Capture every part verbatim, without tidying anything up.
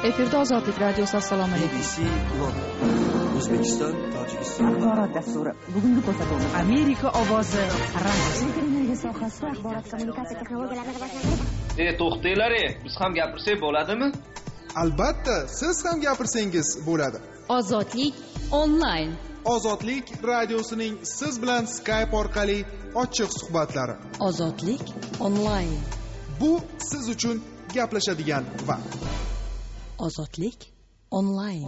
Efirda Ozodlik radiosi. Assalomu alaykum. B B C London, O'zbekiston, Tojikiston. Axborot dasturi. Bugungi ko'rsatuvimiz Amerika ovozi radio. Televiziya sohasida axborot kommunikatsiya texnologiyalarini rivojlantirish. E, to'xtanglar, biz ham gapirsak bo'ladimi? Albatta, siz ham gapirsangiz bo'ladi. Ozodlik onlayn. Ozodlik radiosining siz bilan Skype orqali ochiq suhbatlari. Ozodlik onlayn. Bu siz uchun gaplashadigan vaqt. Ozodlik onlayn.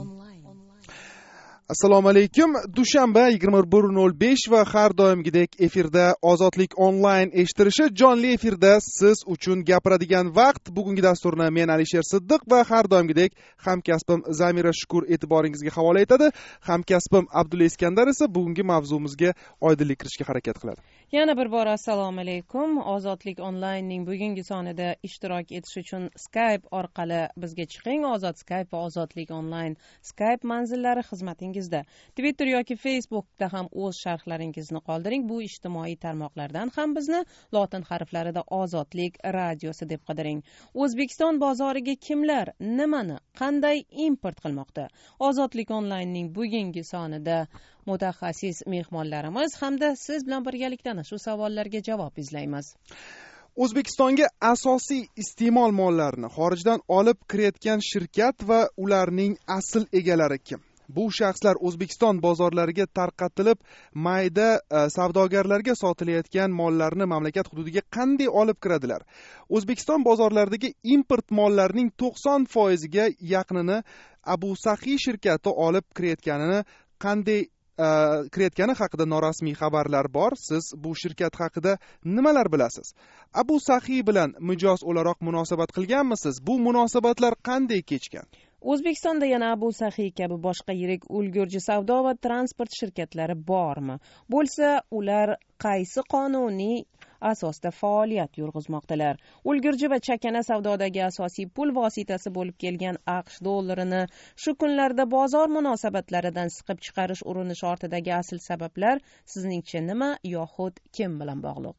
Assalomu alaykum. Dushanba yigirma bir nol besh va har doimgidek efirda Ozodlik onlayn eshittirishi jonli efirda siz uchun gapiradigan vaqt. Bugungi dasturni men Alisher Siddiq va har doimgidek hamkasbim Zamira Shukur e'tiboringizga havola etadi. Hamkasbim Abdulla Iskandar esa bugungi mavzumizga oydinlik kiritishga harakat qiladi. Yana bir bor assalomu alaykum. Ozodlik onlaynning bugungi sonida ishtirok etish uchun Skype orqali bizga chiqing. Ozod Skype va Ozodlik onlayn Skype manzillari xizmatingizda. Twitter yoki Facebookda ham o'z sharhlaringizni qoldiring. Bu ijtimoiy tarmoqlardan ham bizni lotin harflarida Ozodlik radiosi deb qidiring. O'zbekiston bozoriga kimlar, nimani, qanday import qilmoqda? Ozodlik onlaynning bugungi sonida mutaxassis mehmonlarimiz hamda siz bilan birgalikda shu savollarga javob izlaymiz. O'zbekistonga asosiy iste'mol mollarini xorijdan olib kirayotgan shirkat va ularning asl egalari kim? Bu shaxslar O'zbekiston bozorlariga tarqatilib, mayda savdogarlarga sotilayotgan mollarni mamlakat hududiga qanday olib kiradilar? O'zbekiston bozorlaridagi import mollarining to'qson foiziga yaqinini Abu Sahiy shirkati olib kirayotganini qanday kirayotgani haqida norasmiy xabarlar bor. Siz bu shirkat haqida nimalar bilasiz? Abu Sahiy bilan mijoz o'laroq munosabat qilganmisiz? Bu munosabatlar qanday kechgan? O'zbekistonda yana Abu Sahiy kabi boshqa yirik ulgurji savdo va transport shirkatlari bormi? Bo'lsa, ular qaysi qonuniy asosda faoliyat yurg'izmoqdalar? Ulgurji va chakana savdodagi asosiy pul vositasi bo'lib kelgan AQSh dollarini shu kunlarda bozor munosabatlaridan siqib chiqarish urinishi ortidagi asl sabablar sizningcha nima yoxud kim bilan bog'liq?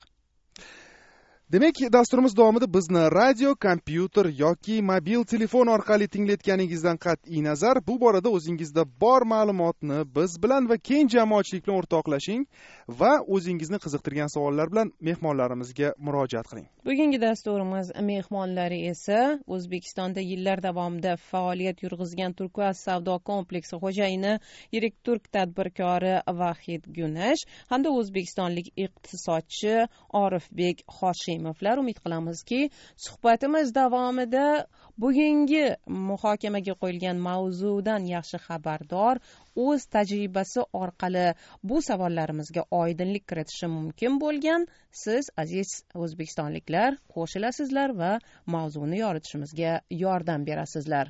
Demak, dasturimiz davomida bizni radio, kompyuter yoki mobil telefon orqali tinglayotganingizdan qat'iy nazar, bu borada o'zingizda bor ma'lumotni biz bilan va keng jamoatchilik bilan o'rtoqlashing va o'zingizni qiziqtirgan savollar bilan mehmonlarimizga murojaat qiling. Bugungi dasturimiz mehmonlari esa O'zbekistonda yillar davomida faoliyat yurg'izgan Turkuaz savdo kompleksi xo'jayini, yirik turk tadbirkori Vahid Gunash hamda o'zbekistonlik iqtisodchi Orifbek Hoshimov. Umid qilamizki, suhbatimiz davomida bugungi muhokamaga qo'yilgan mavzudan yaxshi xabardor, o'z tajribasi orqali bu savollarimizga oydinlik kiritishi mumkin bo'lgan siz aziz o'zbekistonliklar qo'shilasizlar va mavzuni yoritishimizga yordam berasizlar.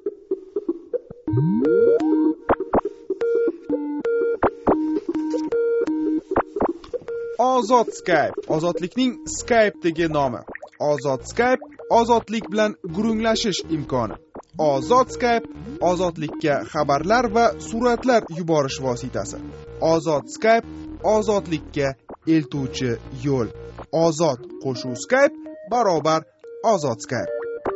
Ozod Skype, ozodlikning Skype'dagi nomi. Ozod Skype, ozodlik bilan gurunglashish imkoni. Ozod Skype, ozodlikka xabarlar va suratlar yuborish vositasi. Ozod Skype, ozodlikka eltuvchi yo'l. Ozod qo'shuv Skype barobar Ozod Skype.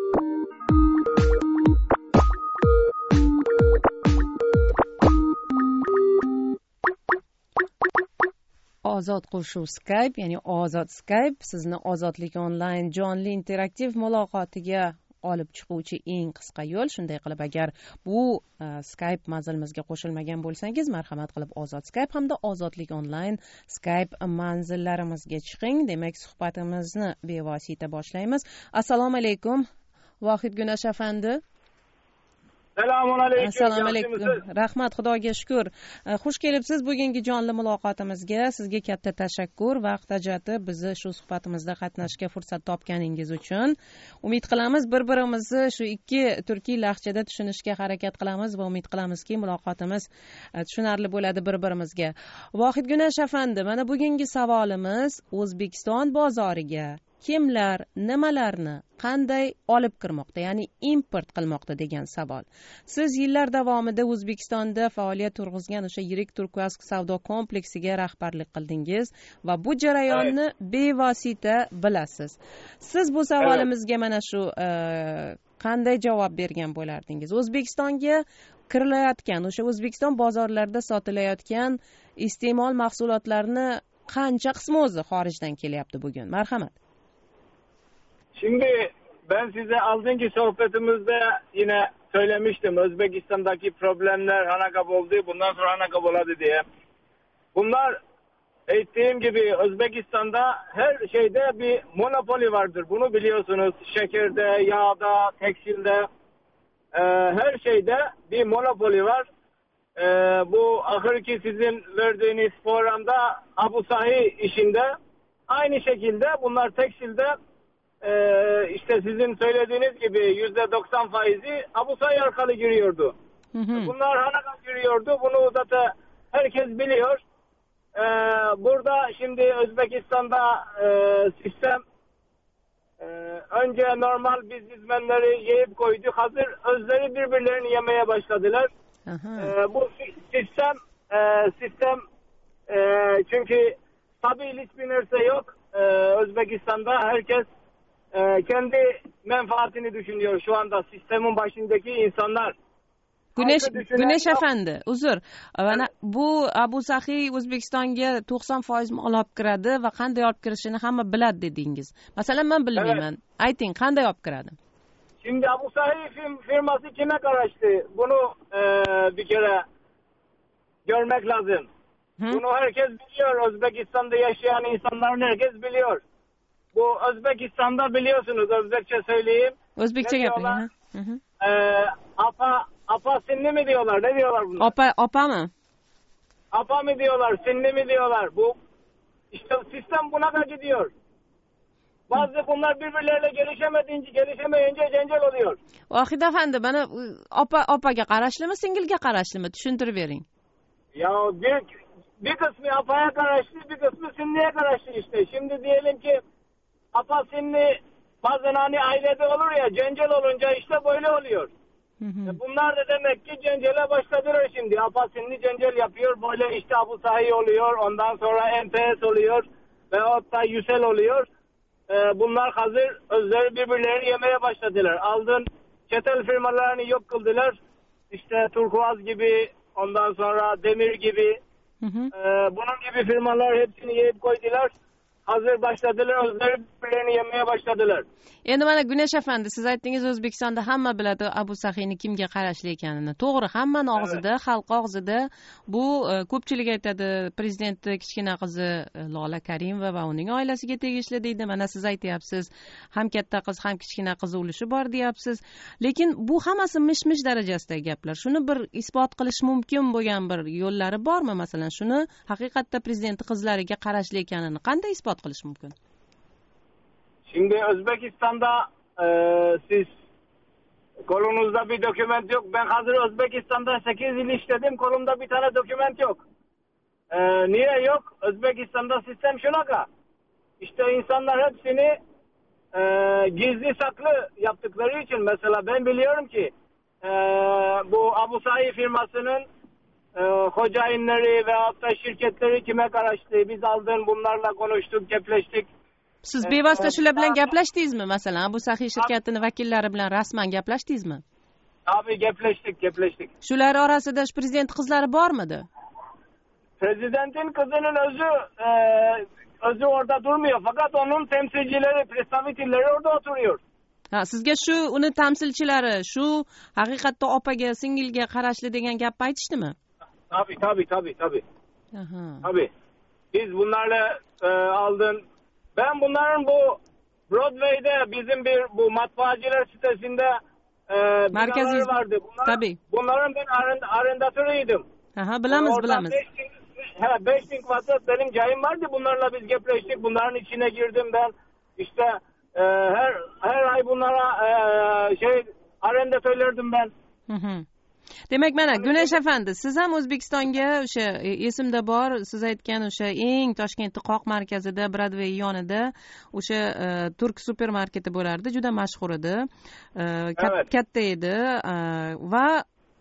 Ozod qo'shuv Skype, ya'ni Ozod Skype sizni Ozodlik onlayn jonli interaktiv muloqotiga olib chiquvchi eng qisqa yo'l. Shunday qilib, agar bu uh, Skype manzilimizga qo'shilmagan bo'lsangiz, marhamat qilib Ozod Skype hamda Ozodlik onlayn Skype manzillarimizga chiqing. Demak, suhbatimizni bevosita boshlaymiz. Assalomu alaykum, Vohid Gunash afandi. Assalomu alaykum. Assalomu alaykum. Rahmat, Xudoga shukr. Xush kelibsiz bugungi jonli muloqotimizga. Sizga katta tashakkur vaqt ajratib bizni shu suhbatimizda qatnashishga fursat topganingiz uchun. Umid qilamiz bir-birimizni shu ikki turkiy lahjada tushunishga harakat qilamiz va umid qilamizki muloqotimiz tushunarli bo'ladi bir-birimizga. Vohid Gunash afandi, mana bugungi savolimiz O'zbekiston bozoriga kimlar nimalarni qanday olib kirmoqda, ya'ni import qilmoqda degan savol. Siz yillar davomida O'zbekistonda faoliyat yurg'izgan o'sha yirik Turkuaz savdo kompleksiga rahbarlik qildingiz va bu jarayonni bevosita bilasiz. Siz bu savolimizga mana shu qanday javob bergan bo'lardingiz? O'zbekistonga kirilayotgan, o'sha O'zbekiston bozorlarida sotilayotgan iste'mol mahsulotlarini qancha qismi o'zi xorijdan kelyapti bugun? Marhamat. Şimdi ben size aldığınki sohbetimizde yine söylemiştim. Özbekistan'daki problemler hanakap oldu. Bundan sonra hanakap oladı diye. Bunlar ettiğim gibi Özbekistan'da her şeyde bir monopoli vardır. Bunu biliyorsunuz. Şekerde, yağda, tekstilde e, her şeyde bir monopoli var. E, bu ahırki sizin verdiğiniz programda Abu Sahi işinde aynı şekilde bunlar tekstilde Ee, işte sizin söylediğiniz gibi yüzde doksan faizi Abu Sahi arkalı giriyordu. Hı hı. Bunlar hanaka giriyordu. Bunu zaten herkes biliyor. Ee, burada şimdi Özbekistan'da e, sistem e, önce normal biz hizmetleri yiyip koyduk. Hazır özleri birbirlerini yemeye başladılar. Ee, bu sistem e, sistem e, çünkü stabil hiçbir nerse yok. Ee, Özbekistan'da herkes kendi menfaatini düşünüyor şu anda sistemin başındaki insanlar. Güneş Güneş efendi, uzr. Mana bu Abu Sahi O'zbekistonga to'qson foiz mal olib kiradi va qanday olib kirishini hamma biladi dedingiz. Masalan, men bilmayman. Ayting, qanday olib kiradi? Şimdi Abu Sahi firması kime karıştı? Bunu e, bir kere görmek lazım. Hı? Bunu herkes biliyor. Özbekistan'da yaşayan insanların herkes biliyor. Bu Özbekistan'da biliyorsunuz, Özbekçe söyleyeyim. Özbekçe yapayım. Ee, apa, apa sinni mi diyorlar? Ne diyorlar bunlar? Apa, apa mı? Apa mı diyorlar? Sinni mi diyorlar? Bu işte sistem buna da gidiyor. Bazı bunlar birbirleriyle gelişemeyince, gelişemeyince cencal oluyor. Vahid efendi, bana apa, opaga qarashlimi, singilga qarashlimi? Tushuntirib bering. Ya bir, bir kısmı apaya karıştı, bir kısmı sinniye karıştı işte. Şimdi diyelim ki apa sinni bazen hani ailede olur ya, cencel olunca işte böyle oluyor. Hı hı. Bunlar da demek ki cencele başladılar şimdi. Apa sinni cencel yapıyor, böyle işte Abu Sahi oluyor, ondan sonra M P S oluyor veyahut da Yüsel oluyor. Ee, bunlar hazır özleri birbirlerini yemeye başladılar. Aldın çetel firmalarını yok kıldılar. İşte Turkuaz gibi, ondan sonra Demir gibi. Hı hı. E, bunun gibi firmalar hepsini yiyip koydular. Hazır başladılar, özleri birbirlerini yemeye başladılar. Endi mana Günesh efendi, siz aytdingiz O'zbekistonda hamma biladi Abu Sahini kimga qarashli ekanini. To'g'ri, hammani og'zida, xalq og'zida bu ko'pchilik aytadi prezidentning kichkina qizi Lola Karimova va uning oilasiga tegishli deydi. Mana siz aytyapsiz, ham katta qiz, ham kichkina qiz ulushi bor deyapsiz. Lekin bu hammasi mish-mish darajasidagi gaplar. Shuni bir isbot qilish mumkin bo'lgan bir yo'llari bormi? Masalan, shuni haqiqatda prezident qizlariga qarashli ekanini qanday isbot qilish mumkin? Şimdi Özbekistan'da e, siz kolunuzda bir doküment yok. Ben hazır Özbekistan'da sekiz yıl işledim. Kolumda bir tane doküment yok. E, niye yok? Özbekistan'da sistem şunaka. İşte insanlar hepsini e, gizli saklı yaptıkları için, mesela ben biliyorum ki e, bu Abu Sahi firmasının e, hocainleri ve hatta şirketleri kime karıştı? Biz aldın, bunlarla konuştuk, gepleştik. Siz bevosita shular bilan gaplashdingizmi? Masalan, Abu Sahi shirkatini vakillari bilan rasman gaplashdingizmi? Abi gepleştik, gepleştik. Shular orasida prezident qizlari bormidi? Prezidentin kızının özü e, özü orada durmuyor. Fakat onun temsilcileri, представительleri orada oturuyor. Ha, sizga shu uni tamsilchilari, shu haqiqatda opaga, singilga qarashli degan gapni aytishdimi? Tabii, tabii, tabii, tabii. Aha. Tabii. Biz bunlarla e, aldın. Ben bunların bu Broadway'de bizim bir bu matbaacılar sitesinde e, binaları vardı. Bunlar, tabii. Bunların ben arend, arendatörüydüm. Aha, bilamiz, bilamiz. beş bin kvadrat benim cayım vardı. Bunlarla biz gepleştik. Bunların içine girdim ben. İşte e, her her ay bunlara e, şey arendatörlerdim ben. Hı hı. Demak, mana Günesh efendi, siz ham O'zbekistonga o'sha esimda bor, siz aytgan o'sha eng Toshkentning qoq markazida Broadway yonida o'sha e, turk supermarketi bo'lardi, juda mashhur edi. E, kat, evet. Katta edi e, va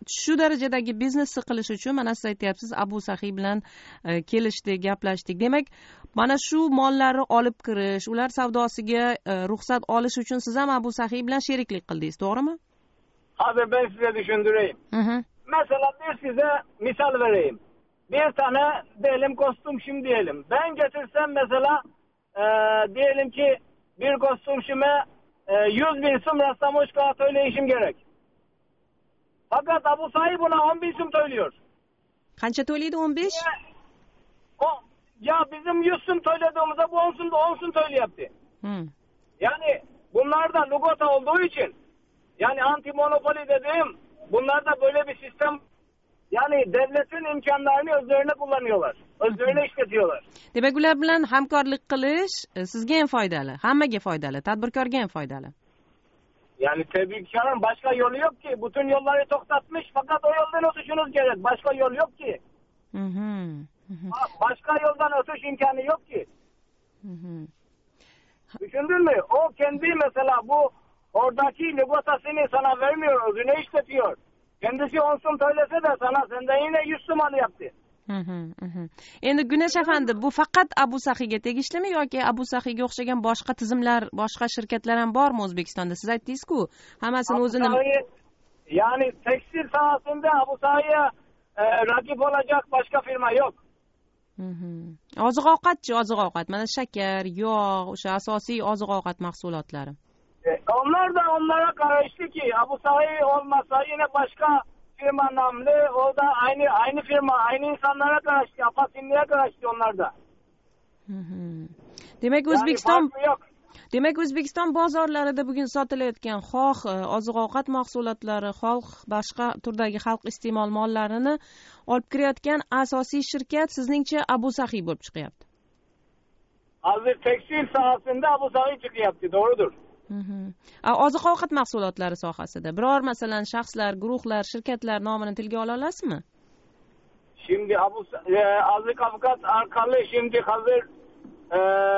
shu darajadagi biznesni qilish uchun mana siz aytyapsiz Abu Sahiy bilan e, kelishdik, gaplashdik. Demak, mana shu mollarni olib kirish, ular savdosiga e, ruxsat olish uchun siz ham Abu Sahiy bilan sheriklik qildingiz, to'g'rimi? Hadi ben size düşündüreyim. Hı hı. Mesela bir size misal vereyim. Bir tane diyelim kostüm şim diyelim. Ben getirsem mesela e, diyelim ki bir kostüm şime e, yüz bin sum rastlamış kağıt öyleyişim gerek. Fakat Abu Sahiy buna on bin sum söylüyor. Qancha to'laydi? o'n besh? O, ya bizim yüz sum söylediğimizde bu on sum da on sum söyleyepti. Hı. Yani bunlar da lugota olduğu için, yani anti monopoli dediğim, bunlar da böyle bir sistem, yani devletin imkanlarını özlerine kullanıyorlar. Özlerine işletiyorlar. Demak, ular bilan hamkorlik qilish e, sizga ham foydali, hammaga foydali, tadbirkorga ham foydali. Yani tebrikçilerin başka yolu yok ki. Bütün yolları toktatmış fakat o yoldan ötüşünüz gerek. Başka yol yok ki. Hı hı. Hı hı. Başka yoldan ötüş imkanı yok ki. Hı hı. Düşündün mü? O kendi mesela bu oradaki ligotasını sana vermiyor. Özüne işletiyor. Kendisi on sum söylese de sana senden yine yüz sum alıptı. Hı hı, hı. Endi Gunesh afandi, bu faqat Abu Sahiyga tegishli yoki Abu Sahiyga o'xshagan boshqa tizimlar, boshqa shirkatlar ham bormi O'zbekistonda? Siz aytdingiz-ku, hammasini o'zini... Yani tekstil sahasında Abu Sahiy'e e, rakip olacak başka firma yok. Oziq-ovqatchi, oziq-ovqat, mana shakar, yog', o'sha asosiy oziq-ovqat mahsulotlari. E, onlar da onlara karıştı ki Abu Sahiy olmasa yine başka firma namlı, o da aynı aynı firma, aynı insanlara karıştı, apasinliğe karıştı onlar da. Demak, O'zbekiston Yani yok. Demak, O'zbekiston bozorlarida bugun sotilayotgan xoh oziq-ovqat mahsulotlari, xoh boshqa turdagi xalq iste'mol mollarini olib kirayotgan asosiy shirkat sizningcha Abu Sahiy bo'lib chiqyapti. Hazır tekstil sahasında Abu Sahiy çıkıyaptı, doğrudur. Oziq-ovqat mahsulotlari sohasida biror masalan shaxslar, guruhlar, shirkatlar nomini tilga ola olasizmi? Şimdi Abu e, Azık Avukat arkalı şimdi hazır e,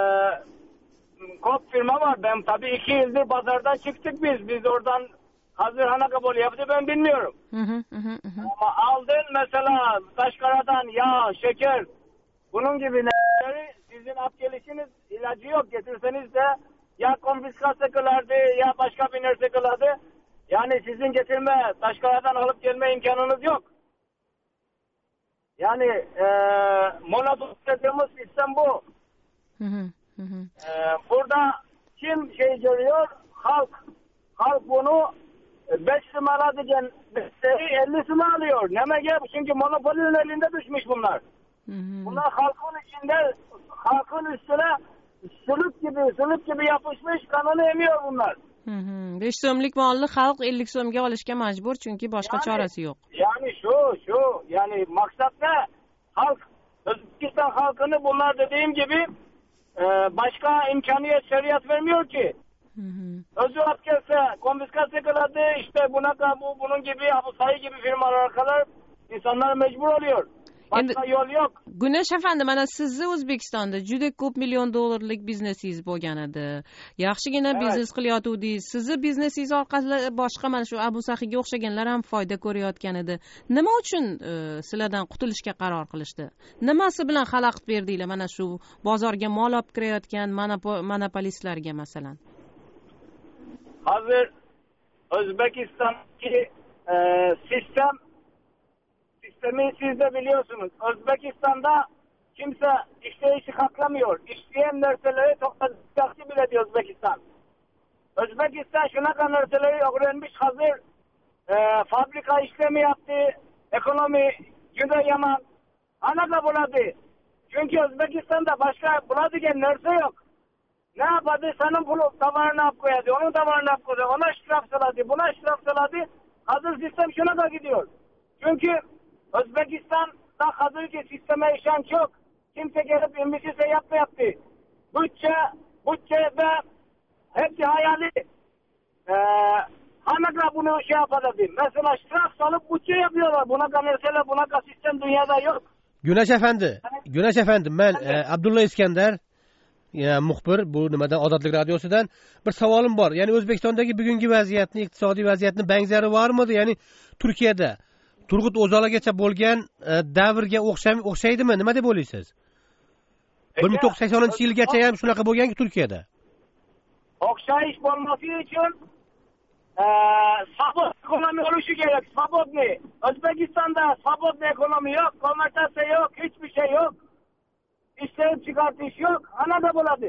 kop firma var. Ben tabii iki yıldır pazardan çıktık biz. Biz oradan hazır hana kabul yaptı ben bilmiyorum. Hı hı, hı, hı. Ama aldın mesela Taşkara'dan yağ, şeker, bunun gibi neleri sizin at gelişiniz ilacı yok. Getirseniz de ya konfiskasyon kılardı ya başka bir nerse kılardı. Yani sizin getirme, Taşkara'dan alıp gelme imkanınız yok. Yani e, monopol dediğimiz sistem bu. Hı hı, hı. E, burada kim şey görüyor? Halk. Halk bunu beş sım aladıkken elli sım alıyor. Neme çünkü monopolinin elinde düşmüş bunlar. Hı hı. Bunlar halkın içinde, halkın üstüne sülük gibi, sülük gibi yapışmış, kanını emiyor bunlar. besh so'mlik molni xalq ellik so'mga olishga majbur, chunki boshqa yani, chorasi yo'q. Yani şu, şu, yani maksat ne? Halk, Özbekistan halkını bunlar dediğim gibi e, başka imkaniyet, şeriat vermiyor ki. Hı hı. Özü at gelse, konfiskasyon kıladı, işte buna bu, bunun gibi, Abu Sahiy gibi firmalar kadar insanlar mecbur oluyor. Başka Endi, yo'l yo'q. Gunesh afandi, mana sizni O'zbekistonda juda ko'p million dollarlik biznesingiz bo'lgan edi. Yaxshigina evet. biznes qilayotgandingiz. Sizni biznesingiz orqali boshqa mana shu Abu Sahiyga o'xshaganlar ham foyda ko'rayotgan edi. Nima uchun e, sizlardan qutulishga qaror qilishdi? Nimasi bilan xalaqit berdinglar mana shu bozorga mol olib kirayotgan monopolistlarga masalan? Hazır O'zbekistondagi e, sistem Sistemi siz de biliyorsunuz. Özbekistan'da kimse işleyişi katlamıyor. İşleyen nörseleri tokatacakçı bile diyor Özbekistan. Özbekistan şuna kadar nörseleri öğrenmiş hazır. E, fabrika işlemi yaptı. Ekonomi güne yaman. Ana da buladı. Çünkü Özbekistan'da başka buladıken nörse yok. Ne yapadı? Senin pulu tavarını yap koyadı. Onun tavarını yap koyadı. Ona şiraf saladı. Buna şiraf saladı. Hazır sistem şuna da gidiyor. Çünkü Özbekistan'da hazırki sisteme işen çok. Kimse gelip ümitsizse yapma yaptı. Bütçe, bütçe ve hepsi hayali. Ee, Hanakla bunu şey yapardı. Mesela şiraf salıp bütçe yapıyorlar. Buna da mesela buna da sistem dünyada yok. Güneş Efendi, Güneş Efendi, ben e, Abdulla İskender, ya, muxbir bu nimadan Ozodlik radiosidan bir savolim bor. Ya'ni O'zbekistondagi bugungi vaziyatni, iqtisodiy vaziyatni bangzari bormidi? Ya'ni Turkiyada Turg'ut O'zolagacha bo'lgan davrga o'xshaydimi? Nima deb o'ylaysiz? bir ming to'qqiz yuz saksoninchi yilgacha ham shunaqa bo'lganki Turkiyada. O'xshayish bo'lmasligi uchun svobod ekonomiya bo'lishi kerak. Svobodniy. O'zbekistonda svobodniy ekonomiya yo'q, kommersiya yo'q, hech bir şey yo'q. İşleyip çıkartış yok. Anada bo'ladi.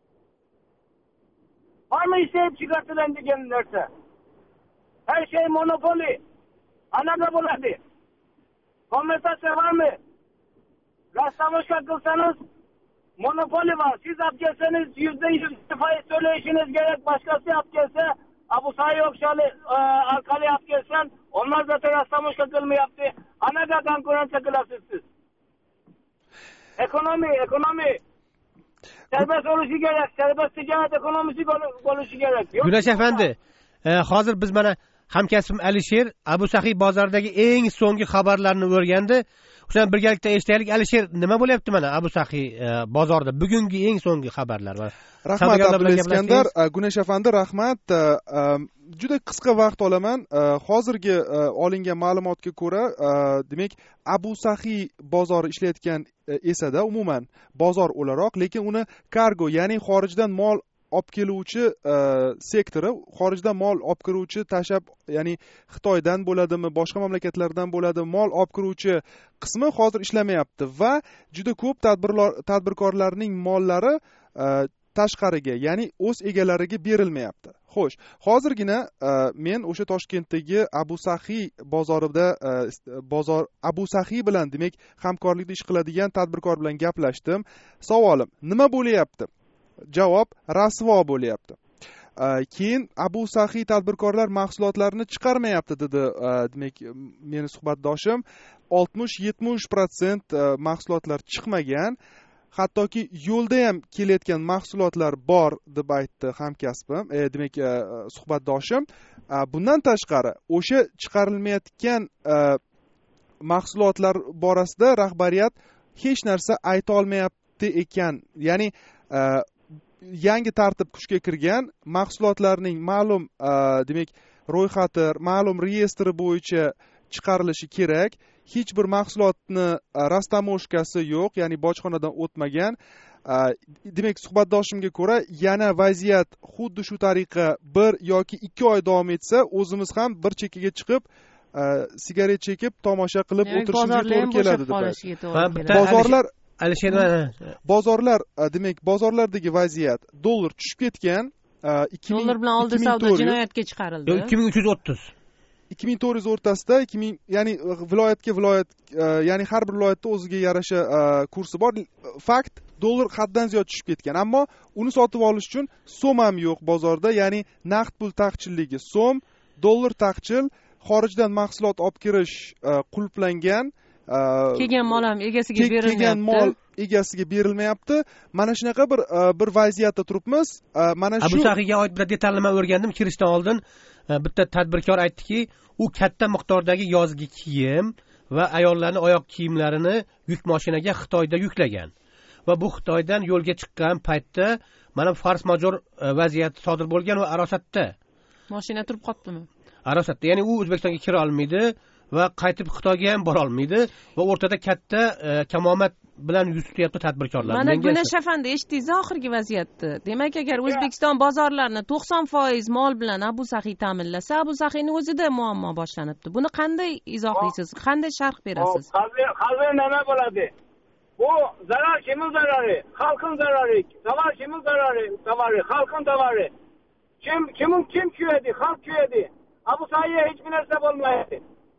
Var mı işleyip çıkartılan degenlerse? Her şey monopoli. Anada bo'ladi. Kommersiya var mı? Rastlamışka kılsanız monopoli var. Siz yap gelseniz yüzde yüz faiz söyleyişiniz gerek. Başkası yap gelse Abu Sahi Okşalı e, Arkali yap gelsen onlar zaten rastlamışka kılmı yaptı. Anada konkurans kılasınız siz. Ekonomi, ekonomi. Serbest oluşu gerek. Serbest ticaret ekonomisi oluşu gerek. Güneş efendi, e, hozir biz mana hamkasbim Alisher Abu Sahiy bozoridagi eng so'nggi xabarlarni o'rgandi. O'shan birgalikda eshitaylik. Alisher, nima bo'lyapti mana Abu Sahiy e, bozorida bugungi eng so'nggi xabarlar? Rahmat Abdulla Iskandar, Gunesh efendi, rahmat. Juda qisqa vaqt olaman. Hozirgi olingan ma'lumotga ko'ra, demak, Abu Sahiy bozori ishlayotgan esada umuman bozor o'laroq, lekin uni kargo, ya'ni xorijdan mol olib keluvchi sektori, xorijdan mol olib kiruvchi tashab, ya'ni Xitoydan bo'ladimi, boshqa mamlakatlardan bo'ladimi, mol olib kiruvchi qismi hozir ishlamayapti va juda ko'p tadbirlar tadbirkorlarning mollari tashqariga, ya'ni o'z egalariga berilmayapti. Xo'sh, hozirgina men o'sha Toshkentdagi Abu Sahiy bozorida bozor Abu Sahiy bilan, demak, hamkorlikda ish qiladigan tadbirkor bilan gaplashdim. Savolim, nima bo'lyapti? Javob, rasvo bo'lyapti. Keyin Abu Sahiy tadbirkorlar mahsulotlarini chiqarmayapti dedi, demak, meni suhbatdoshim. oltmish yetmish foiz mahsulotlar chiqmagan. Hattoki yo'lda ham kelayotgan mahsulotlar bor deb aytdi hamkasbim, e, demak, e, suhbatdoshim. E, bundan tashqari, o'sha chiqarilmayotgan e, mahsulotlar borasida rahbariyat hech narsa ayta olmayapti ekan. Ya'ni e, yangi tartib kuchga kirgan, mahsulotlarning ma'lum e, demak, ro'yxati, ma'lum reyestri bo'yicha chiqarilishi kerak. Hech bir mahsulotni rastamoshkasi yo'q, ya'ni bojxonadan o'tmagan. Demak, suhbatdoshimga ko'ra, yana vaziyat xuddi shu tariqa bir yoki ikki oy davom etsa, o'zimiz ham bir chekkaga chiqib, sigaret chekib, tomosha qilib o'tirishimizga to'g'ri keladi deb. Bozorlar bozorlar, demak, bozorlardagi vaziyat, dollar tushib ketgan, dollar bilan oldi savdo jinoyatga chiqarildi. ikki ming uch yuz o'ttiz ikki ming to'rt yuz o'rtasida, ikki ming, ya'ni viloyatga viloyat, ya'ni har bir viloyatda o'ziga yarasha kursi bor. Fakt, dollar haddan ziyod tushib ketgan, ammo uni sotib olish uchun so'm ham yo'q bozorda, ya'ni naqd pul taqchilligi so'm, dollar taqchil, xorijdan mahsulot olib kirish qulflangan. Kelgan mol ham egasiga berilmayapti. Kelgan mol egasiga berilmayapti. Mana shunaqa bir bir vaziyatda turibmiz. Mana shu Abu Sahiyga oid bir detallama o'rgandim kirishdan oldin. Bitta tadbirkor aytdiki, u katta miqdordagi yozgi kiyim va ayollarning oyoq kiyimlarini yuk mashinaga Xitoyda yuklagan. Va bu Xitoydan yo'lga chiqqan paytda mana fors major vaziyat sodir bo'lgan va arosatda. Mashina turib qolibdimi? Arosatda, ya'ni u O'zbekistonga kira olmaydi va qaytib Xitoyga ham bora olmaydi va o'rtada katta kamomat bilan yuz tutyapti tadbirkorlar. Mana Gunesh efendi, eshitdingiz oxirgi vaziyatni. Demak, agar O'zbekiston bozorlarini to'qson foiz mol bilan Abu Sahiy ta'minlasa, Abu Sahiyning o'zida muammo boshlanibdi. Buni qanday izohlaysiz? Qanday sharh berasiz? Hozir nima bo'ladi? Bu zarar kimning zarari? Xalqning zarari. Zarar kimning zarari? Zavari xalqning zavari. Kim kimning kim kuyadi? Xalq kuyadi. Abu Sahiyga hech bir narsa bo'lmaydi.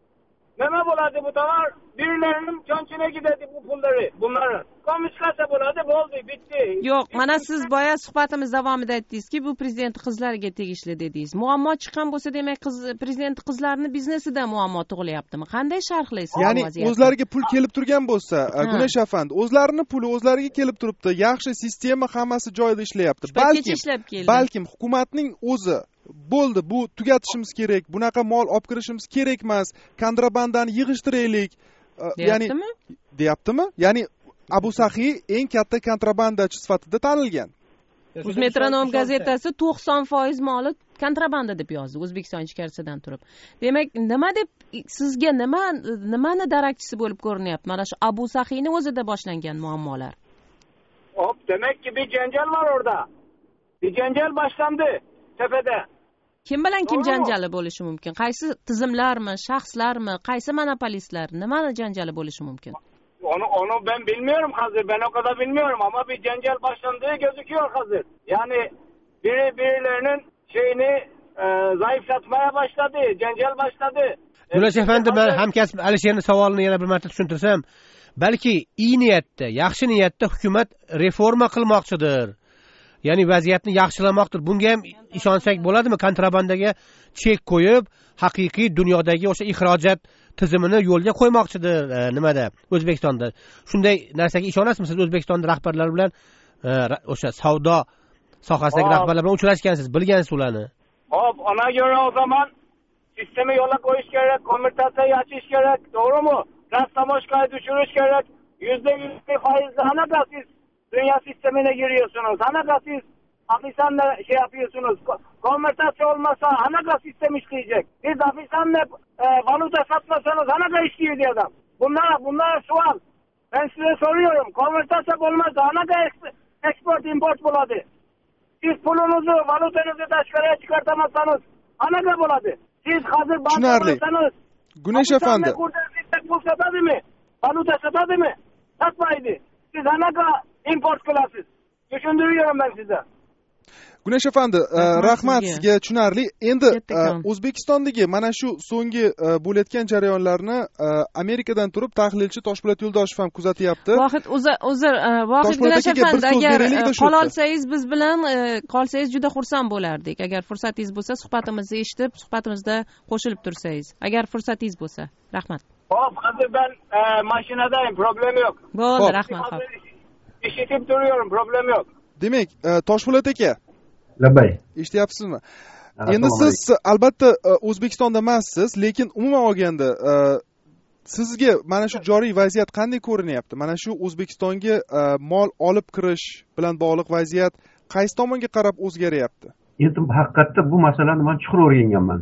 Nima bo'ladi bu tovar? Birilerinin çonçine gidedi bu pulları, bunları. Komisyonsa bo'ladi, bo'ldi, bitti. Yo'q, mana siz boya suhbatimiz davomida aytdingizki, bu prezident qizlariga tegishli dedingiz. Muammo chiqqan bo'lsa, demak, qiz prezident qizlarining biznesida muammo tug'ilyaptimi? Qanday sharhlaysiz bu vaziyatni? Ya'ni o'zlariga pul kelib turgan bo'lsa, Gunesh efendi, o'zlarining puli o'zlariga kelib turibdi. Yaxshi sistema, hammasi joyida ishlayapti. Balkim balkim hukumatning o'zi bo'ldi, bu tugatishimiz kerak, bunaqa mol olib kirishimiz kerak emas, kontrabandani yig'ishtiraylik. Ya'ni deyaptimi? Ya'ni Abu Sahiy eng katta kontrabandachi sifatida tanilgan. O'zmetronom gazetasi to'qson foiz moli kontrabanda deb yozdi O'zbekiston ichkarisidan turib. Demak, nima deb sizga nima nimani darakchisi bo'lib ko'rinyapti? Mana shu Abu Sahiyni o'zida boshlangan muammolar. Hop, demek ki bir janjal var orada. Bir janjal başlandı tepede. Kim bilan kim Doğru. janjali bo'lishi mumkin? Qaysi tizimlarmi, shaxslarmi, qaysi monopolistlar, nimani janjali bo'lishi mumkin? Onu onu ben bilmiyorum hazır. Ben o kadar bilmiyorum ama bir janjal başlandığı gözüküyor hazır. Yani biri birilerinin şeyini e, zayıflatmaya başladı. Janjal başladı. Yo'lash efendi, men hamkasb Alisherning savolini yana bir marta tushuntirsam, balki iyi niyatda, yaxshi niyatda hukumat reforma qilmoqchidir. Ya'ni vaziyatni yaxshilamoqdir. Bunga ham ishonsak bo'ladimi? Kontrabandaga chek qo'yib, haqiqiy dunyodagi o'sha ixrojat tizimini yo'lga qo'ymoqchidir e, nimada? O'zbekistonda. Shunday narsaga ishonasizmi? Siz O'zbekiston rahbarlari bilan e, o'sha savdo sohasidagi Hop. rahbarlar bilan uchrashgansiz, bilgansiz ularni. Hop, ona göre o zaman sistemi yola koyuş gerek, komütasayı açış gerek, doğru mu? Rastamoşkayı düşürüş gerek. Yüzde yüz bir faizle hani da siz dünya sistemine giriyorsunuz. Hani da siz hapishanede şey yapıyorsunuz. Konvertasyon olmasa hani da sistem işleyecek. Siz hapishanede e, valuta satmasanız hani da işliyor diye adam. Bunlar, bunlar sual. Ben size soruyorum. Konvertasyon olmazsa hani da export import buladı. Siz pulunuzu, valutanızı dışarıya çıkartamazsanız hani da buladı. Siz hazır Tushunarli. bankalarsanız Gunesh efendi, pul satadı mı? Valuta satadı mı? Satmaydı. Siz anaqa import qilasiz. Tushundiriyorum ben size. Gunesh efendi, e, Rahmat rahmat sizga. sizga tushunarli. Endi e, Kattakon. O'zbekistondagi mana shu so'nggi e, bo'layotgan jarayonlarni e, Amerikadan turib tahlilchi Toshpo'lat Yo'ldoshev ham kuzatyapti. Vohid uzr, uzr, e, Vohid Toshpo'lat Gunesh akaga bir efendi, so'z agar beraylik-da e, shu qol yerda. olsangiz biz bilan e, qolsangiz juda xursand bo'lardik. Agar fursatingiz bo'lsa, suhbatimizni eshitib, suhbatimizda qo'shilib tursangiz. Agar fursatingiz bo'lsa. Rahmat. Hop, hazır ben e, maşinadayım. Problem yok. Bo'ldi, Hop. rahmat. Hop. Hazır işitip duruyorum. Problem yok. Demak, e, Toshpo'lat aka, Labay. eshityapsizmi? Assalomu Endi siz albatta e, O'zbekistonda emassiz, lekin umuman olganda e, sizga mana shu joriy vaziyat qanday ko'rinyapti? Mana shu O'zbekistonga e, mol olib kirish bilan bog'liq vaziyat qaysi tomonga qarab o'zgaryapti? Endi haqiqatda bu masalani men chuqur o'rganganman.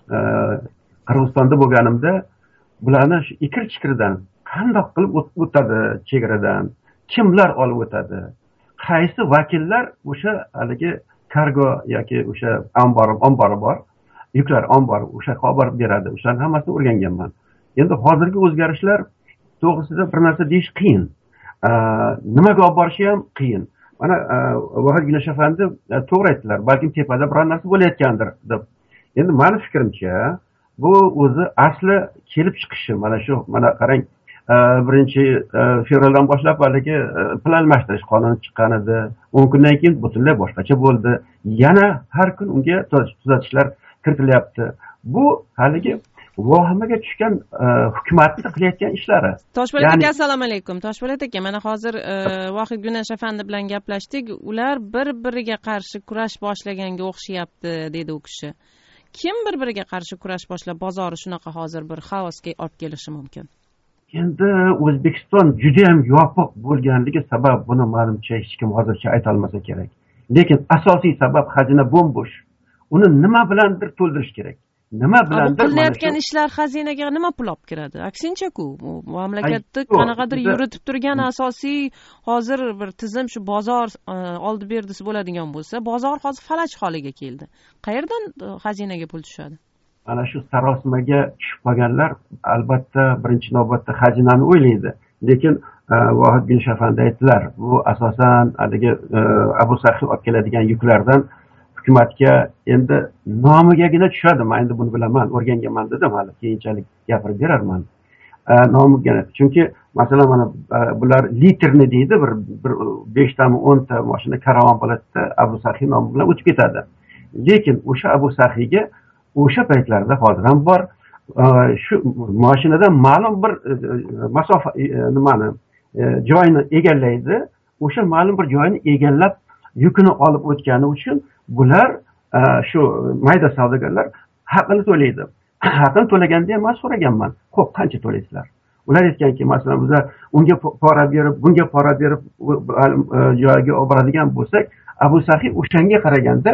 Qirg'izistonda bo'lganimda bularni shu ikir-chikiridan qandoq qilib o't- o'tadi chegaradan, kimlar olib o'tadi, qaysi vakillar o'sha haligi kargo yoki o'sha ombor ombori bor, yuklar ombori o'sha olib borib beradi. O'shalarni hammasini o'rganganman. Endi hozirgi o'zgarishlar to'g'risida bir narsa deyish qiyin. Ee, nimaga olib borishi ham qiyin. Mana e, Vohid Gunesh efendi e, to'g'ri aytdilar. Balkim tepada biror narsa bo'layotgandir deb. Endi meni fikrimcha, bu o'zi asli kelib chiqishi mana shu, mana qarang, e, birinchi e, fevraldan boshlab haligi e, plan almashtirish qonuni chiqqan edi. o'n kundan keyin butunlay boshqacha bo'ldi. Yana har kun unga tuzatishlar kiritilyapti. Bu haligi vahimaga tushgan e, hukumatning qilayotgan ishlari. Toshpo'lat Ya'ni- aka, assalomu alaykum. Toshpo'lat aka, mana hozir e, Vohid Gunesh efendi bilan gaplashdik. Ular bir-biriga qarshi kurash boshlaganga o'xshayapti, dedi u kishi. Kim bir-biriga qarshi kurash boshlab bozori shunaqa hozir bir xaosga olib kelishi mumkin? Endi O'zbekiston juda ham yopiq bo'lganligi sabab buni menimcha hech kim hozircha ayta olmasa kerak. Lekin asosiy sabab xazina bo'm-bo'sh. Uni nima bilandir to'ldirish kerak. Nima Bu bilandir mana qilayotgan shu- ishlar xazinaga nima pul olib kiradi? Aksincha-ku, u mamlakatni Ay, yo'q, qanaqadir biza- yuritib turgan asosiy hozir bir tizim shu bozor e, oldi berdisi bo'ladigan bo'lsa, bozor hozir falaj holiga keldi. Qayerdan e, xazinaga pul tushadi? Mana shu sarosimaga tushib qolganlar albatta birinchi navbatda xazinani o'ylaydi. Lekin e, Vohid Gunesh efendi aytdilar, bu asosan haligi e, Abu Sahiy olib keladigan yuklardan hukumatga endi nomigagina tushadi. Men endi buni bilaman, o'rganganman dedim, hali keyinchalik gapirib berarman. E, nomigagina. Chunki masalan mana e, bular litrni deydi, bir bir beshtami o'nta mashina karavan bo'ladida Abu Sahiy nomi bilan o'tib ketadi. Lekin o'sha Abu Sahiyga o'sha paytlarda hozir ham bor, e, shu mashinadan ma'lum bir e, masofa e, nimani e, joyini egallaydi. O'sha ma'lum bir joyini egallab yukini olib o'tgani uchun bular e, shu mayda savdogarlar haqini to'laydi. Haqini to'laganda ham men so'raganman, "Xo'p, qancha to'laysizlar?" Ular aytganki, masalan, biz unga pora berib, bunga pora berib e, joyiga olib boradigan bo'lsak, Abu Sahiy o'shanga qaraganda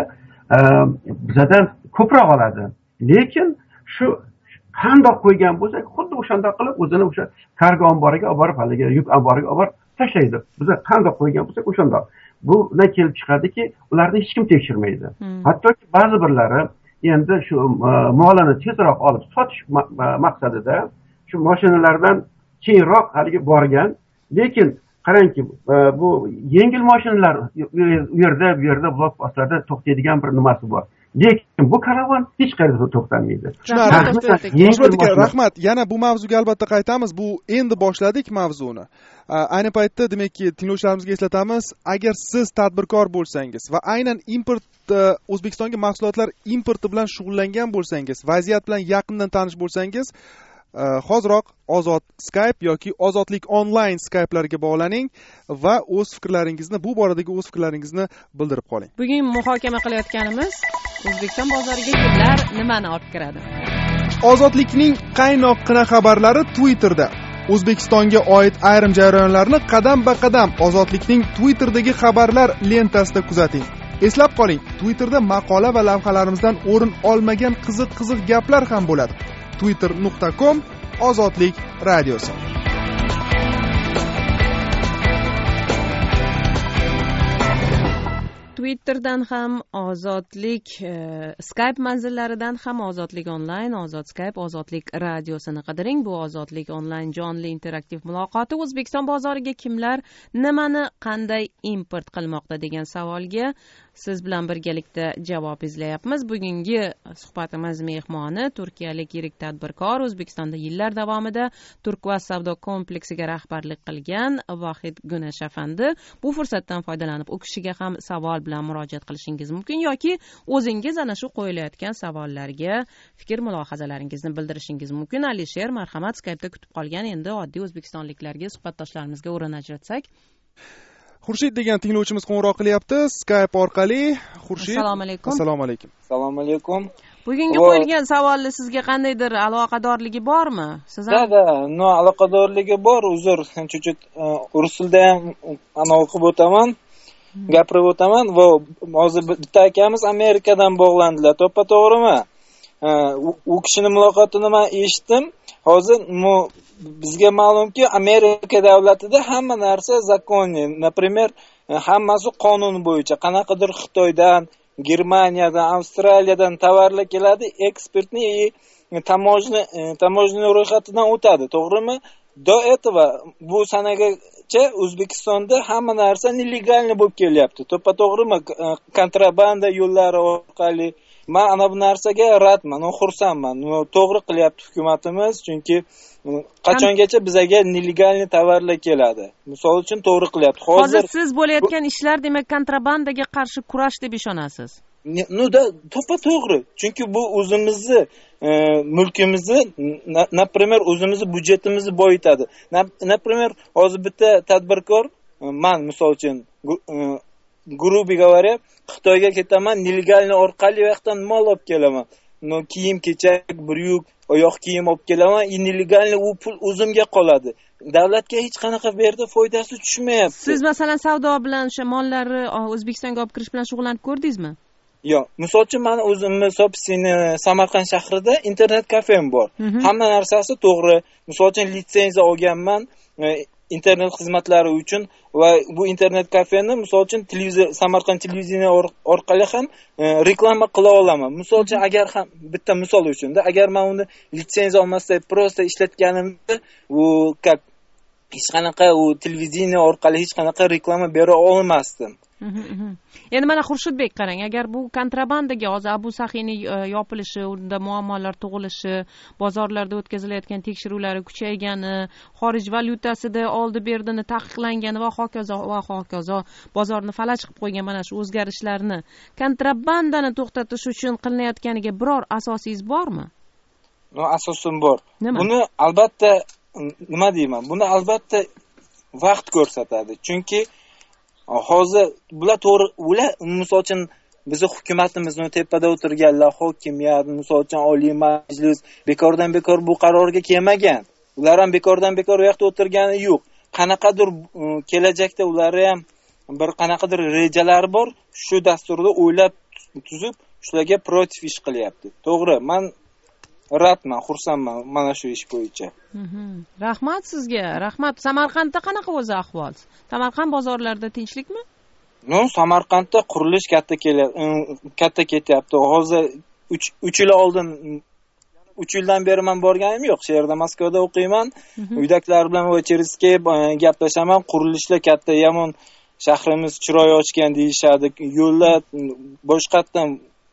bizadan ko'proq oladi. Lekin shu qandoq qo'ygan bo'lsak, xuddi o'shanday qilib o'zini o'sha kargo omboriga olib borib, haligi yuk omboriga olib borib tashlaydi. Biz qandoq qo'ygan bo'lsak, o'shandoq. Bundan kelib chiqadiki, ularni hech kim tekshirmaydi. Hattoki ba'zi birlari endi shu molini tezroq olib sotish maqsadida shu mashinalardan keyinroq haligi borgan, lekin qarangki, bu yengil mashinalar u yerda, bu yerda blokpostlarda to'xtaydigan bir nimasi bor. Lekin bu karavan hech qayerda to'xtamaydi. Rahmat. Yana bu mavzuga albatta qaytamiz. Bu endi boshladik mavzuni. Ayni paytda demakki tinglovchilarimizga eslatamiz, agar siz tadbirkor bo'lsangiz va aynan import O'zbekistonga mahsulotlar importi bilan shug'ullangan bo'lsangiz, vaziyat bilan yaqindan tanish bo'lsangiz, hoziroq Ozod Skype yoki Ozodlik onlayn Skype'lariga bog'laning va o'z fikrlaringizni, bu boradagi o'z fikrlaringizni bildirib qoling. Bugun muhokama qilayotganimiz O'zbekiston bozoriga kimlar nimani olib kiradi? Ozodlikning qaynoqqina xabarlari Twitterda. O'zbekistonga oid ayrim jarayonlarni qadam-ba-qadam Ozodlikning Twitter'dagi xabarlar lentasida kuzating. Eslab qoling, Twitterda maqola va lavhalarimizdan o'rin olmagan qiziq-qiziq gaplar ham bo'ladi. twitter nuqta com Ozodlik radiosi. Twitterdan ham Ozodlik, Skype manzillaridan ham Ozodlik onlayn, Ozod Skype, Ozodlik radiosini qidiring. Bu Ozodlik onlayn jonli interaktiv muloqoti. O'zbekiston bozoriga kimlar nimani qanday import qilmoqda degan savolga siz bilan birgalikda javob izlayapmiz. Bugungi suhbatimiz mehmoni turkiyalik yirik tadbirkor, O'zbekistonda yillar davomida Turkvaz savdo kompleksiga rahbarlik qilgan Vohid Gunash afandi. Bu fursatdan foydalanib u kishiga ham savol bilan murojaat qilishingiz mumkin yoki o'zingiz ana shu qo'yilayotgan savollarga fikr mulohazalaringizni bildirishingiz mumkin. Alisher, marhamat, Skype'da kutib qolgan endi oddiy o'zbekistonliklarga, suhbatdoshlarimizga o'rin ajratsak. Xurshid degan tinglovchimiz qo'ng'iroq qilyapti Skype orqali. Xurshid, assalomu alaykum. Assalomu alaykum. Assalomu alaykum. Bugungi qo'yilgan savolni sizga qandaydir aloqadorligi bormi? Siz ham? Da, no, aloqadorligi bor. Uzr, chunki rus tilida ham ana o'qib o'taman, gapirib o'taman va hozir bitta akamiz Amerikadan bog'landilar. To'ppa to'g'rimi? U kishining muloqotini men eshitdim. Hozir bizga ma'lumki, Amerika davlatida hamma narsa zakonniy. Например, hammasi qonun bo'yicha. Qanaqadir Xitoydan, Germaniyadan, Avstraliyadan tovarlar keladi, eksportni tamojni tamojni ro'yxatidan o'tadi, to'g'rimi? Do этого bu sanagacha O'zbekistonda hamma narsa nelegalniy bo'lib kelyapti. To'ppa to'g'rimi? Kontrabanda yo'llari orqali. Men ana bu narsaga radman, xursandman. To'g'ri qilyapti hukumatimiz, chunki qachongacha bizga nelegalniy tovarlar keladi. Misol uchun to'g'ri qilyapti. Hozir siz bo'layotgan ishlar demak kontrabandaga qarshi kurash deb ishonasiz. Ну да, to'ppa to'g'ri. Chunki bu o'zimizni mulkimizni, например, o'zimizni byudjetimizni boyitadi. Например, hozir bitta tadbirkor, men misol uchun грубо говоря, Xitoyga ketaman, nelegalniy orqali yoqdan mol olib kelaman. No kiyim-kechak, bryuk, oyoq kiyim olib kelaman, nelegalniy u pul o'zimga qoladi. Davlatga hech qanaqa bu yerda foydasi tushmayapti. Siz masalan savdo bilan o'sha mollarni O'zbekistonga olib kirish bilan shug'ullanib ko'rdingizmi? Yo'q, misol uchun men o'zimni Sobsini Samarqand shahrida internet kafem bor. Hamma narsasi to'g'ri. Misol uchun litsenziya olganman internet xizmatlari uchun va bu internet kafeni misol uchun televizion Samarqand televizioniya orqali ham reklama qila olaman. Misol uchun agar ham bitta misol uchunda agar men uni litsenziya olmasdan prosta ishlatganimda u как hech qanaqa u televizioniya orqali hech qanaqa reklama bera olmasdim. Endi mana Xurshidbek qarang, agar bu kontrabandaga hozir Abu Sahiyning yopilishi, unda muammolar tug'ilishi, bozorlarda o'tkazilayotgan tekshiruvlari kuchaygani, xorij valyutasida oldi-berdini taqiqlangani va hokazo va hokazo bozorni falaj qilib qo'ygan mana shu o'zgarishlarni kontrabandani to'xtatish uchun qilinayotganiga biror asosingiz bormi? No, asosim bor. Buni albatta nima deyman? Buni albatta vaqt ko'rsatadi. Chunki hozir bular to'g'ri, ular misol uchun bizning hukumatimizning tepada o'tirganlar, hokimiyat, misol uchun Oliy Majlis bekordan bekor bu qarorga kelmagan. Ular ham bekordan bekor u yoqda o'tirgani yo'q. Qanaqadir kelajakda ular ham bir qanaqadir rejalari bor, shu dasturda o'ylab tuzib shularga protiv ish qilyapti. To'g'ri, men radman, xursandman mana shu ish bo'yicha. Rahmat sizga. Rahmat. Samarqandda qanaqa o'zi ahvol? Samarqand bozorlarida tinchlikmi? No, Samarqandda qurilish katta kelyapti, katta ketyapti. Hozir uch yil oldin uch yildan beri men borganim yo'q. Shu yerda Moskvada o'qiyman. Uydagilar bilan o'chirishga gaplashaman. Qurilishlar katta, yomon shahrimiz chiroy ochgan deyishadi. Yo'llar boshqatdan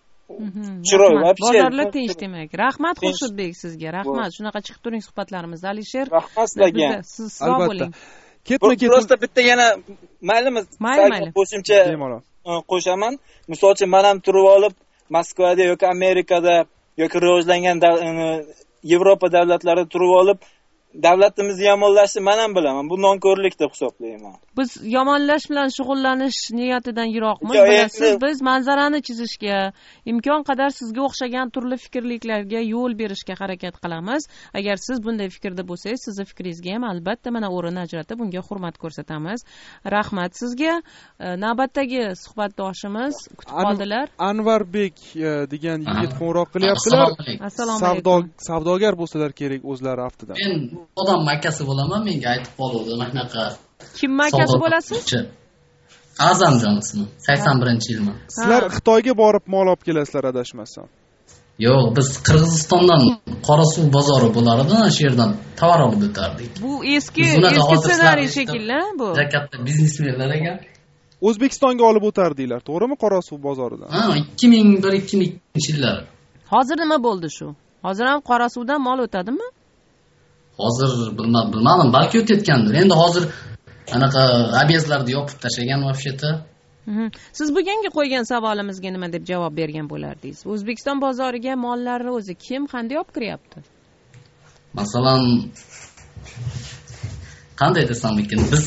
chiroy va bozorlar tinch demak. Rahmat Xurshidbek sizga. Rahmat. Shunaqa chiqib turing suhbatlarimizda. Alisher. Rahmat sizlarga. Siz sog' bo'ling. Ketma ket. Prosta bitta yana maylimi? Mayli. Qo'shimcha qo'shaman. Misol uchun men ham turib olib Moskvada yoki Amerikada yoki rivojlangan Yevropa davlatlarida turib olib davlatimizni yomonlashni men ham bilaman. Bu nonko'rlik deb hisoblayman. Biz yomonlash bilan shug'ullanish niyatidan yiroqmiz. Bilasiz, biz manzarani chizishga, imkon qadar sizga o'xshagan turli fikrliklarga yo'l berishga harakat qilamiz. Agar siz bunday fikrda bo'lsangiz, sizning fikringizga ham albatta mana o'rin ajratib, bunga hurmat ko'rsatamiz. Rahmat sizga. Navbatdagi suhbatdoshimiz kutib qoldilar. Anvarbek degan yigit qo'ng'iroq qilyaptilar. Assalomu Savdo alaykum. savdogar bo'lsalar kerak o'zlari aftidan. Men odam makasi bo'laman, menga aytib qoldi, manaqa. Kim makasi bo'lasiz? Azamjon ismi. sakson birinchi yilman. Sizlar Xitoyga borib mol olib kelasizlar adashmasam. Yo'q, biz Qirg'izistondan Qorasuv bozori bo'lar edi, o'sha yerdan tovar olib o'tardik. Bu eski eski ssenariy shekilli, bu. Katta biznesmenlar ekan. O'zbekistonga olib o'tardinglar, to'g'rimi? Qorasuv bozoridan. Ha, ikki ming bir ikki ming ikkinchi yillar. Hozir nima bo'ldi shu? Hozir ham Qorasuvdan mol o'tadimi? Hozir bilmadim, bilmadim, balki o'tayotgandir. Endi hozir anaqa abyezlarni yopib tashlagan вообще-то. Siz bugungi qo'ygan savolimizga nima deb javob bergan bo'lardingiz? O'zbekiston bozoriga mollarni o'zi kim, qanday olib kiryapti? Masalan, qanday desam ekan, biz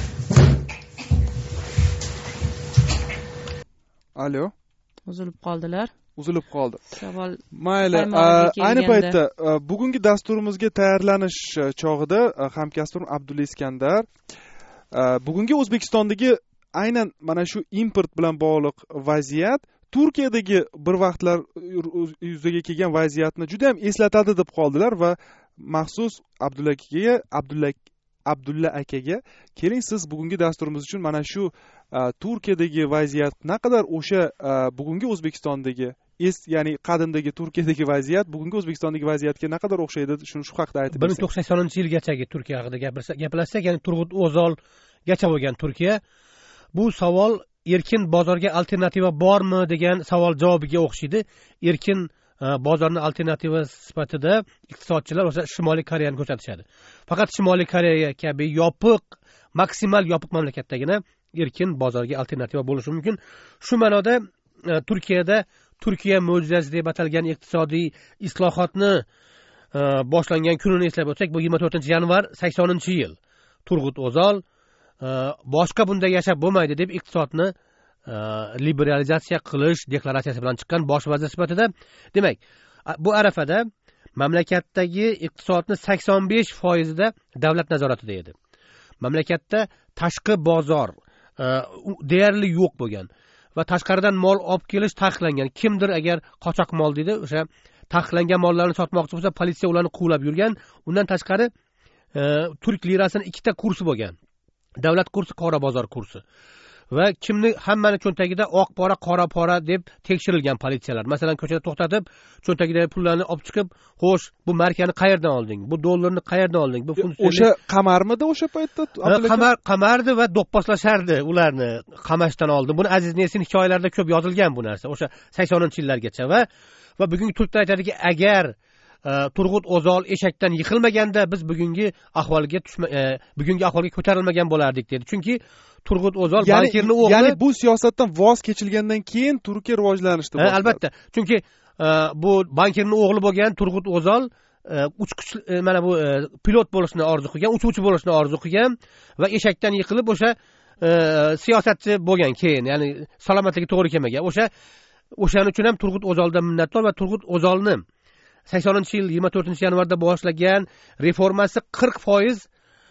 Alo. Uzilib qoldilar. Uzilib qoldi. Savol. Mayli, ayni paytda bugungi dasturimizga tayyorlanish chog'ida hamkasbim Abdulla Iskandar bugungi O'zbekistondagi aynan mana shu import bilan bog'liq vaziyat Turkiyadagi bir vaqtlar yuzaga kelgan vaziyatni juda ham eslatadi deb qoldilar va maxsus Abdulla akaga, Abdulla Abdulla akaga keling siz bugungi dasturimiz uchun mana shu Turkiyadagi vaziyat naqadar o'sha bugungi O'zbekistondagi es ya'ni qadimdagi Turkiyadagi vaziyat bugungi O'zbekistondagi vaziyatga naqadar o'xshaydi shuni shu haqida aytib bir ming to'qson saksoninchi yilgachagi Turkiya haqida gaplashsak, ya'ni Turg'ut O'zolgacha bo'lgan Turkiya, bu savol erkin bozorga alternativa bormi degan savol javobiga o'xshaydi. Erkin bozorning alternativa sifatida iqtisodchilar o'sha Shimoliy Koreyani ko'rsatishadi. Faqat Shimoliy Koreya kabi yopiq, maksimal yopiq mamlakatdagina erkin bozorga alternativa bo'lishi mumkin. Shu ma'noda Turkiyada Turkiya mo'jizasi deb atalgan iqtisodiy islohotni boshlangan kunini eslab o'tsak, bu yigirma to'rtinchi yanvar saksoninchi yil. Turg'ut O'zol boshqa bunday yashab bo'lmaydi deb iqtisodni liberalizatsiya qilish deklaratsiyasi bilan chiqqan bosh vazir sifatida, demak, bu arafada mamlakatdagi iqtisodni sakson besh foizida davlat nazoratida edi. Mamlakatda tashqi bozor deyarli yo'q bo'lgan va tashqaridan mol olib kelish taqiqlangan. Kimdir agar qochoq mol dedi, o'sha taqiqlangan mollarni sotmoqchi bo'lsa, politsiya ularni quvlab yurgan. Undan tashqari turk lirasining ikkita kursi bo'lgan. Davlat kursi, qora bozor kursi. Va kimni hammani cho'ntagida oq pora, qora pora deb tekshirilgan politsiyalar. Masalan, ko'chada to'xtatib, cho'ntagidagi pullarni olib chiqib, "Xo'sh, bu markani qayerdan olding? Bu dollarni qayerdan olding?" Bu o'sha qamarmidi o'sha paytda? Qamar qamardi va do'pposlashardi ularni qamashdan oldin. Buni Aziz Nesin hikoyalarida ko'p yozilgan bu narsa. O'sha saksoninchi yillargacha va va bugungi turklar aytadiki, agar Turg'ut O'zol eshakdan yiqilmaganda biz bugungi ahvolga tushma bugungi ahvolga ko'tarilmagan bo'lardik dedi. Chunki Turg'ut O'zol bankirning o'g'li. Ya'ni bu siyosatdan voz kechilgandan keyin Turkiya rivojlanishdi. Albatta. Chunki bu bankirning o'g'li bo'lgan Turg'ut O'zol uchquch mana bu pilot bo'lishni orzu qilgan, uchuvchi bo'lishni orzu qilgan va eshakdan yiqilib o'sha siyosatchi bo'lgan keyin, ya'ni salomatligi to'g'ri kelmagan. O'sha o'shaning uchun ham Turg'ut O'zoldan minnatdor va Turg'ut O'zolni saksoninchi yil yigirma to'rtinchi yanvarda boshlagan reformasi qirq foiz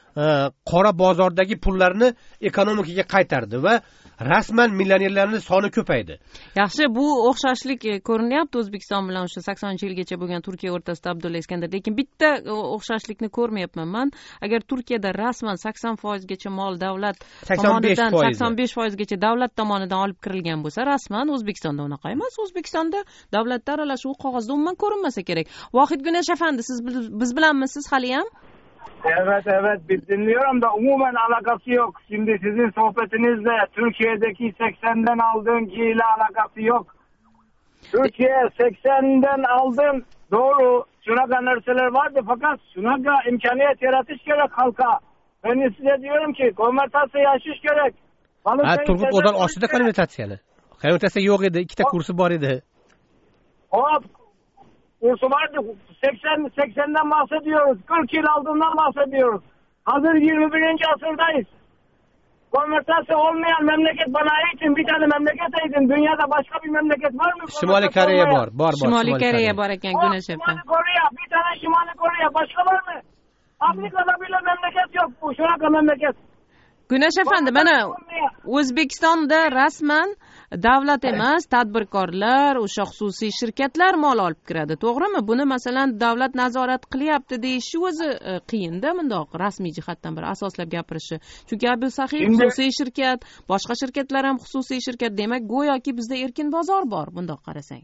qora bozordagi pullarni ekonomikaga qaytardi va rasman millionerlarning soni ko'paydi. Yaxshi, bu o'xshashlik ko'rinyapti O'zbekiston bilan o'sha saksoninchi yilgacha bo'lgan Turkiya o'rtasida Abdulla Iskandar, lekin bitta o'xshashlikni ko'rmayapman men. Agar Turkiyada rasman sakson foizgacha mol davlat tomonidan sakson besh foizgacha davlat tomonidan olib kirilgan bo'lsa, rasman O'zbekistonda unaqa emas. O'zbekistonda davlatlar aralashuvi qog'ozda umuman ko'rinmasa kerak. Vohid Gunash afandi, siz biz bilanmisiz hali ham? Evet evet biz dinliyorum da umumen alakası yok. Şimdi sizin sohbetinizle Türkiye'deki seksenden aldığınkiyle alakası yok. Türkiye seksenden aldın doğru şunaka nörseler vardı fakat şunaka imkaniyet yaratış gerek halka. Ben size diyorum ki konvertasyon yaşış gerek. Ha, Turgut O'zal ochdi konvertatsiyani. Konvertatsiya yo'q edi, ikkita kursi bor edi. Hop. Kursu vardı. seksen seksenden bahsediyoruz. kırk yıl aldığından bahsediyoruz. Hazır yirmi birinci asırdayız. Konvertasyon olmayan memleket bana eğitim. Bir tane memleket eğitim. Dünyada başka bir memleket var mı? Şimali Koreya var. Var var. Şimali Koreya var ekan Güneş efendim. Şimali Koreya. Bir tane Şimali Koreya. Başka var mı? Afrika'da bile memleket yok bu. Şuraka memleket. Güneş efendi, mana O'zbekistonda rasman davlat emas, tadbirkorlar, o'sha xususiy shirkatlar mol olib kiradi, to'g'rimi? Buni masalan davlat nazorat qilyapti deyishi o'zi qiyinda, bundoq rasmiy jihatdan bir asoslab gapirishi. Chunki Abu Sahih xususiy shirkat, boshqa shirkatlar ham xususiy shirkat, demak go'yoki bizda erkin bozor bor, bundoq qarasang.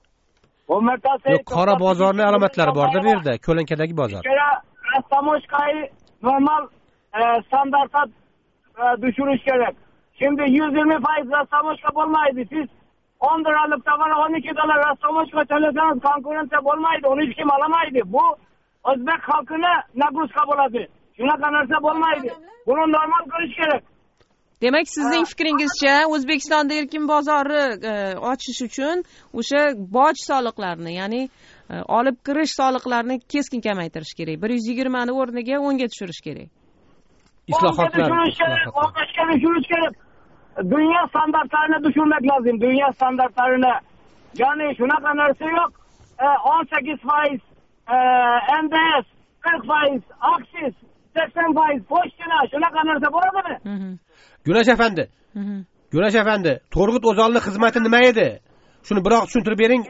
Yo'q, qora bozorning alomatlari bor-da bu yerda, Ko'lankadagi bozor. Rastamoshkayı normal e, standarta e, düşürüş gerek. Şimdi yüz yirmi faiz rastamoshka olmaydı. Siz on liralık tavana on iki dolar rastamoshka çalışsanız konkurence olmaydı. Onu hiç kim alamaydı. Bu Özbek halkına nagruska boladı. Şuna kanarsa olmaydı. Bunu normal görüş gerek. Demak, sizning fikringizcha O'zbekistonda erkin bozorni ochish uchun o'sha boj soliqlarini, ya'ni olib kirish soliqlarini keskin kamaytirish kerak. bir yuz yigirma ni o'rniga o'nga tushirish kerak. İslahatlar. on beşe düşürüş gerek. Dünya standartlarını düşürmek lazım. Dünya standartlarını. Yani şuna kanarsa yok. on sekiz faiz N D S, kırk faiz aksis, seksen faiz poştina. Şuna kanarsa bo'ladi mı? Güneş efendi. Güneş efendi, Turgut O'zalning xizmati nima edi? Shuni biroq tushuntirib bering.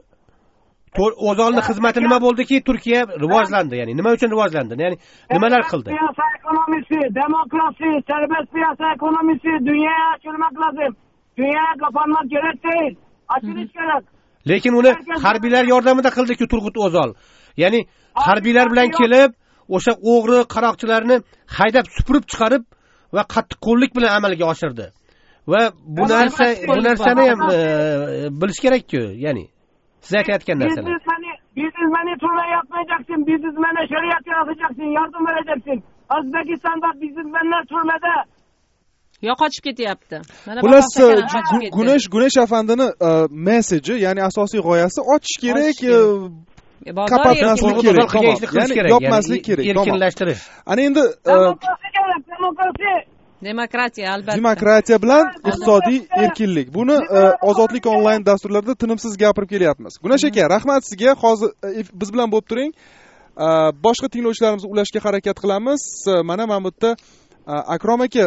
O'zalning xizmati nima bo'ldiki, Turkiya rivojlandi, ya'ni nima uchun rivojlandi? Ya'ni nimalar qildi? Piyasa ekonomisi, demokrasi, serbest piyasa ekonomisi dünyaya açılmak lazım. Dünyaya kapanmak gerek değil. Açılış gerek. Lekin uni harbiylar yordamida qildi-ku Turgut O'zal. Ya'ni harbiylar bilan kelib, o'sha o'g'ri qaroqchilarni haydab supurib chiqarib va qattiqqo'llik bilan amalga oshirdi. Va bu narsa bu narsani ham bilish kerak-ku, ya'ni siz aytayotgan narsalar. Biznesmeni, biznesmeni turma yapmayacaksın. Biznesmene şeriat yaratacaksın, yardım vereceksin. O'zbekistonda biznesmenlar turmada. Yo qochib ketyapti. Xullas, Gunesh Gunesh afandini messeji, ya'ni asosiy g'oyasi ochish kerak, kapatmaslik kerak, ya'ni yopmaslik kerak, erkinlashtirish. Ana endi demokrasiya demokratiya albatta. Demokratiya bilan iqtisodiy erkinlik. Buni Ozodlik onlayn dasturlarida tinimsiz gapirib kelyapmiz. Gunesh aka, rahmat sizga. Hozir biz bilan bo'lib turing. Boshqa tinglovchilarimizni ulashga harakat qilamiz. Mana mana bu yerda Akrom aka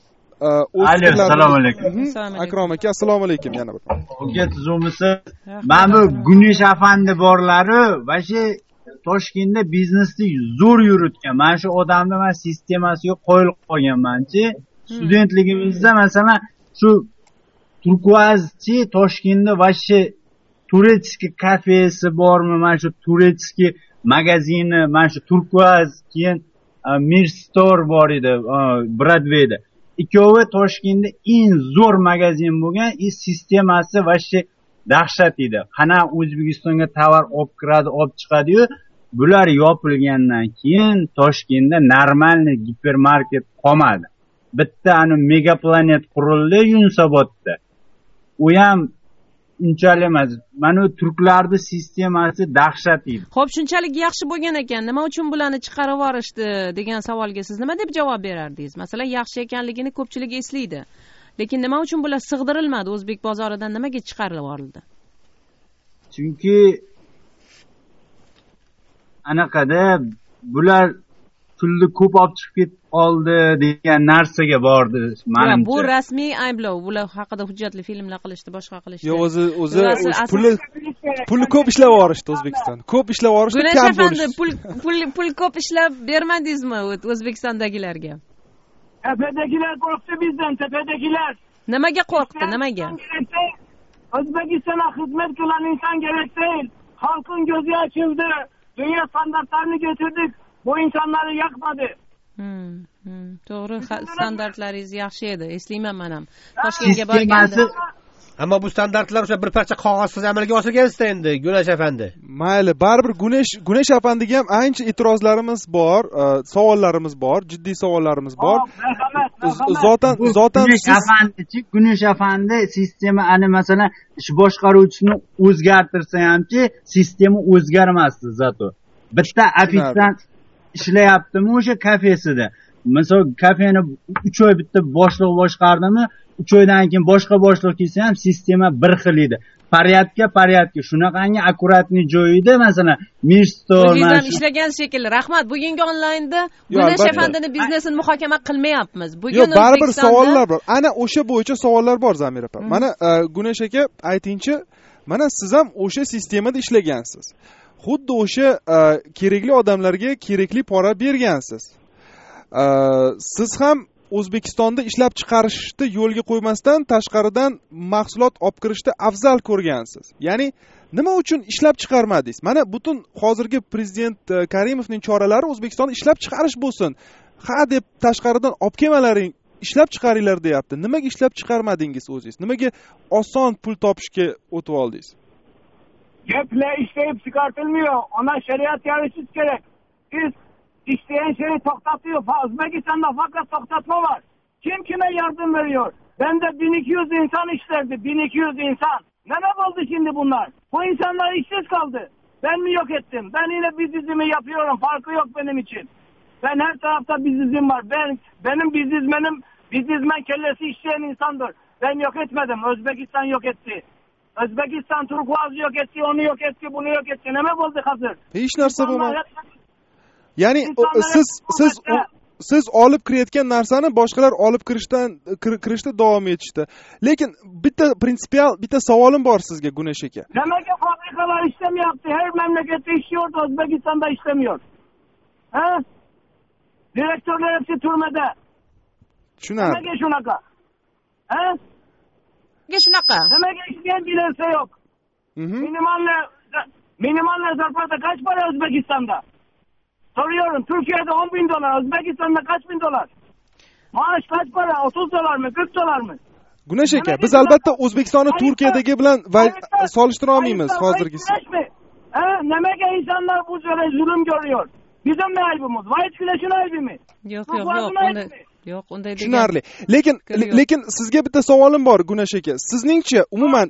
Assalomu alaykum. Akrom aka, assalomu alaykum yana bir. O'ka tuzumisiz. Mana bu Gunesh afandi borlari va shu Toshkentda biznesni zo'r yuritgan. Mana shu odamni men sistemasiga qo'yilib qolganman-chi. Studentligimizda masalan shu Turkuazchi Toshkentda va shu turetskiy kafesi bormi? Mana shu turetskiy magazini, mana shu Turkuaz, keyin Mir Store bor edi Broadwayda. Ikkovi Toshkentda eng zo'r magazin bo'lgan, i sistemasi va shu dahshat edi. Qana O'zbekistonga tovar olib kiradi, olib chiqadi-yu, bular yopilgandan keyin Toshkentda normalniy gipermarket qolmadi. Bitta ani Megaplanet qurildi Yunusobodda. U ham unchalik emas. Mana turklarning sistemasi dahshat edi. Xo'p, shunchalik yaxshi bo'lgan ekan, nima uchun bularni chiqarib yuborishdi degan savolga siz nima deb javob berardingiz? Masalan, yaxshi ekanligini ko'pchilik eslaydi. Lekin nima uchun bular sig'dirilmadi, o'zbek bozoridan nimaga chiqarib yuborildi? Chunki anaqada bular pulni ko'p olib chiqib ketib qoldi degan narsaga bordi menimcha. Bu rasmiy ayblov. Bular haqida hujjatli filmlar qilishdi, boshqa qilishdi. Yo'q, o'zi o'zi puli puli ko'p ishlab yuborishdi O'zbekiston. Ko'p ishlab yuborishdi, Gunash kam efendi, bo'lishdi. pul pul pul ko'p ishlab bermadingizmi O'zbekistondagilarga? Tepedekiler korktu bizden, tepedekiler. Nimaga qo'rqdi, nimaga? O'zbekistonga xizmat qilan inson kerak değil. Halkın gözü açıldı. Dünya standartlarını getirdik. Bu insanları yakmadı. Hmm, hmm, to'g'ri, standartlaringiz yaxshi edi. Eslayman men ham. Toshkentga borganda. Ammo bu standartlar o'sha bir parcha qog'ozsiz amalga oshirgansizda endi Gunash efendi. Mayli, baribir Gunash Gunash afandiga ham ancha e'tirozlarimiz bor, savollarimiz bor, jiddiy savollarimiz bor. Zotan zotan Gunash afandichi, Gunash afandi sistema ana masalan ish boshqaruvchisini o'zgartirsa hamki, sistema o'zgarmasdi zato. Bitta ofitsant ishlayaptimi o'sha kafesida. Misol kafeni uch oy bitta boshliq boshqardimi, uch oydan keyin boshqa boshliq kelsa ham sistema bir xil edi. Порядка, порядка. Shunaqangi akkuratni joyida masalan Mirstol mana shu ishlagan shekilli. Rahmat, bugungi onlaynda Gunash efandini biznesini muhokama qilmayapmiz. Bugun yo'q, baribir savollar bor. Ana o'sha bo'yicha savollar bor Zamir opa. Mana Gunash aka aytingchi, mana siz ham o'sha sistemada ishlagansiz. Xuddi o'sha kerakli odamlarga kerakli pora bergansiz. Siz ham O'zbekistonda ishlab chiqarishni yo'lga qo'ymasdan tashqaridan mahsulot olib kirishni afzal ko'rgansiz. Ya'ni nima uchun ishlab chiqarmadingiz? Mana butun hozirgi prezident Karimovning choralari O'zbekistonda ishlab chiqarish bo'lsin. Ha deb tashqaridan olib kelmalaring, ishlab chiqaringlar deyapti. Nimaga ishlab chiqarmadingiz o'zingiz? Nimaga oson pul topishga o'tib oldingiz? Geple işleyip çıkartılmıyor. Ona şeriat yarışı gerek. Biz İsteyen şeyi toktatıyor. Özbekistan'da fakat toktatma var. Kim kime yardım veriyor? Bende bin iki yüz insan işlerdi. bin iki yüz insan. Ne ne oldu şimdi bunlar? Bu insanlar işsiz kaldı. Ben mi yok ettim? Ben yine bizizimi yapıyorum. Farkı yok benim için. Ben her tarafta bizizim var. Ben benim bizizmenim, bizizmen kellesi işleyen insandır. Ben yok etmedim. Özbekistan yok etti. Özbekistan Turkuaz yok etti. Onu yok etti. Bunu yok etti. Ne mi oldu hazır? Hiç narsa bo'lmadi. Ya'ni siz siz siz olib kirayotgan narsani boshqalar olib kirishdan kirishda davom etishdi. Lekin bitta prinsipial bitta savolim bor sizga Gunash aka. Nimaga fabrikalar ishlamyapti? Her memlekette işliyordu, O'zbekistonda ishlamiyor. Ha? Direktörler hepsi turmada. Tushunarli. Nimaga shunaqa? Ha? Nimaga shunaqa? Nimaga ishlayotgan bilinsa yo'q. Minimal minimal zarfata kaç para O'zbekistonda? Soruyorum, Türkiye'de on bin dolar, Özbekistan'da kaç bin dolar? Maaş kaç para? otuz dolar mı, kırk dolar mı? Gunash aka, biz albatta O'zbekistonni Turkiyadagi bilan solishtira olmaymiz hozirgisi. Ha, nimaga insanlar bu böyle zulüm görüyor? Bizim mi aybimiz? Vahit Güneş'in aybi mi? Yo'q, yo'q, yo'q, unday yo'q, unday degan. Tushunarli. Lekin lekin sizga bitta savolim bor Gunash aka. Sizningcha umuman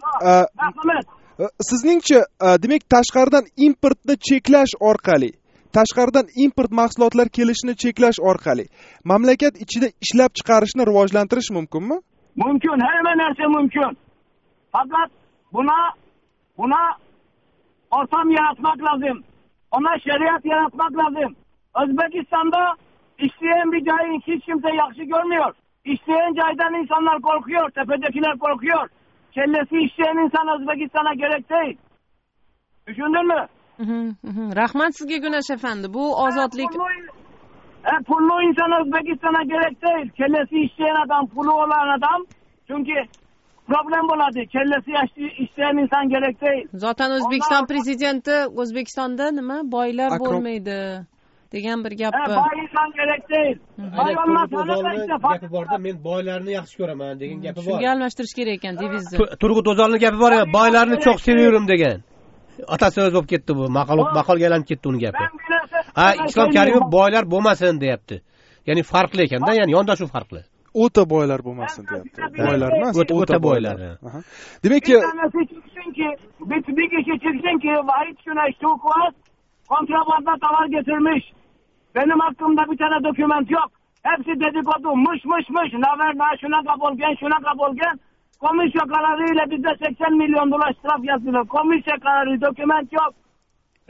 sizningcha demak tashqaridan importni cheklash orqali tashqaridan import mahsulotlar kelishini cheklash orqali mamlakat ichida ishlab chiqarishni rivojlantirish mumkinmi? Mumkin, hamma narsa mumkin. Faqat buna buna ortam yaratmak lazım. Ona şeriat yaratmak lazım. O'zbekistonda işleyen bir joyni hiç kimse yaxshi görmüyor. İşleyen joydan insanlar korkuyor, tepedekiler korkuyor. Kellesi işleyen insan O'zbekistonga gerek değil. Düşündün mü? Rahmat sizga Gunash efendi. Bu ozodlik e, pullu insan O'zbekistonga gerek değil. Kellesi işleyen adam, pulu olan adam. Çünkü problem bo'ladi. Kellesi işleyen insan gerek değil. Zaten O'zbekiston prezidenti O'zbekistonda nima boylar bo'lmaydi degan bir gap bor. Boy inson gerek değil. Boy olmasa gapi borda, men boylarni yaxshi ko'raman degan gapi bor. Shunga almashtirish kerak ekan devizni. Turg'ut O'zolning gapi bor, boylarni çok seviyorum degan. Atasi o'zi bo'lib ketdi bu. Maqol maqolga aylanib ketdi uning gapi. Ha, Islom Karimov boylar bo'lmasin deyapti. Ya'ni farqli ekanda, ya'ni yondashuv farqli. O'ta boylar bo'lmasin deyapti. Boylar emas, o'ta boylar. Demak, çünkü bir bir kişi çıksın ki Vahit Güneş Turkuaz kontrabanda tavar getirmiş. Benim hakkımda bir tane doküment yok. Hepsi dedikodu, mış mış mış. Naver na şuna kabul gen, şuna kabul gen. Komisyon kararıyla bize seksen milyon dolar israf yazılır. Komisyon kararı, doküment yok.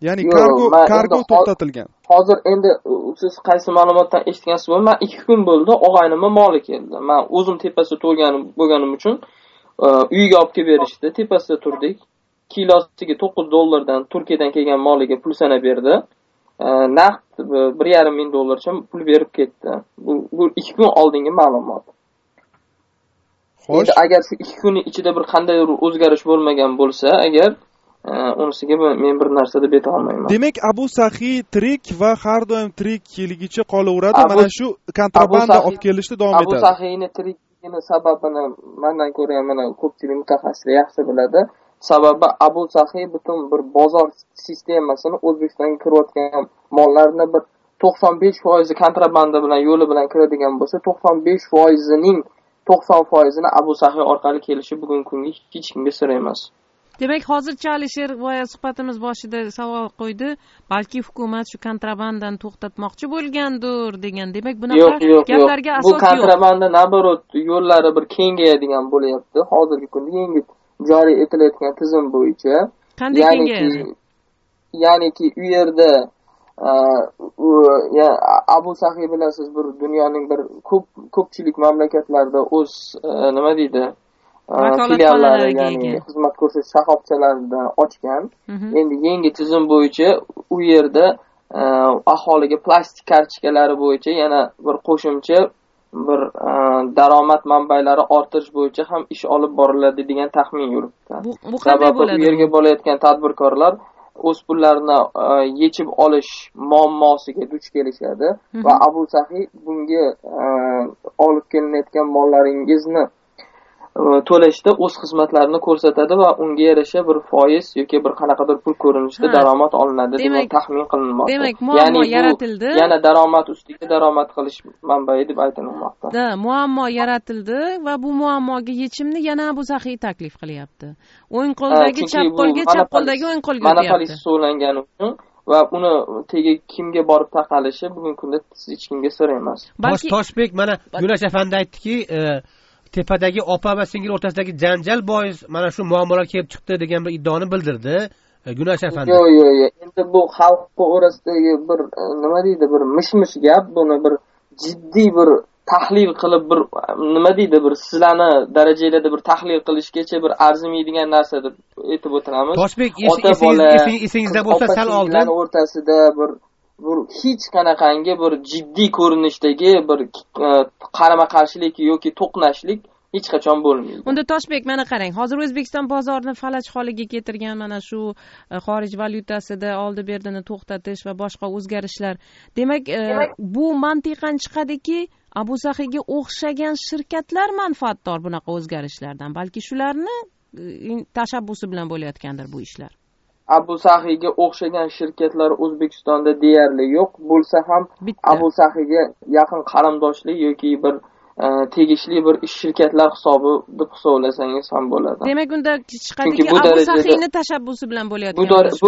Ya'ni kargo kargo to'xtatilgan. Hozir endi siz qaysi ma'lumotdan eshitgansiz bo'lmayman. Men ikki kun bo'ldi, og'aynimni moli keldi. Men o'zim tepasida turganim bo'lganim uchun uyga olib kelib berishdi. Tepasida turdik. Kilosiga to'qqiz dollardan Turkiyadan kelgan moliga pul sanab berdi. Naqd bir yarim ming dollarcha pul berib ketdi. Bu bu ikki kun oldingi ma'lumot. Endi agar shu ikki kunning ichida bir qandaydir o'zgarish bo'lmagan bo'lsa, agar unisiga men bir narsa deb ayta olmayman. Demak, Abu Sahiy tirik va har doim tirik yiligicha qolaveradi. Mana shu kontrabanda olib kelishda davom etadi. Abu Sahiyni tirikligini sababini mendan ko'ra ham mana ko'pchilik mutaxassislar yaxshi biladi. Sababi Abu Sahiy butun bir bozor sistemasini O'zbekistonga kirayotgan mollarni bir to'qson besh foiz kontrabanda bilan yo'li bilan kiradigan bo'lsa, to'qson besh foizining to'qson foizini Abu Sahiy orqali kelishi bugungi kunga hech kimga sir emas. Demak, hozircha Alisher boya suhbatimiz boshida savol qo'ydi, balki hukumat shu kontrabandani to'xtatmoqchi bo'lgandir degan. Demak, bunaqa gaplarga asos yo'q. Bu kontrabanda naborot yo'llari bir kengayadigan bo'lyapti. Hozirgi kunda yangi joriy etilayotgan tizim bo'yicha. Qanday kengayadi? Ya'niki u yerda Abu Sahiy bilasiz, bir dunyoning bir ko'p ko'pchilik mamlakatlarda o'z nima deydi? filiallari, ya'ni xizmat ko'rsatish shoxobchalaridan ochgan. Endi yangi tizim bo'yicha u yerda aholiga plastik kartochkalari bo'yicha yana bir qo'shimcha bir daromad manbalari orttirish bo'yicha ham ish olib boriladi degan taxmin yuribdi. Bu qanday bo'ladi? Bu yerga bo'layotgan tadbirkorlar o'z pullarini yechib olish muammosiga duch kelishadi va Abu Sahiy bunga olib kelinayotgan mollaringizni to'lashda o'z xizmatlarini ko'rsatadi va unga yarasha bir foiz yoki bir qanaqadir pul ko'rinishida daromad olinadi degan taxmin qilinmoqda. Demak, muammo yaratildi. Yana daromad ustiga daromad qilish manbai deb aytilmoqda. Da, muammo yaratildi va bu muammoga yechimni yana Abu Sahiy taklif qilyapti. O'ng qo'ldagi chap qo'lga, chap qo'ldagi o'ng qo'lga o'tyapti. Monopolist hisoblangani uchun va uni tegi kimga borib taqalishi bugungi kunda hech kimga sir emas. Balki Toshbek mana Gunash afandi aytdiki, tepadagi opa va singil o'rtasidagi janjal bois mana shu muammolar kelib chiqdi degan bir iddaoni bildirdi Gunash afandi. Yo'q, yo'q, yo'q. Endi bu xalq orasidagi bir nima deydi, bir mish-mish gap, buni bir jiddiy bir tahlil qilib bir nima deydi, bir sizlarni darajangizda bir tahlil qilishgacha bir arzimaydigan narsa deb aytib o'tiramiz. Toshbek, esingizda bo'lsa sal oldin o'rtasida bir bir hech qanaqangi bir jiddiy ko'rinishdagi bir qarama-qarshilik yoki to'qnashlik hech qachon bo'lmaydi. Unda Toshbek, mana qarang, hozir O'zbekiston bozorini falaj holiga keltirgan mana shu xorij valyutasida oldi berdini to'xtatish va boshqa o'zgarishlar. Demak, bu mantiqan chiqadiki, Abu Sahiyga o'xshagan shirkatlar manfaatdor bunaqa o'zgarishlardan, balki shularni tashabbusi bilan bo'layotgandir bu ishlar. Abu Sahiyga o'xshagan shirkatlar O'zbekistonda deyarli yo'q, bo'lsa ham Abu Sahiyga yaqin qarindoshli yoki bir tegishli bir ish shirkatlar hisobi deb hisoblasangiz ham bo'ladi. Demak, unda chiqadiki, Abu Sahiyni tashabbusi bilan bo'layotgan bu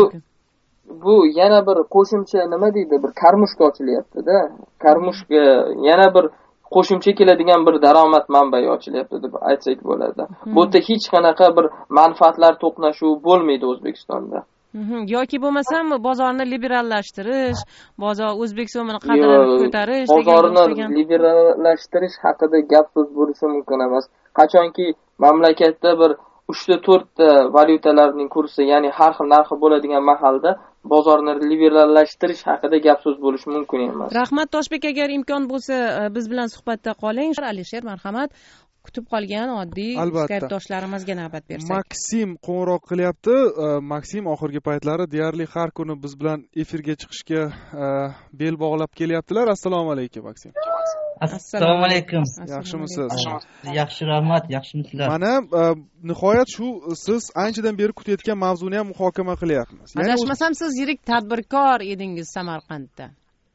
bu yana bir qo'shimcha nima deydi, bir karmushka ochilyapti-da. Karmushka yana bir qo'shimcha keladigan bir daromad manbai ochilyapti deb aytsak bo'ladi. Bu yerda hech qanaqa bir manfaatlar to'qnashuvi bo'lmaydi O'zbekistonda. Yoki bo'lmasam bozorni liberallashtirish, bozor O'zbekistonning qadrini ko'tarish, bozorni liberallashtirish haqida gap so'z bo'lishi mumkin emas. Qachonki mamlakatda bir uchta to'rtta valyutalarning kursi, ya'ni har xil narxi bo'ladigan mahalda bozorni liberallashtirish haqida gap so'z bo'lishi mumkin emas. Rahmat Toshbek, agar imkon bo'lsa biz bilan suhbatda qoling. Alisher, marhamat. Kutib qolgan oddiy Skype-doshlarimizga navbat bersak. Maksim qo'ng'iroq qilyapti. Maksim oxirgi paytlari deyarli har kuni biz bilan efirga chiqishga bel bog'lab kelyaptilar. Assalomu alaykum, Maksim. Assalomu alaykum. Yaxshimisiz? Yaxshi, rahmat. Yaxshimisizlar? Mana nihoyat shu siz anchadan beri kutayotgan mavzuni ham muhokama qilyapmiz. Adashmasam siz yirik tadbirkor edingiz Samarqandda.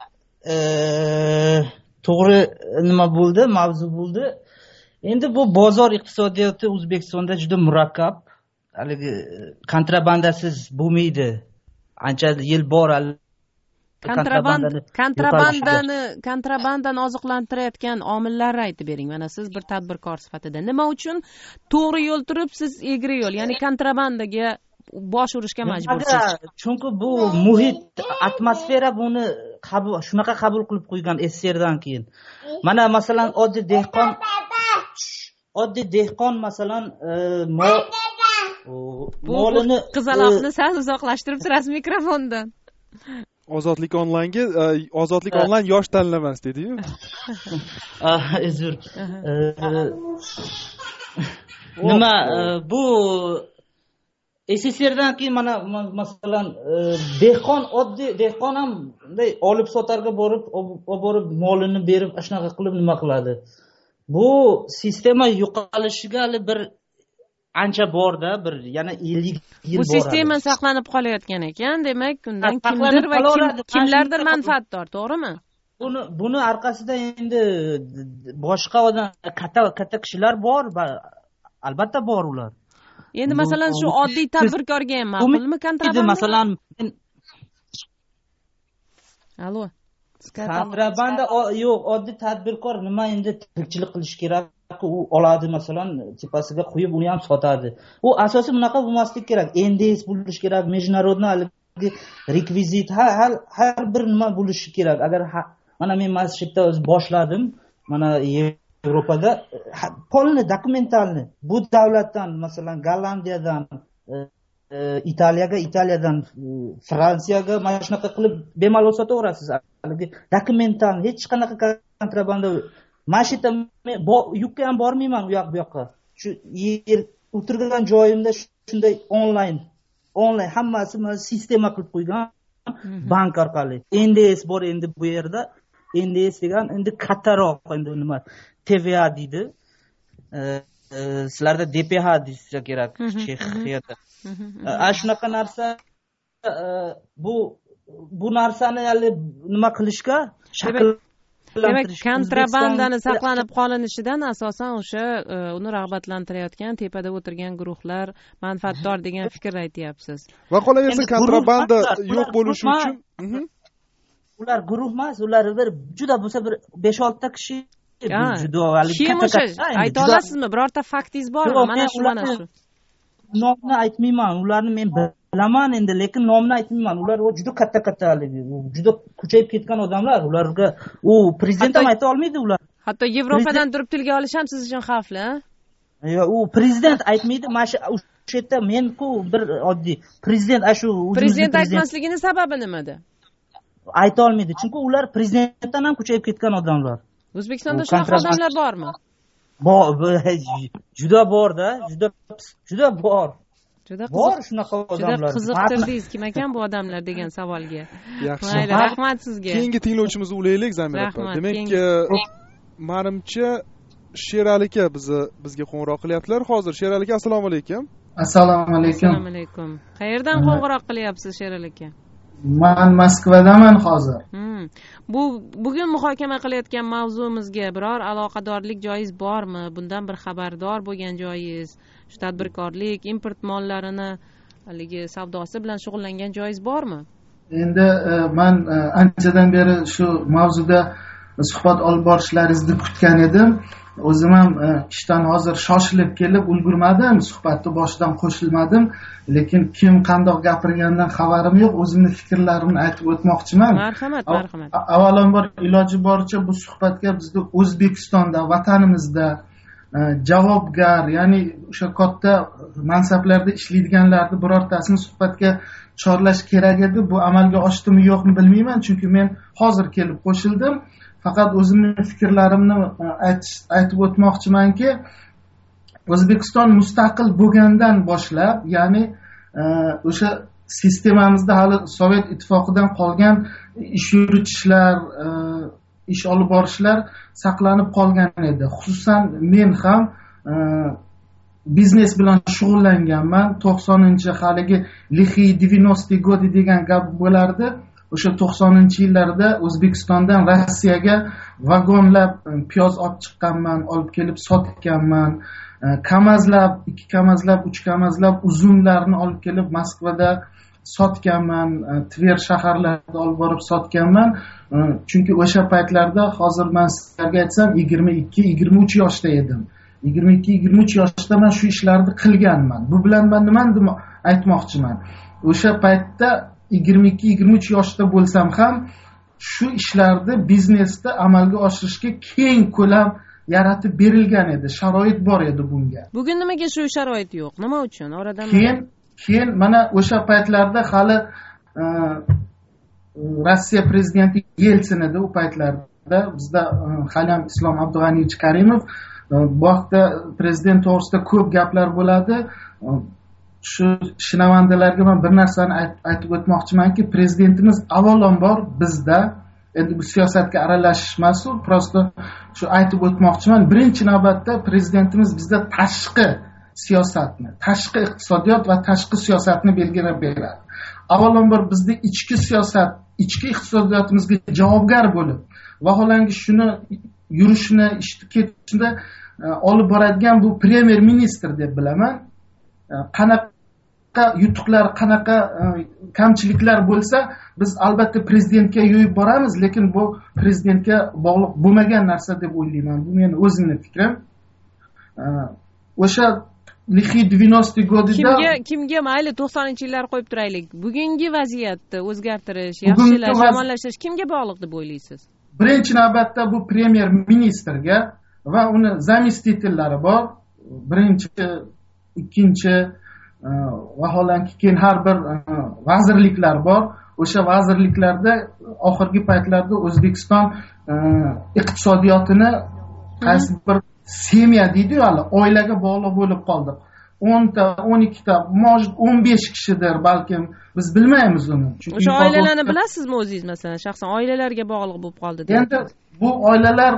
To'g'ri, nima bo'ldi? Mavzu bo'ldi. Endi bu bozor iqtisodiyoti O'zbekistonda juda murakkab. Haligi kontrabandasiz bo'lmaydi. Ancha yil bor hali. Kontrabandani kontrabandani kontrabandani oziqlantirayotgan omillarni aytib bering. Mana siz bir tadbirkor sifatida nima uchun to'g'ri yo'l turib siz egri yo'l, ya'ni kontrabandaga bosh urishga majbursiz. Chunki bu muhit, atmosfera buni qabul shunaqa qabul qilib qo'ygan S S R dan keyin. Mana masalan oddiy dehqon oddiy dehqon masalan molini qizaloqni sal uzoqlashtirib turasiz mikrofondan. Ozodlik onlaynga ozodlik onlayn yosh tanlamas dedi-yu. Uzr. Nima bu S S R dan keyin mana masalan dehqon oddiy dehqon ham bunday olib sotarga borib olib borib molini berib shunaqa qilib nima qiladi. Bu sistema yo'qolishiga hali bir ancha borda, bir yana ellik yil bu sistema saqlanib qolayotgan ekan, demak undan kimdir va kimlardir manfaatdor, to'g'rimi? Buni buni orqasida endi boshqa odam katta katta kishilar bor va albatta bor ular. Endi masalan shu oddiy tadbirkorga ham ma'qulmi kontrabanda? Masalan Allo. Kontrabanda yo'q, oddiy tadbirkor nima endi tirikchilik qilish kerak, u oladi masalan tepasiga qo'yib uni ham sotadi. U asosiy bunaqa bo'lmasligi kerak. N D S bo'lish kerak, международный haligi rekvizit har har bir nima bo'lishi kerak. Agar mana men masjidda o'z boshladim, mana Yevropada polni dokumentalni bu davlatdan masalan Gollandiyadan Italiyaga, Italiyadan Fransiyaga mana shunaqa qilib bemalol sotaverasiz. Haligi dokumental hech qanaqa kontrabanda. Mashita yukka ham bormayman u yoq bu yoqqa. Shu yer o'tirgan joyimda shunday onlayn, onlayn hammasi mana sistema qilib qo'ygan bank orqali. N D S bor endi bu yerda. N D S degan endi kattaroq endi nima T V A deydi. Sizlarda D P H deysa kerak Chexiyada. Ana shunaqa narsa bu bu narsani hali nima qilishga shakl demak kontrabandani saqlanib qolinishidan asosan o'sha uni rag'batlantirayotgan tepada o'tirgan guruhlar manfaatdor degan fikrni aytyapsiz. Va qolaversa kontrabanda yo'q bo'lishi uchun ular guruh emas, ular bir juda bo'lsa bir besh olti ta kishi juda kim o'sha ayta olasizmi? Birorta faktingiz bormi? Mana shu mana shu. Nomni aytmayman, ularni men bilaman endi, lekin nomni aytmayman. Ular juda katta-katta haligi, juda kuchayib ketgan odamlar. Ularga u prezident ham ayta olmaydi ular. Hatto Yevropadan turib tilga olish ham siz uchun xavfli, ha? Yo'q, u prezident aytmaydi. Mana shu o'sha yerda men-ku bir oddiy prezident ashu prezident aytmasligining sababi nimada? Ayta olmaydi, chunki ular prezidentdan ham kuchayib ketgan odamlar. O'zbekistonda shunaqa odamlar bormi? Bor, juda borda, juda juda bor. Juda bor shunaqa odamlar. Juda qiziqtirdingiz kim ekan bu odamlar degan savolga. Yaxshi. Mayli, rahmat sizga. Keyingi tinglovchimizni ulaylik Zamira opa. Demak, menimcha Sherali aka bizni bizga qo'ng'iroq qilyaptilar. Hozir Sherali aka, assalomu alaykum. Assalomu alaykum. Assalomu alaykum. Qayerdan qo'ng'iroq qilyapsiz Sherali aka? Men Moskvadaman hozir. Hmm. Bu bugun muhokama qilayotgan mavzumizga biror aloqadorlik joyiz bormi? Bundan bir xabardor bo'lgan joyiz, shu tadbirkorlik, import mollarini haligi savdosi bilan shug'ullangan joyiz bormi? Endi men anchadan beri shu mavzuda suhbat olib borishlaringizni kutgan edim. O'zim ham ishdan hozir shoshilib kelib ulgurmadim, suhbatni boshidan qo'shilmadim, lekin kim qandoq gapirganidan xabarim yo'q, o'zimning fikrlarimni aytib o'tmoqchiman. Marhamat, marhamat. Avvalambor iloji boricha bu suhbatga bizning O'zbekistonda, vatanimizda javobgar, ya'ni o'sha katta mansablarda ishlaydiganlarni birortasini suhbatga chorlash kerak edi. Bu amalga oshdimi yo'qmi bilmayman, chunki men hozir kelib qo'shildim. Faqat o'zimning fikrlarimni aytib o'tmoqchimanki, O'zbekiston mustaqil bo'lgandan boshlab, ya'ni o'sha sistemamizda hali Sovet ittifoqidan qolgan ish yuritishlar, ish olib borishlar saqlanib qolgan edi. Xususan men ham biznes bilan shug'ullanganman. to'qsoninchi haligi lixi девяностые годы degan gap bo'lardi. O'sha to'qsoninchi yillarda O'zbekistondan Rossiyaga vagonlab piyoz olib chiqqanman, olib kelib sotganman. Kamazlab, ikki kamazlab, uch kamazlab uzumlarni olib kelib Moskvada sotganman, Tver shaharlarida olib borib sotganman. Chunki o'sha paytlarda hozir men sizlarga aytsam yigirma ikki yigirma uch yoshda edim. yigirma ikki yigirma uch yoshda men shu ishlarni qilganman. Bu bilan men nimani aytmoqchiman. O'sha paytda yigirma ikki yigirma uch yoshda bo'lsam ham shu ishlarni biznesda amalga oshirishga keng ko'lam yaratib berilgan edi, sharoit bor edi bunga. Bugun nimaga shu sharoit yo'q? Nima uchun? Oradan keyin keyin mana o'sha paytlarda hali Rossiya prezidenti Yeltsin edi u paytlarda. Bizda hali ham Islom Abdug'aniyevich Karimov, bu vaqtda prezident to'g'risida ko'p gaplar bo'ladi. Shu shinavandalarga men bir narsani aytib o'tmoqchimanki, prezidentimiz avvalambor bizda, endi bu siyosatga aralashish emas, prosta shu aytib o'tmoqchiman. Birinchi navbatda prezidentimiz bizda tashqi siyosatni, tashqi iqtisodiyot va tashqi siyosatni belgilab beradi. Avvalambor bizda ichki siyosat, ichki iqtisodiyotimizga javobgar bo'lib, vaholanki shuni yurishni, ishni ketishni olib boradigan bu premyer ministr deb bilaman. Qanaqa yutuqlar, qanaqa kamchiliklar bo'lsa, biz albatta prezidentga yo'yib boramiz, lekin bu prezidentga bog'liq bo'lmagan narsa deb o'ylayman. Bu meni o'zimning fikrim. O'sha lixi девяностые годida kimga kimga mayli to'qsoninchi yillar qo'yib turaylik. Bugungi vaziyatni o'zgartirish, yaxshilash, yomonlashtirish kimga bog'liq deb o'ylaysiz? Birinchi navbatda bu premyer ministrga va uni zamestitellari bor. Birinchi, ikkinchi vaholanki keyin har bir vazirliklar bor. O'sha vazirliklarda oxirgi paytlarda O'zbekiston iqtisodiyotini qaysi bir semya deydi-ku, hali oilaga bog'liq bo'lib qoldi. o'nta, o'n ikkita, может o'n besh kishidir balkim, biz bilmaymiz uni. O'sha oilalarni bilasizmi o'zingiz, masalan, shaxsan oilalarga bog'liq bo'lib qoldi deb? Endi bu oilalar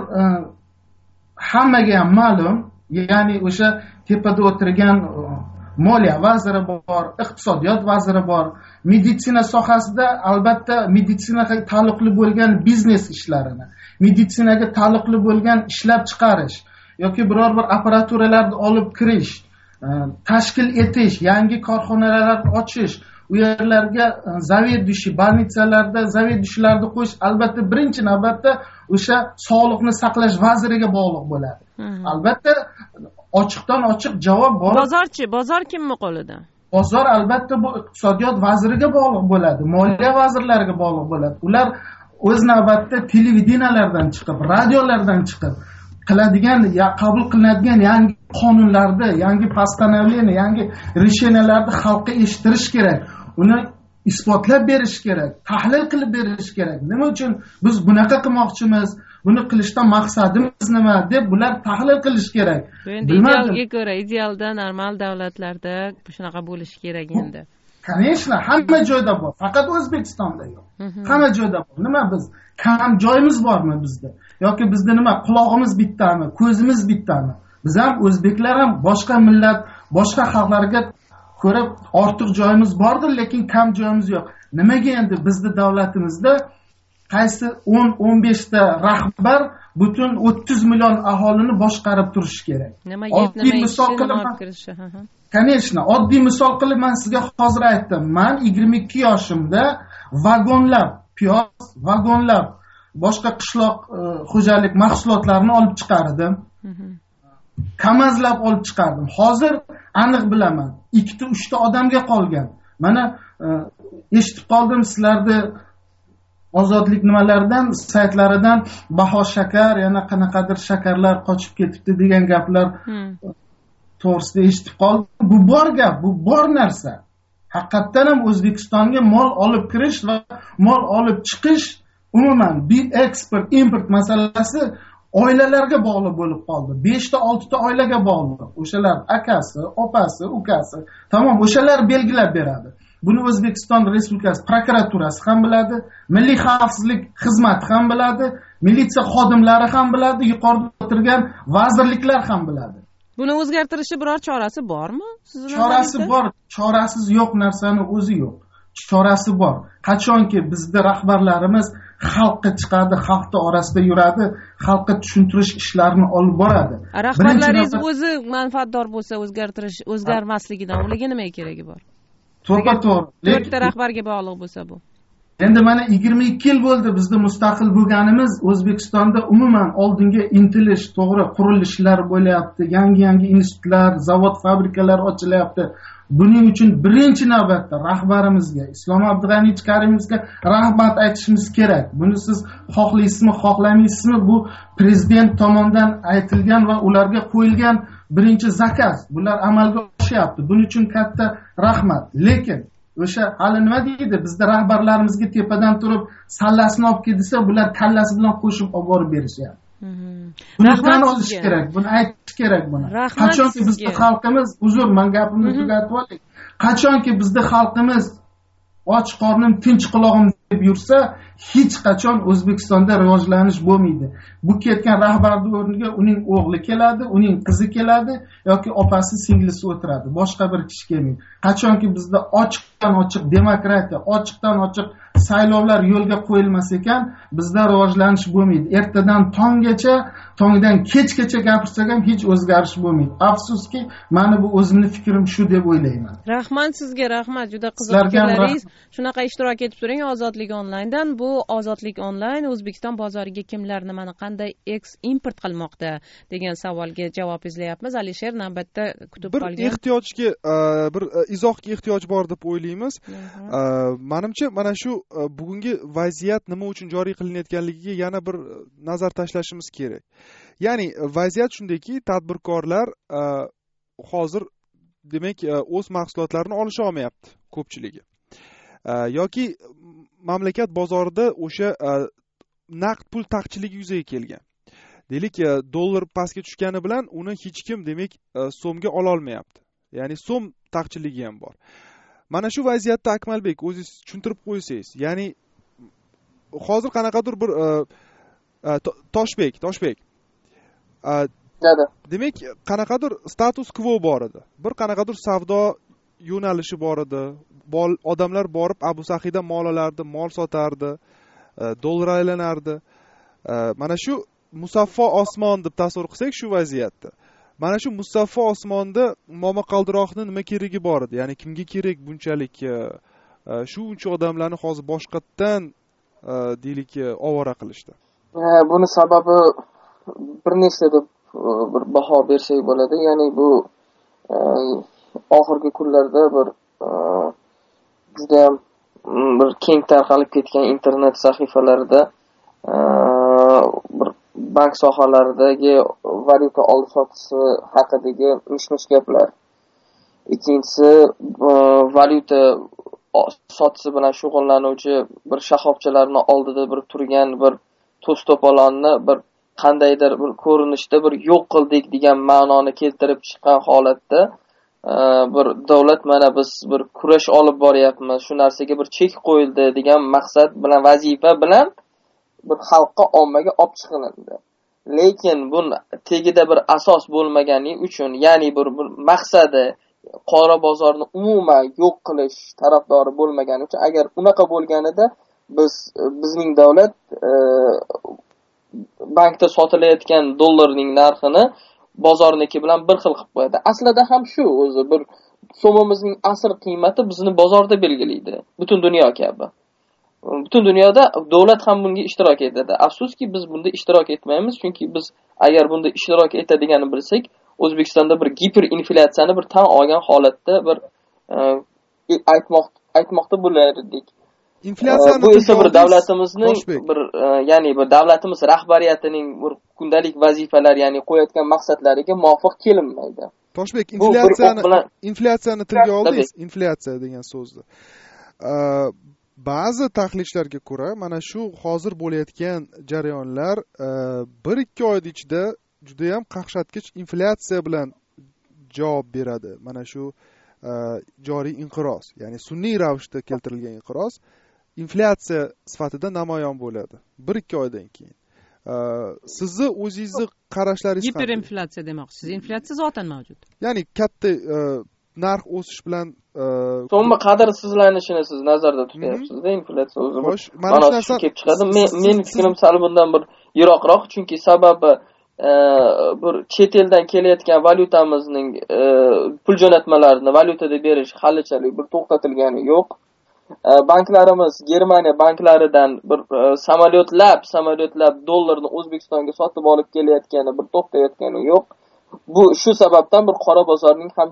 hammaga ham ma'lum, ya'ni o'sha tepada o'tirgan moliya vaziri bor, iqtisodiyot vaziri bor, meditsina sohasida albatta meditsinaga taalluqli bo'lgan biznes ishlarini, meditsinaga taalluqli bo'lgan ishlab chiqarish yoki biror bir apparaturalarni olib kirish, tashkil etish, yangi korxonalar ochish, u yerlarga zavedushi, bolnitsalarda zavedushilarni qo'yish albatta birinchi navbatda o'sha sog'liqni saqlash vaziriga bog'liq bo'ladi. Albatta ochiqdan ochiq javob bor. Bozorchi, bozor kimni qo'lida? Bozor albatta bu iqtisodiyot vaziriga bog'liq bo'ladi, moliya vazirlariga bog'liq bo'ladi. Ular o'z navbatda televideniyalardan chiqib, radiolardan chiqib qiladigan, ya qabul qilinadigan yangi qonunlarni, yangi постановление, yangi решениyalarni xalqqa eshittirish kerak. Uni isbotlab berish kerak, tahlil qilib berish kerak. Nima uchun biz bunaqa qilmoqchimiz? Buni qilishdan maqsadimiz nima deb bular tahlil qilish kerak. Endi idealga ko'ra, idealda normal davlatlarda shunaqa bo'lishi kerak endi. Конечно, hamma joyda bor, faqat O'zbekistonda yo'q. Hamma joyda bor. Nima biz kam joyimiz bormi bizda? Yoki bizda nima quloqimiz bittami, ko'zimiz bittami? Biz ham o'zbeklar ham boshqa millat, boshqa xalqlarga ko'ra ortiq joyimiz bordir, lekin kam joyimiz yo'q. Nimaga endi bizning davlatimizda qaysi o'n o'n besh ta rahbar butun o'ttiz million aholini boshqarib turishi kerak? Oddiy misol qilib, Конечно, oddiy misol qilib men sizga hozir aytdim. Men yigirma ikki yoshimda vagonlab, piyoz, vagonlab boshqa qishloq xo'jalik mahsulotlarini olib chiqardim. Kamazlab olib chiqardim. Hozir aniq bilaman, ikkita uchta odamga qolgan. Mana eshitib qoldim sizlarni ozodlik nimalaridan, saytlaridan baho shakar, yana qanaqadir shakarlar qochib ketibdi degan gaplar to'g'risida eshitib qoldim. Bu bor gap, bu bor narsa. Haqiqatan ham O'zbekistonga mol olib kirish va mol olib chiqish, umuman bir eksport, import masalasi oilalarga bog'liq bo'lib qoldi. besh ta olti ta oilaga bog'liq. O'shalar akasi, opasi, ukasi, tamom, o'shalar belgilab beradi. Buni O'zbekiston Respublikasi prokuraturasi ham biladi, Milliy xavfsizlik xizmati ham biladi, militsiya xodimlari ham biladi, yuqorida o'tirgan vazirliklar ham biladi. Buni o'zgartirishi biror chorasi bormi? Chorasi bor, chorasiz yo'q narsani o'zi yo'q. Chorasi bor. Qachonki bizda rahbarlarimiz xalqqa chiqadi, xalqning orasida yuradi, xalqqa tushuntirish ishlarini olib boradi. Rahbarlaringiz o'zi manfaatdor bo'lsa, o'zgartirish o'zgarmasligidan ularga nima keragi bor? To'g'ri-to'g'ri. To'rtta rahbarga bog'liq bo'lsa bu. Endi mana yigirma ikki yil bo'ldi bizda mustaqil bo'lganimiz, O'zbekistonda umuman oldinga intilish, to'g'ri, qurilishlar bo'lyapti, yangi-yangi institutlar, zavod, fabrikalar ochilyapti. buning uchun birinchi navbatda rahbarimizga Islom Abdug'aniyevich Karimovga rahmat aytishimiz kerak. Buni siz xohlaysizmi, xohlamaysizmi, bu prezident tomonidan aytilgan va ularga qo'yilgan birinchi zakaz. Bular amalga oshyapti. Buning uchun katta rahmat. Lekin o'sha hali nima deydi, bizda rahbarlarimizga tepadan turib sallasini olib kel desa, bular kallasi bilan qo'shib olib borib berishyapti. Buni tan olish kerak, buni aytish kerak buni. Qachonki bizning xalqimiz, uzr, men gapimni tugatib olay. Qachonki bizning xalqimiz och qornim, tinch qulog'im deb yursa, hech qachon O'zbekistonda rivojlanish bo'lmaydi. Bu ketgan rahbarning o'rniga uning o'g'li keladi, uning qizi keladi yoki opasi, singlisi o'tiradi. Boshqa bir kishi kelmaydi. Qachonki bizda ochiqdan ochiq demokratiya, ochiqdan ochiq saylovlar yo'lga qo'yilmas ekan, bizda rivojlanish bo'lmaydi. Ertadan tonggacha, tongdan kechgacha gapirsak ham hech o'zgarish bo'lmaydi. Afsuski, meni bu o'zimning fikrim shu deb o'ylayman. Rahmat sizga, rahmat. Juda qiziq fikrlaringiz. Shunaqa ishtirok etib turing Ozodlik onlayndan. Bu Ozodlik onlayn O'zbekiston bozoriga kimlar nimani qanday eks import qilmoqda degan savolga javob izlayapmiz. Alisher navbatda kutib qolgan. Bir ehtiyojga, bir izohga ehtiyoj bor deb o'ylaymiz. Menimcha, mana shu bugungi vaziyat nima uchun joriy qilinayotganligiga yana bir nazar tashlashimiz kerak. Ya'ni vaziyat shundayki, tadbirkorlar hozir demak o'z mahsulotlarini olisha olmayapti ko'pchiligi. Yoki mamlakat bozorida o'sha naqd pul taqchilligi yuzaga kelgan. Deylik, dollar pastga tushgani bilan uni hech kim demak so'mga ola olmayapti. Ya'ni so'm taqchilligi ham bor. Mana shu vaziyatda Akmalbek o'zingiz tushuntirib qo'ysangiz, ya'ni hozir qanaqadir bir Toshbek, Toshbek. Demak, qanaqadir status quo bor edi. Bir qanaqadir savdo yo'nalishi bor edi. Odamlar borib Abu Sahida mol olardi, mol sotardi, dollar aylanardi. Mana shu musaffo osmon deb tasavvur qilsak shu vaziyatda. Mana shu musaffo osmonda momaqaldiroqning nima keragi bor edi? Ya'ni kimga kerak bunchalik shu uncha odamlarni hozir boshqatdan deylik ovora qilishdi? Buni sababi bir nechta deb bir baho bersak bo'ladi. Ya'ni bu oxirgi kunlarda bir juda ham bir keng tarqalib ketgan internet sahifalarida bir bank sohalaridagi valyuta olish sotishi haqidagi mish-mish gaplar. Ikkinchisi, valyuta sotishi bilan shug'ullanuvchi bir shoxobchalarning oldida bir turgan bir to's-to'polonni bir qandaydir bir ko'rinishda bir yo'q qildik degan ma'noni keltirib chiqqan holatda bir davlat mana biz bir kurash olib boryapmiz, shu narsaga bir chek qo'yildi degan maqsad bilan, vazifa bilan bir xalqqa, ommaga olib chiqilindi. Lekin bu tegida bir asos bo'lmagani uchun, ya'ni bir, bir maqsadi qora bozorni umuman yo'q qilish tarafdori bo'lmagani uchun, agar unaqa bo'lganida biz bizning davlat e, bankda sotilayotgan dollarning narxini bozorniki bilan bir xil qilib qo'yadi. Aslida ham shu o'zi bir so'mimizning asl qiymati bizni bozorda belgilaydi. Butun dunyo kabi. Butun dunyoda davlat ham bunga ishtirok etadi. Afsuski biz bunda ishtirok etmaymiz, chunki biz agar bunda ishtirok etadiganini bilsak, O'zbekistonda bir giperinflyatsiyani bir tan olgan holatda bir e, aytmoq aytmoqda bo'lardik. Inflyatsiyani bu esa bir davlatimizning bir e, ya'ni bir davlatimiz rahbariyatining bir kundalik vazifalar, ya'ni qo'yayotgan maqsadlariga muvofiq kelinmaydi. Toshbek, inflyatsiyani bilan... inflyatsiyani tilga oldingiz, inflyatsiya degan so'zni. Ba'zi tahlilchilarga ko'ra, mana shu hozir bo'layotgan jarayonlar bir ikki oy ichida juda ham qaqshatqich inflyatsiya bilan javob beradi. Mana shu joriy inqiroz, ya'ni sun'iy ravishda keltirilgan inqiroz inflyatsiya sifatida namoyon bo'ladi bir ikki oydan keyin. Sizni o'zingizni qarashlaringiz qanday? Giperinflyatsiya demoqchisiz. Inflyatsiya zotan mavjud. Ya'ni katta narx o'sish bilan so'mma qadrsizlanishini siz nazarda tutyapsiz-da, inflyatsiya o'zi. Mana shu narsa kelib chiqadi. Men men fikrim sal bundan bir yiroqroq, chunki sababi bir chet eldan kelayotgan valyutamizning pul jo'natmalarini valyutada berish halichalik bir to'xtatilgani yo'q. Banklarimiz Germaniya banklaridan bir samolyotlab samolyotlab dollarni O'zbekistonga sotib olib kelayotgani bir to'xtayotgani yo'q. Bu shu sababdan bir qora bozorning ham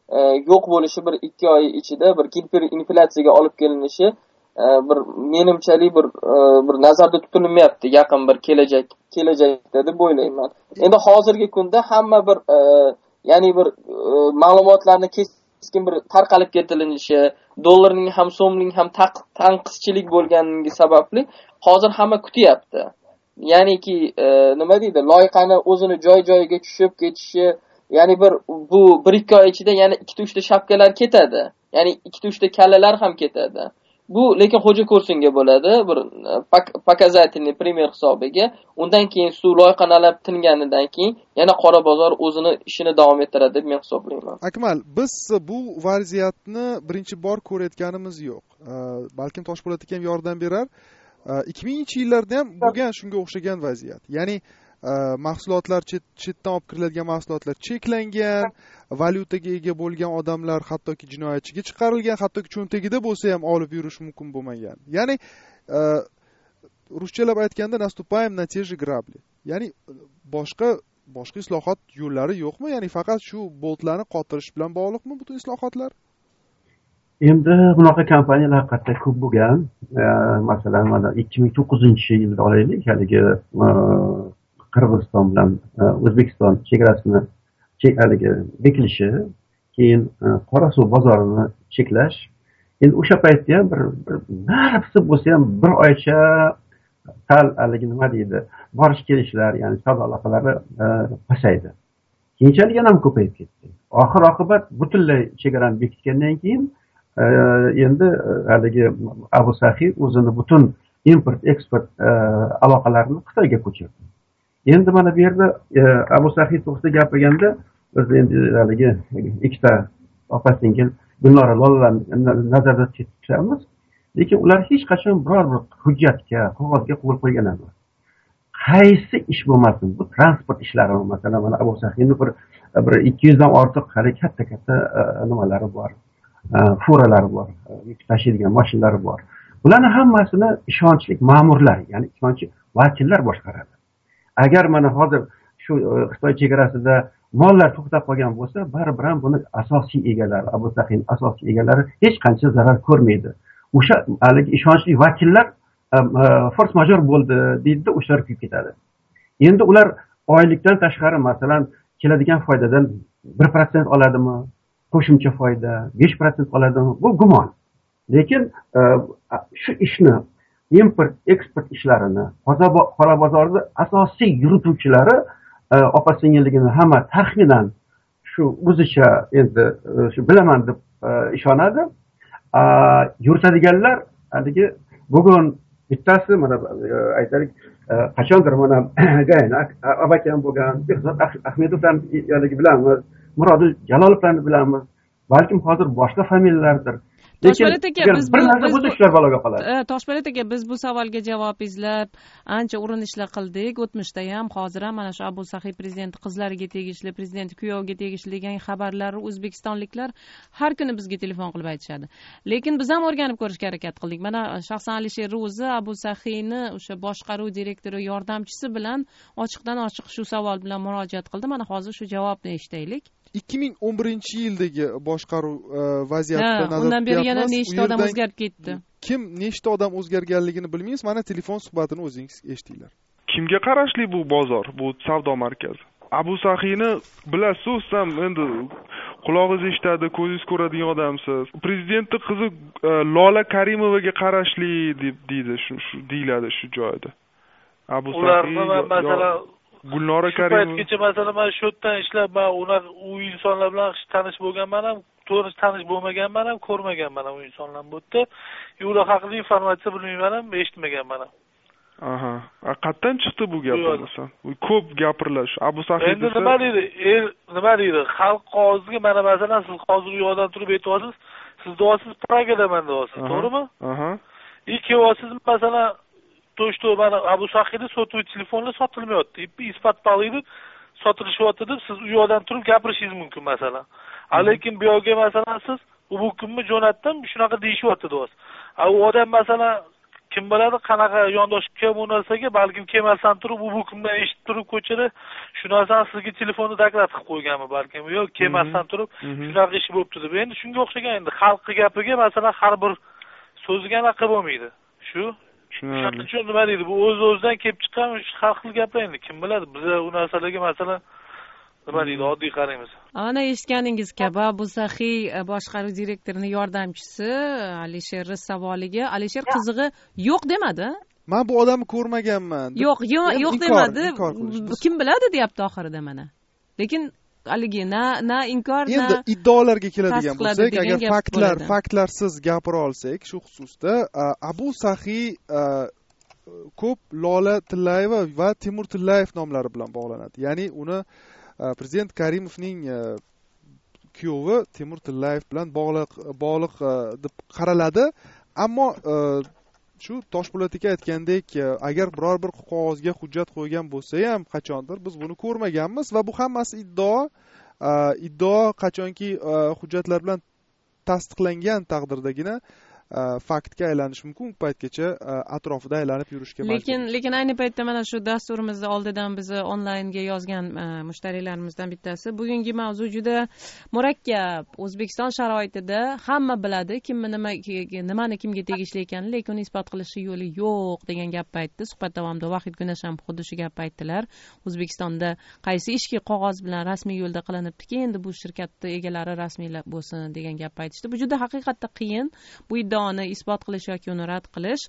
yo'q bo'lishi bir ikki oy ichida bir inflyatsiyaga olib kelinishi bir menimchalik bir bir nazarda tutilmayapti yaqin bir kelajak kelajakda deb o'ylayman. Endi hozirgi kunda hamma bir ya'ni bir ma'lumotlarni keskin bir tarqalib ketilinishi, dollarning ham so'mning ham tanqischilik bo'lganligi sababli hozir hamma kutyapti. Ya'niki nima deydi, loyihani o'zini joy-joyiga tushib ketishi, ya'ni bir bu bir ikki oy ichida yana ikkita uchta shapkalar ketadi. Ya'ni ikkita uchta kallalar ham ketadi. Bu lekin xo'ja ko'rsinga bo'ladi, bir показательный primer hisobiga. Undan keyin suv loyqanalab tinganidan keyin yana qora bozor o'zini ishini davom ettiradi deb men hisoblayman. Akmal, biz bu vaziyatni birinchi bor ko'rayotganimiz yo'q. Balkim Toshpo'lat akam yordam berar. ikki minginchi yillarda ham bo'lgan shunga o'xshagan vaziyat. Ya'ni mahsulotlar chetdan olib kiriladigan mahsulotlar cheklangan, valyutaga ega bo'lgan odamlar hattoki jinoyatchiga chiqarilgan, hattoki cho'ntagida bo'lsa ham olib yurish mumkin bo'lmagan. Ya'ni ruschalab aytganda наступаем на те же грабли. Ya'ni boshqa boshqa islohot yo'llari yo'qmi? Ya'ni faqat shu boltlarni qotirish bilan bog'liqmi butun islohotlar? Endi bunaqa kompaniyalar haqiqatda ko'p bo'lgan. Masalan, mana ikki ming to'qqizinchi yilda olaylik, haligi Qirg'iziston bilan O'zbekiston chegarasini haligi bekilishi, keyin Qorasuv bozorini cheklash. Endi o'sha paytda ham bir narsa bo'lsa ham bir oycha sal haligi nima deydi, borish kelishlar, ya'ni savdo aloqalari pasaydi. Keyinchalik yana ham ko'payib ketdi. Oxir oqibat butunlay chegarani bekitgandan keyin endi haligi Abu Sahi o'zini butun import eksport aloqalarini Xitoyga ko'chirdi. Endi mana bu yerda Abu Sahi to'g'risida gapirganda biz endi haligi ikkita opa-singil Gulnora Lolalarni nazarda tutamiz, lekin ular hech qachon biror bir hujjatga, qog'ozga qo'l qo'ygan emas. Qaysi ish bo'lmasin, bu transport ishlari, masalan, mana Abu Sahining bir bir ikki yuz dan ortiq hali katta-katta nimalari bor. Furalari bor, yuk tashiydigan mashinalari bor. Bularning hammasini ishonchli ma'murlar, ya'ni ishonchli vakillar boshqaradi. Agar mana hozir shu Xitoy chegarasida mollar to'xtab qolgan bo'lsa, baribir ham buni asosiy egalari, Abu Sahin asosiy egalari hech qancha zarar ko'rmaydi. O'sha haligi ishonchli vakillar force major bo'ldi deydi, o'shalar kuyib ketadi. Endi ular oylikdan tashqari masalan keladigan foydadan bir prosent oladimi? Qo'shimcha foyda besh prosent oladimi? Bu gumon. Lekin shu ishni import eksport ishlarini qora bozorda asosiy yurituvchilari opa-singilligini hamma taxminan shu o'zicha endi shu bilaman deb ishonadi. Yuritadiganlar haligi bugun bittasi mana aytaylik qachondir mana gayna abakam bo'lgan Behzod Ahmedovlarni bilamiz, Murodil Jalolovlarni bilamiz. Balkim hozir boshqa familiyalardir. Toshpo'lat aka, biz bir narsa bo'lsa shular baloga qoladi. Toshpo'lat aka, biz bu savolga javob izlab ancha urinishlar qildik. O'tmishda ham, hozir ham mana shu Abu Sahi prezident qizlariga tegishli, prezident kuyoviga tegishli degan xabarlarni o'zbekistonliklar har kuni bizga telefon qilib aytishadi. Lekin biz ham o'rganib ko'rishga harakat qildik. Mana shaxsan Alisher Ro'zi Abu Sahini o'sha boshqaruv direktori yordamchisi bilan ochiqdan ochiq shu savol bilan murojaat qildi. Mana hozir shu javobni eshitaylik. ikki ming o'n birinchi yildagi boshqaruv vaziyatida nazarda undan beri yana nechta odam o'zgarib ketdi. Kim nechta odam o'zgarganligini bilmaysiz. Mana telefon suhbatini o'zingiz eshitinglar. Kimga qarashli bu bozor, bu savdo markazi? Abu Sahini bilasiz, ham endi qulog'ingiz eshitadi, ko'zingiz ko'radigan odamsiz. Prezidentning qizi Lola Karimovaga qarashli deb deydi, shu deyiladi shu joyda. Abu Sahi masalan Gulnora Karimova paytgacha masalan men shu yerdan ishlab, men ular u insonlar bilan tanish bo'lganman ham, to'g'ri tanish bo'lmaganman ham, ko'rmaganman ham u insonlar bu yerda. Ular haqida informatsiya bilmayman ham, eshitmaganman ham. Aha. Qayerdan chiqdi bu gap bo'lsa? Ko'p gapirilash. Abu Sahi endi nima deydi? El nima deydi? Xalq qoziga mana masalan siz hozir u yoqdan turib aytyapsiz, siz deyapsiz Pragadaman deyapsiz, to'g'rimi? Aha. Ikkovsiz masalan то, что mana Abu Sahida sotuvchi telefonlar sotilmayapti. Ispat bag'lidi, sotilishyapti deb siz u yoqdan turib gapirishingiz mumkin masalan. Lekin bu yoqqa masalan siz u kunmi jo'natdim, shunaqa deyishyapti deysiz. A u odam masalan kim biladi qanaqa yondoshib bu narsaga balkim kelmasdan turib u bu kimdan eshitib turib ko'chada shu narsani sizga telefonni daklat qilib qo'yganmi balkim yo kelmasdan turib shunaqa ish bo'libdi deb. Endi shunga o'xshagan endi xalqi gapiga masalan har bir so'ziga anaqa bo'lmaydi. Shu shuning uchun nima deydi bu o'z o'zidan kelib chiqqan har xil gaplar endi kim biladi biz u narsalarga masalan nima deydi oddiy qaraymiz. Ana eshitganingiz kabi Abu Saxiy boshqaruv direktorining yordamchisi Alisher savoliga Alisher qizig'i yo'q demadi. Men bu odamni ko'rmaganman. Yo'q, yo'q demadi. Kim biladi deyapti oxirida mana. Lekin haligi na na inkor na endi iddaolarga keladigan bo'lsak, agar faktlar faktlarsiz gapira olsak shu xususda Abu Saxiy ko'p Lola Tillayeva va Timur Tillayev nomlari bilan bog'lanadi. Ya'ni uni prezident Karimovning kuyovi Timur Tillayev bilan bog'liq bog'liq deb qaraladi. Ammo shu Toshpo'lat aka aytgandek, agar biror bir qog'ozga hujjat qo'ygan bo'lsa ham qachondir biz buni ko'rmaganmiz va bu hammasi iddao. Iddao qachonki hujjatlar bilan tasdiqlangan taqdirdagina faktga aylanishi mumkin. U paytgacha atrofida aylanib yurishga majbur. Lekin lekin ayni paytda mana shu dasturimizda oldidan bizni onlaynga yozgan mushtarilarimizdan bittasi bugungi mavzu juda murakkab. O'zbekiston sharoitida hamma biladi kimni nima nimani kimga tegishli ekanini, lekin isbot qilishi yo'li yo'q degan gapni aytdi. Suhbat davomida Vahid Gunash ham xuddi shu gapni aytdilar. O'zbekistonda qaysi ishki qog'oz bilan rasmiy yo'lda qilinibdiki, endi bu shirkatning egalari rasmiy bo'lsin degan gapni aytishdi. Bu juda haqiqatda qiyin. Bu iddaoni isbot qilish yoki uni rad qilish.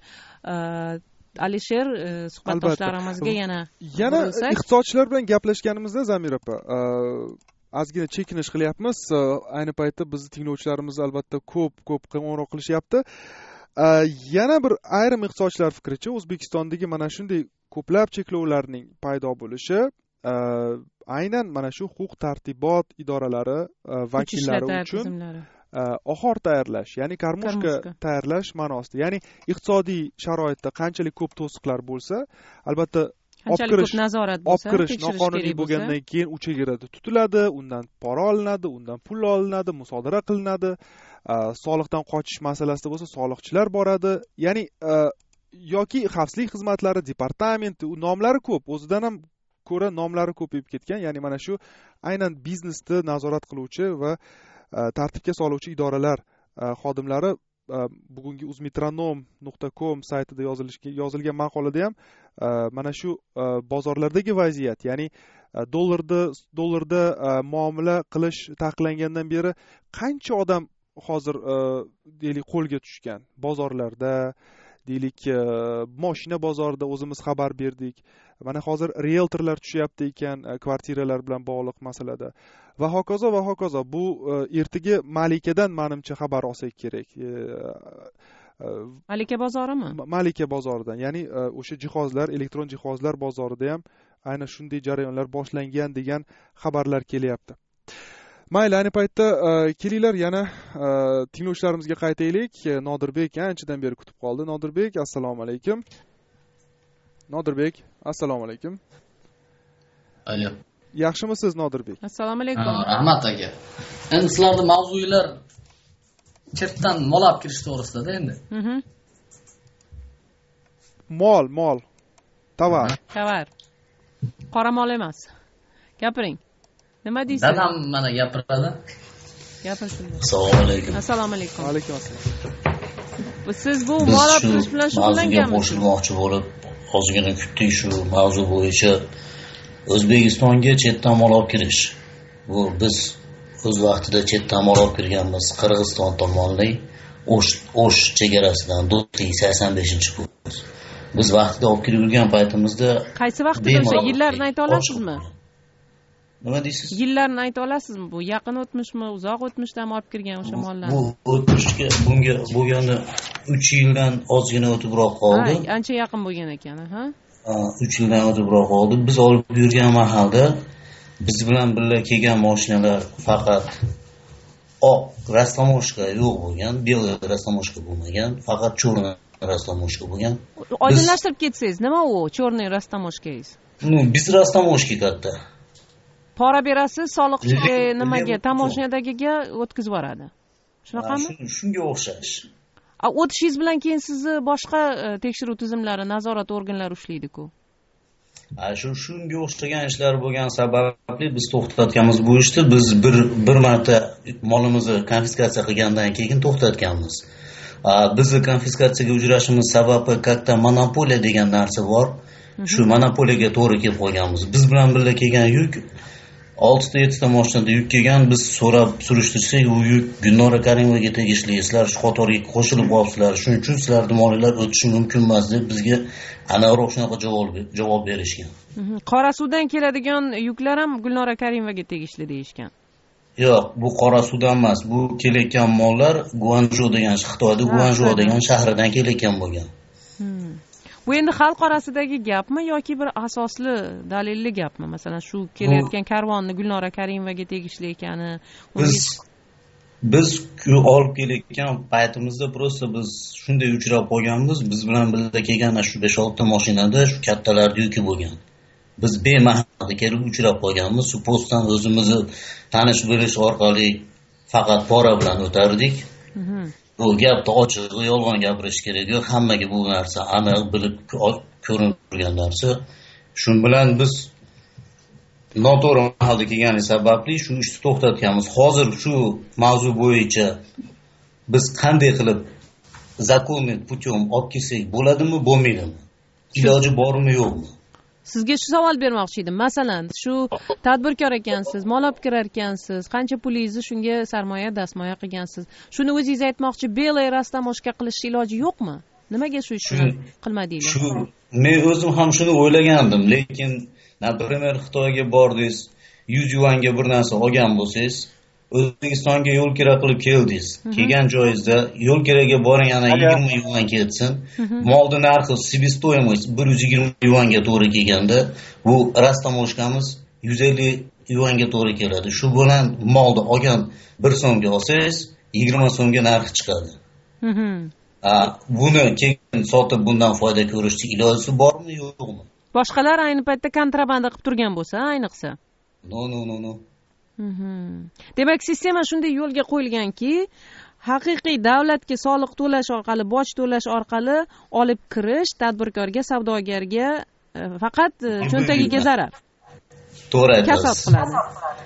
Alisher suhbatdoshlarimizga yana yana iqtisodchilar bilan gaplashganimizda Zamir opa ozgina chekinish qilyapmiz. Ayni paytda bizni tinglovchilarimiz albatta ko'p ko'p qo'ng'iroq qilishyapti. Yana bir ayrim iqtisodchilar fikricha O'zbekistondagi mana shunday ko'plab cheklovlarning paydo bo'lishi aynan mana shu huquq tartibot idoralari vakillari uchun ohor tayyorlash, ya'ni karmushka tayyorlash ma'nosida. Ya'ni iqtisodiy sharoitda qanchalik ko'p to'siqlar bo'lsa, albatta olib kirish nazorat bo'lsa, olib kirish noqonuniy bo'lgandan keyin u chegarada tutiladi, undan pora olinadi, undan pul olinadi, musodara qilinadi. Soliqdan qochish masalasida bo'lsa, soliqchilar boradi. Ya'ni yoki xavfsizlik xizmatlari departamenti, u nomlari ko'p, o'zidan ham ko'ra nomlari ko'payib ketgan. Ya'ni mana shu aynan biznesni nazorat qiluvchi va tartibga soluvchi idoralar xodimlari bugungi uzmetronom nuqta com saytida yozilgan maqolada ham mana shu bozorlardagi vaziyat, ya'ni dollarda dollarda muomala qilish taqiqlangandan beri qancha odam hozir deylik qo'lga tushgan bozorlarda, deylik mashina bozorida o'zimiz xabar berdik. Mana hozir realtorlar tushyapti ekan kvartiralar bilan bog'liq masalada va hokazo va hokazo. Bu ertaga Malikadan menimcha xabar olsak kerak. Malika bozorimi? Malika bozoridan, ya'ni o'sha jihozlar, elektron jihozlar bozorida ham aynan shunday jarayonlar boshlangan degan xabarlar kelyapti. Mayli, ayni paytda kelinglar yana tinglovchilarimizga qaytaylik. Nodirbek anchadan beri kutib qoldi. Nodirbek, assalomu alaykum. Nodirbek, assalomu alaykum. Alo. Yaxshimisiz Nodirbek? Assalomu alaykum. Rahmat aka. Endi sizlarning mavzuinglar chetdan mol olib kirish to'g'risida endi. Mhm. Mol, mol. Tovar. Tovar. Qora mol emas. Gapiring. Nima deysiz? Dadam mana gapiradi. Gapirsin. Assalomu alaykum. Assalomu alaykum. Va alaykum assalom. Siz bu mol olib kirish bilan shug'ullanganmisiz? Qo'shilmoqchi bo'lib, ozgina kutdik shu mavzu bo'yicha. O'zbekistonga chetdan mol olib kirish. Bu biz o'z vaqtida chetdan mol olib kirganmiz. Qirg'iziston tomonidan O'sh O'sh chegarasidan Do'stlik sakson beshinchi pul. Biz vaqtida olib kirib yurgan paytimizda qaysi vaqtda o'sha yillarni ayta olasizmi? Nima deysiz? Yillarni ayta olasizmi? Bu yaqin o'tmishmi, uzoq o'tmishdan olib kirgan o'sha mollarni? Bu o'tmishga bunga bo'lganda uch yildan ozgina o'tibroq qoldi. Ha, ancha yaqin bo'lgan ekan, ha? uch yildan o'tibroq qoldi. Biz olib yurgan mahalda biz bilan birga kelgan mashinalar faqat oq rastamoshka yo'q bo'lgan, белый rastamoshka bo'lmagan, faqat cho'rni rastamoshka bo'lgan. Oydinlashtirib ketsangiz, nima u cho'rni rastamoshkangiz? Ну, biz rastamoshka katta. Pora berasiz, soliqchiga nimaga, tamoshadagiga o'tkazib yuboradi. Shunaqami? Shunga o'xshash. o'tishingiz bilan keyin sizni boshqa tekshiruv tizimlari, nazorat organlari ushlaydi-ku. shu shunga o'xshagan ishlar bo'lgan sababli biz to'xtatganmiz bu ishni. Biz bir bir marta molimizni konfiskatsiya qilgandan keyin to'xtatganmiz. Bizni konfiskatsiyaga uchrashimiz sababi katta monopoliya degan narsa bor. Shu monopoliyaga to'g'ri kelib qolganmiz. Biz bilan birga kelgan yuk oltita yettita mashinada yuk kelgan. Biz so'rab surishtirsak, u yuk Gulnora Karimovaga tegishli. Sizlar shu qatorga qo'shilib olibsizlar. Shuning uchun sizlarning molinglar o'tishi mumkin emas deb bizga aniqroq shunaqa javob javob berishgan. Qorasuvdan keladigan yuklar ham Gulnora Karimovaga tegishli deyishgan. Yo'q, bu Qorasuvdan emas. Bu kelayotgan mollar Guanzhou degan Xitoyda Guanzhou degan shahridan kelayotgan bo'lgan. Bu endi xalq orasidagi gapmi yoki bir asosli dalilli gapmi? Masalan, shu kelayotgan karvonni Gulnora Karimovaga tegishli ekani. Biz biz olib kelayotgan paytimizda просто biz shunday uchrab qolganmiz. Biz bilan birga kelgan shu besh olti ta mashinada shu kattalar yuki bo'lgan. Biz bemahalda kelib uchrab qolganmiz. Shu postdan o'zimizni tanish bilish orqali faqat pora bilan o'tardik. Bu gapni ochiq, yolg'on gapirish kerak yo'q. Hammaga bu narsa aniq bilib ko'rinib turgan narsa. Shuning bilan biz noto'g'ri mahalda kelgani sababli shu ishni to'xtatganmiz. Hozir shu mavzu bo'yicha biz qanday qilib zakonniy putyom olib kelsak bo'ladimi, bo'lmaydimi? Iloji bormi, yo'qmi? Sizga shu savol bermoqchi edim. Masalan, shu tadbirkor ekansiz, mol olib kirar ekansiz, qancha pulingizni shunga sarmoya, dastmoya qilgansiz. Shuni o'zingiz aytmoqchi, belay rastamoshka qilish iloji yo'qmi? Nimaga shu ishni qilmadinglar? Shu men o'zim ham shuni o'ylagandim, lekin например, Xitoyga bordingiz, yuz yuanga bir narsa olgan bo'lsangiz, O'zbekistonga yo'l kira qilib keldingiz. Kelgan joyingizda yo'l kiraga boring, ana yigirma yuan ketsin. Molning narxi себестоимость bir yuz yigirma yuanga to'g'ri kelganda, bu rastamoshkamiz yuz ellik yuanga to'g'ri keladi. Shu bilan molni olgan bir so'mga olsangiz, yigirma so'mga narxi chiqadi. Buni keyin sotib bundan foyda ko'rishning iloji bormi, yo'qmi? Boshqalar ayni paytda kontrabanda qilib turgan bo'lsa, ayniqsa. No, no, no, no. Demak, sistema shunday yo'lga qo'yilganki, haqiqiy davlatga soliq to'lash orqali, boj to'lash orqali olib kirish tadbirkorga, savdogarga faqat cho'ntagiga zarar. To'g'ri aytasiz. Kasod qiladi.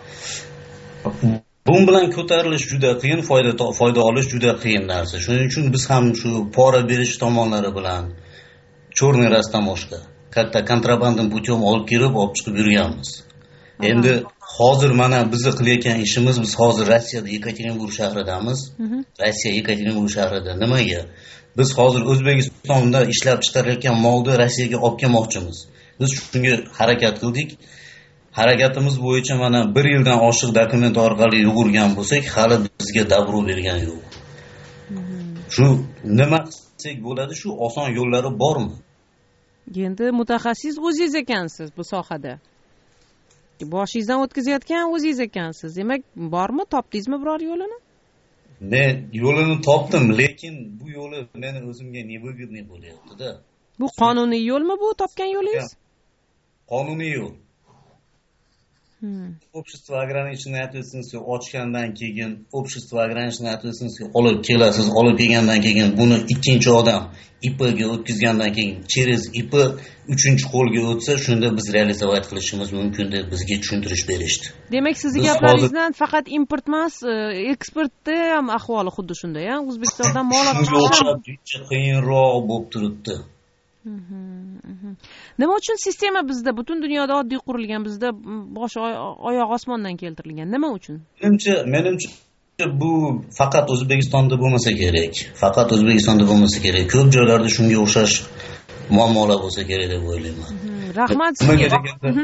Bu bilan ko'tarilish juda qiyin, foyda foyda olish juda qiyin narsa. Shuning uchun biz ham shu pora berish tomonlari bilan cho'rniy rastamoshka, katta kontrabandani putyom olib kirib, olib chiqib yurganmiz. Endi hozir mana bizni qilayotgan ishimiz, biz hozir Rossiyada Yekaterinburg shahridamiz. Rossiya Yekaterinburg shahrida. Nimaga? Biz hozir O'zbekistonda ishlab chiqarilayotgan molni Rossiyaga olib kelmoqchimiz. Biz shunga harakat qildik. Harakatimiz bo'yicha mana bir yildan oshiq dokument orqali yugurgan bo'lsak, hali bizga dabro bergan yo'q. Shu nima qilsak bo'ladi, shu oson yo'llari bormi? Endi mutaxassis o'zingiz ekansiz bu sohada. Boshingizdan o'tkazayotgan o'zingiz ekansiz. Demak, bormi, topdingizmi biror yo'lini? Men yo'lini topdim, lekin bu yo'li meni o'zimga невыгодный bo'lyapti-da. Bu qonuniy yo'lmi bu topgan yo'lingiz? Qonuniy yo'l. Общество ограниченной ответственности ochgandan keyin, общество ограниченной ответственности olib kelasiz, olib kelgandan keyin buni ikkinchi odam I P ga o'tkazgandan keyin, через I P uchinchi qo'lga o'tsa, shunda biz realizovat qilishimiz mumkin deb bizga tushuntirish berishdi. Demak, sizning gaplaringizdan faqat import emas, eksportda ham ahvoli xuddi shunday, ha? O'zbekistondan mol olib chiqish qiyinroq bo'lib turibdi. Nima uchun sistema bizda, butun dunyoda oddiy qurilgan, bizda bosh oyoq osmondan keltirilgan? Nima uchun? Menimcha, menimcha bu faqat O'zbekistonda bo'lmasa kerak. Faqat O'zbekistonda bo'lmasa kerak. Ko'p joylarda shunga o'xshash muammolar bo'lsa kerak deb o'ylayman. Rahmat sizga.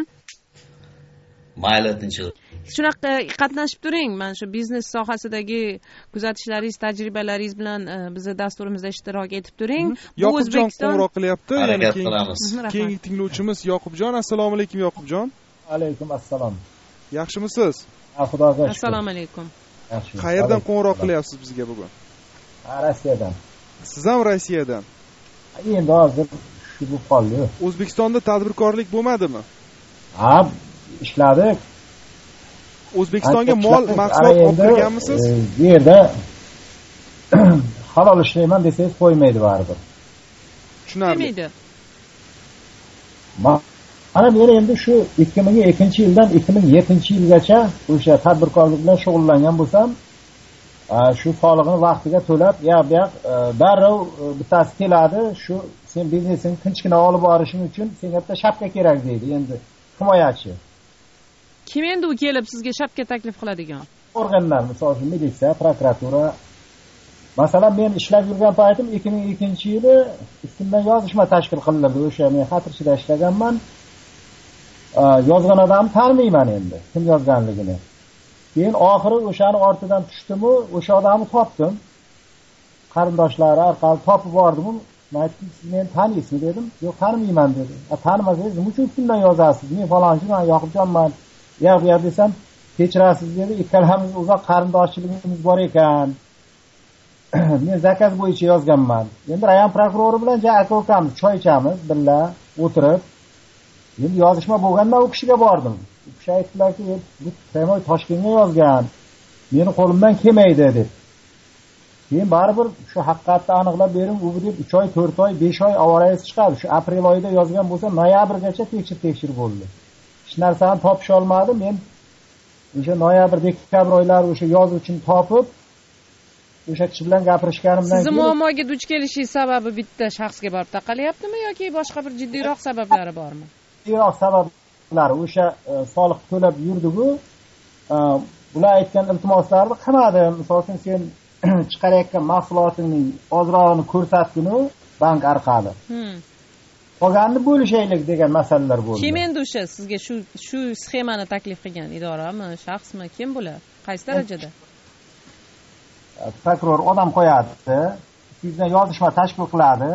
Mayli, tinchlik. Shunaqa qatnashib turing. Mana shu biznes sohasidagi kuzatishlaringiz, tajribalaringiz bilan bizni dasturimizda ishtirok etib turing. Bu O'zbekiston qo'ng'iroq qilyapti. Yana keyingi tinglovchimiz Yoqubjon. Assalomu alaykum Yoqubjon. Alaykum assalom. Yaxshimisiz? Xudoga shukr. Assalomu alaykum. Qayerdan qo'ng'iroq qilyapsiz bizga bugun? Rossiyadan. Siz ham Rossiyadan? Endi hozir shu bo'lib qoldi. O'zbekistonda tadbirkorlik bo'lmadimi? Ha, ishladik. O'zbekistonga mol mahsulot olib kirganmisiz? Bu yerda halol ishlayman desangiz qo'ymaydi baribir. Tushunarli. Mana men endi shu ikki ming ikkinchi yildan ikki ming yettinchi yilgacha o'sha tadbirkorlik bilan shug'ullangan bo'lsam, shu solig'ini vaqtiga to'lab, ya bu yoq darrov bittasi keladi, shu sen biznesingni tinchgina olib borishing uchun senga bitta shapka kerak deydi. Endi himoyachi. Kim endi u kelib sizga shapka taklif qiladigan? Organlar, misol uchun militsiya, prokuratura. Masalan, men ishlab yurgan paytim ikki ming ikkinchi yili ustimdan yozishma tashkil qilindi. O'sha men xatirchida ishlaganman. Yozgan odamni taniyman endi, kim yozganligini. Keyin oxiri o'shani ortidan tushdim-u, o'sha odamni topdim. Qarindoshlari orqali topib bordim. Men aytdim, siz meni taniysizmi dedim. Yo'q, tanimayman dedi. A tanimasangiz nima uchun ustimdan yozasiz? Men falonchi, men Yoqubjonman. Yo'q, yo'q desam, kechirasiz dedi. Ikkalamiz uzoq qarindoshchiligimiz bor ekan. Men zakaz bo'yicha yozganman. Endi rayon prokurori bilan ja aka-ukamiz choy ichamiz, billa o'tirib. Endi yozishma bo'lganda u kishiga bordim. U kishi aytdilarki, bu Temoy Toshkentga yozgan. Meni qo'limdan kelmaydi deb. Keyin baribir shu haqiqatni aniqlab bering, u deb uch oy, to'rt oy, besh oy avoraysiz chiqadi. Shu aprel oyida yozgan bo'lsa, noyabrgacha tekshir tekshir bo'ldi. Hech narsani topish olmadim. Men o'sha noyabr, dekabr oylari o'sha yozuvchini topib, o'sha kishi bilan gapirishganimdan keyin sizni muammoga duch kelishingiz sababi bitta shaxsga borib taqalyaptimi yoki boshqa bir jiddiyroq sabablari bormi? Jiddiyroq sabablari o'sha soliq to'lab yurdi-ku, ular aytgan iltimoslarni qilmadim. Misol uchun sen chiqarayotgan mahsulotingning ozrog'ini ko'rsatginu bank orqali. Qolganini bo'lishaylik degan masalalar bo'ldi. Kim endi o'sha sizga shu shu sxemani taklif qilgan? Idorami, shaxsmi, kim bular? Qaysi darajada? Prokuror odam qo'yadi, sizdan yozishma tashkil qiladi.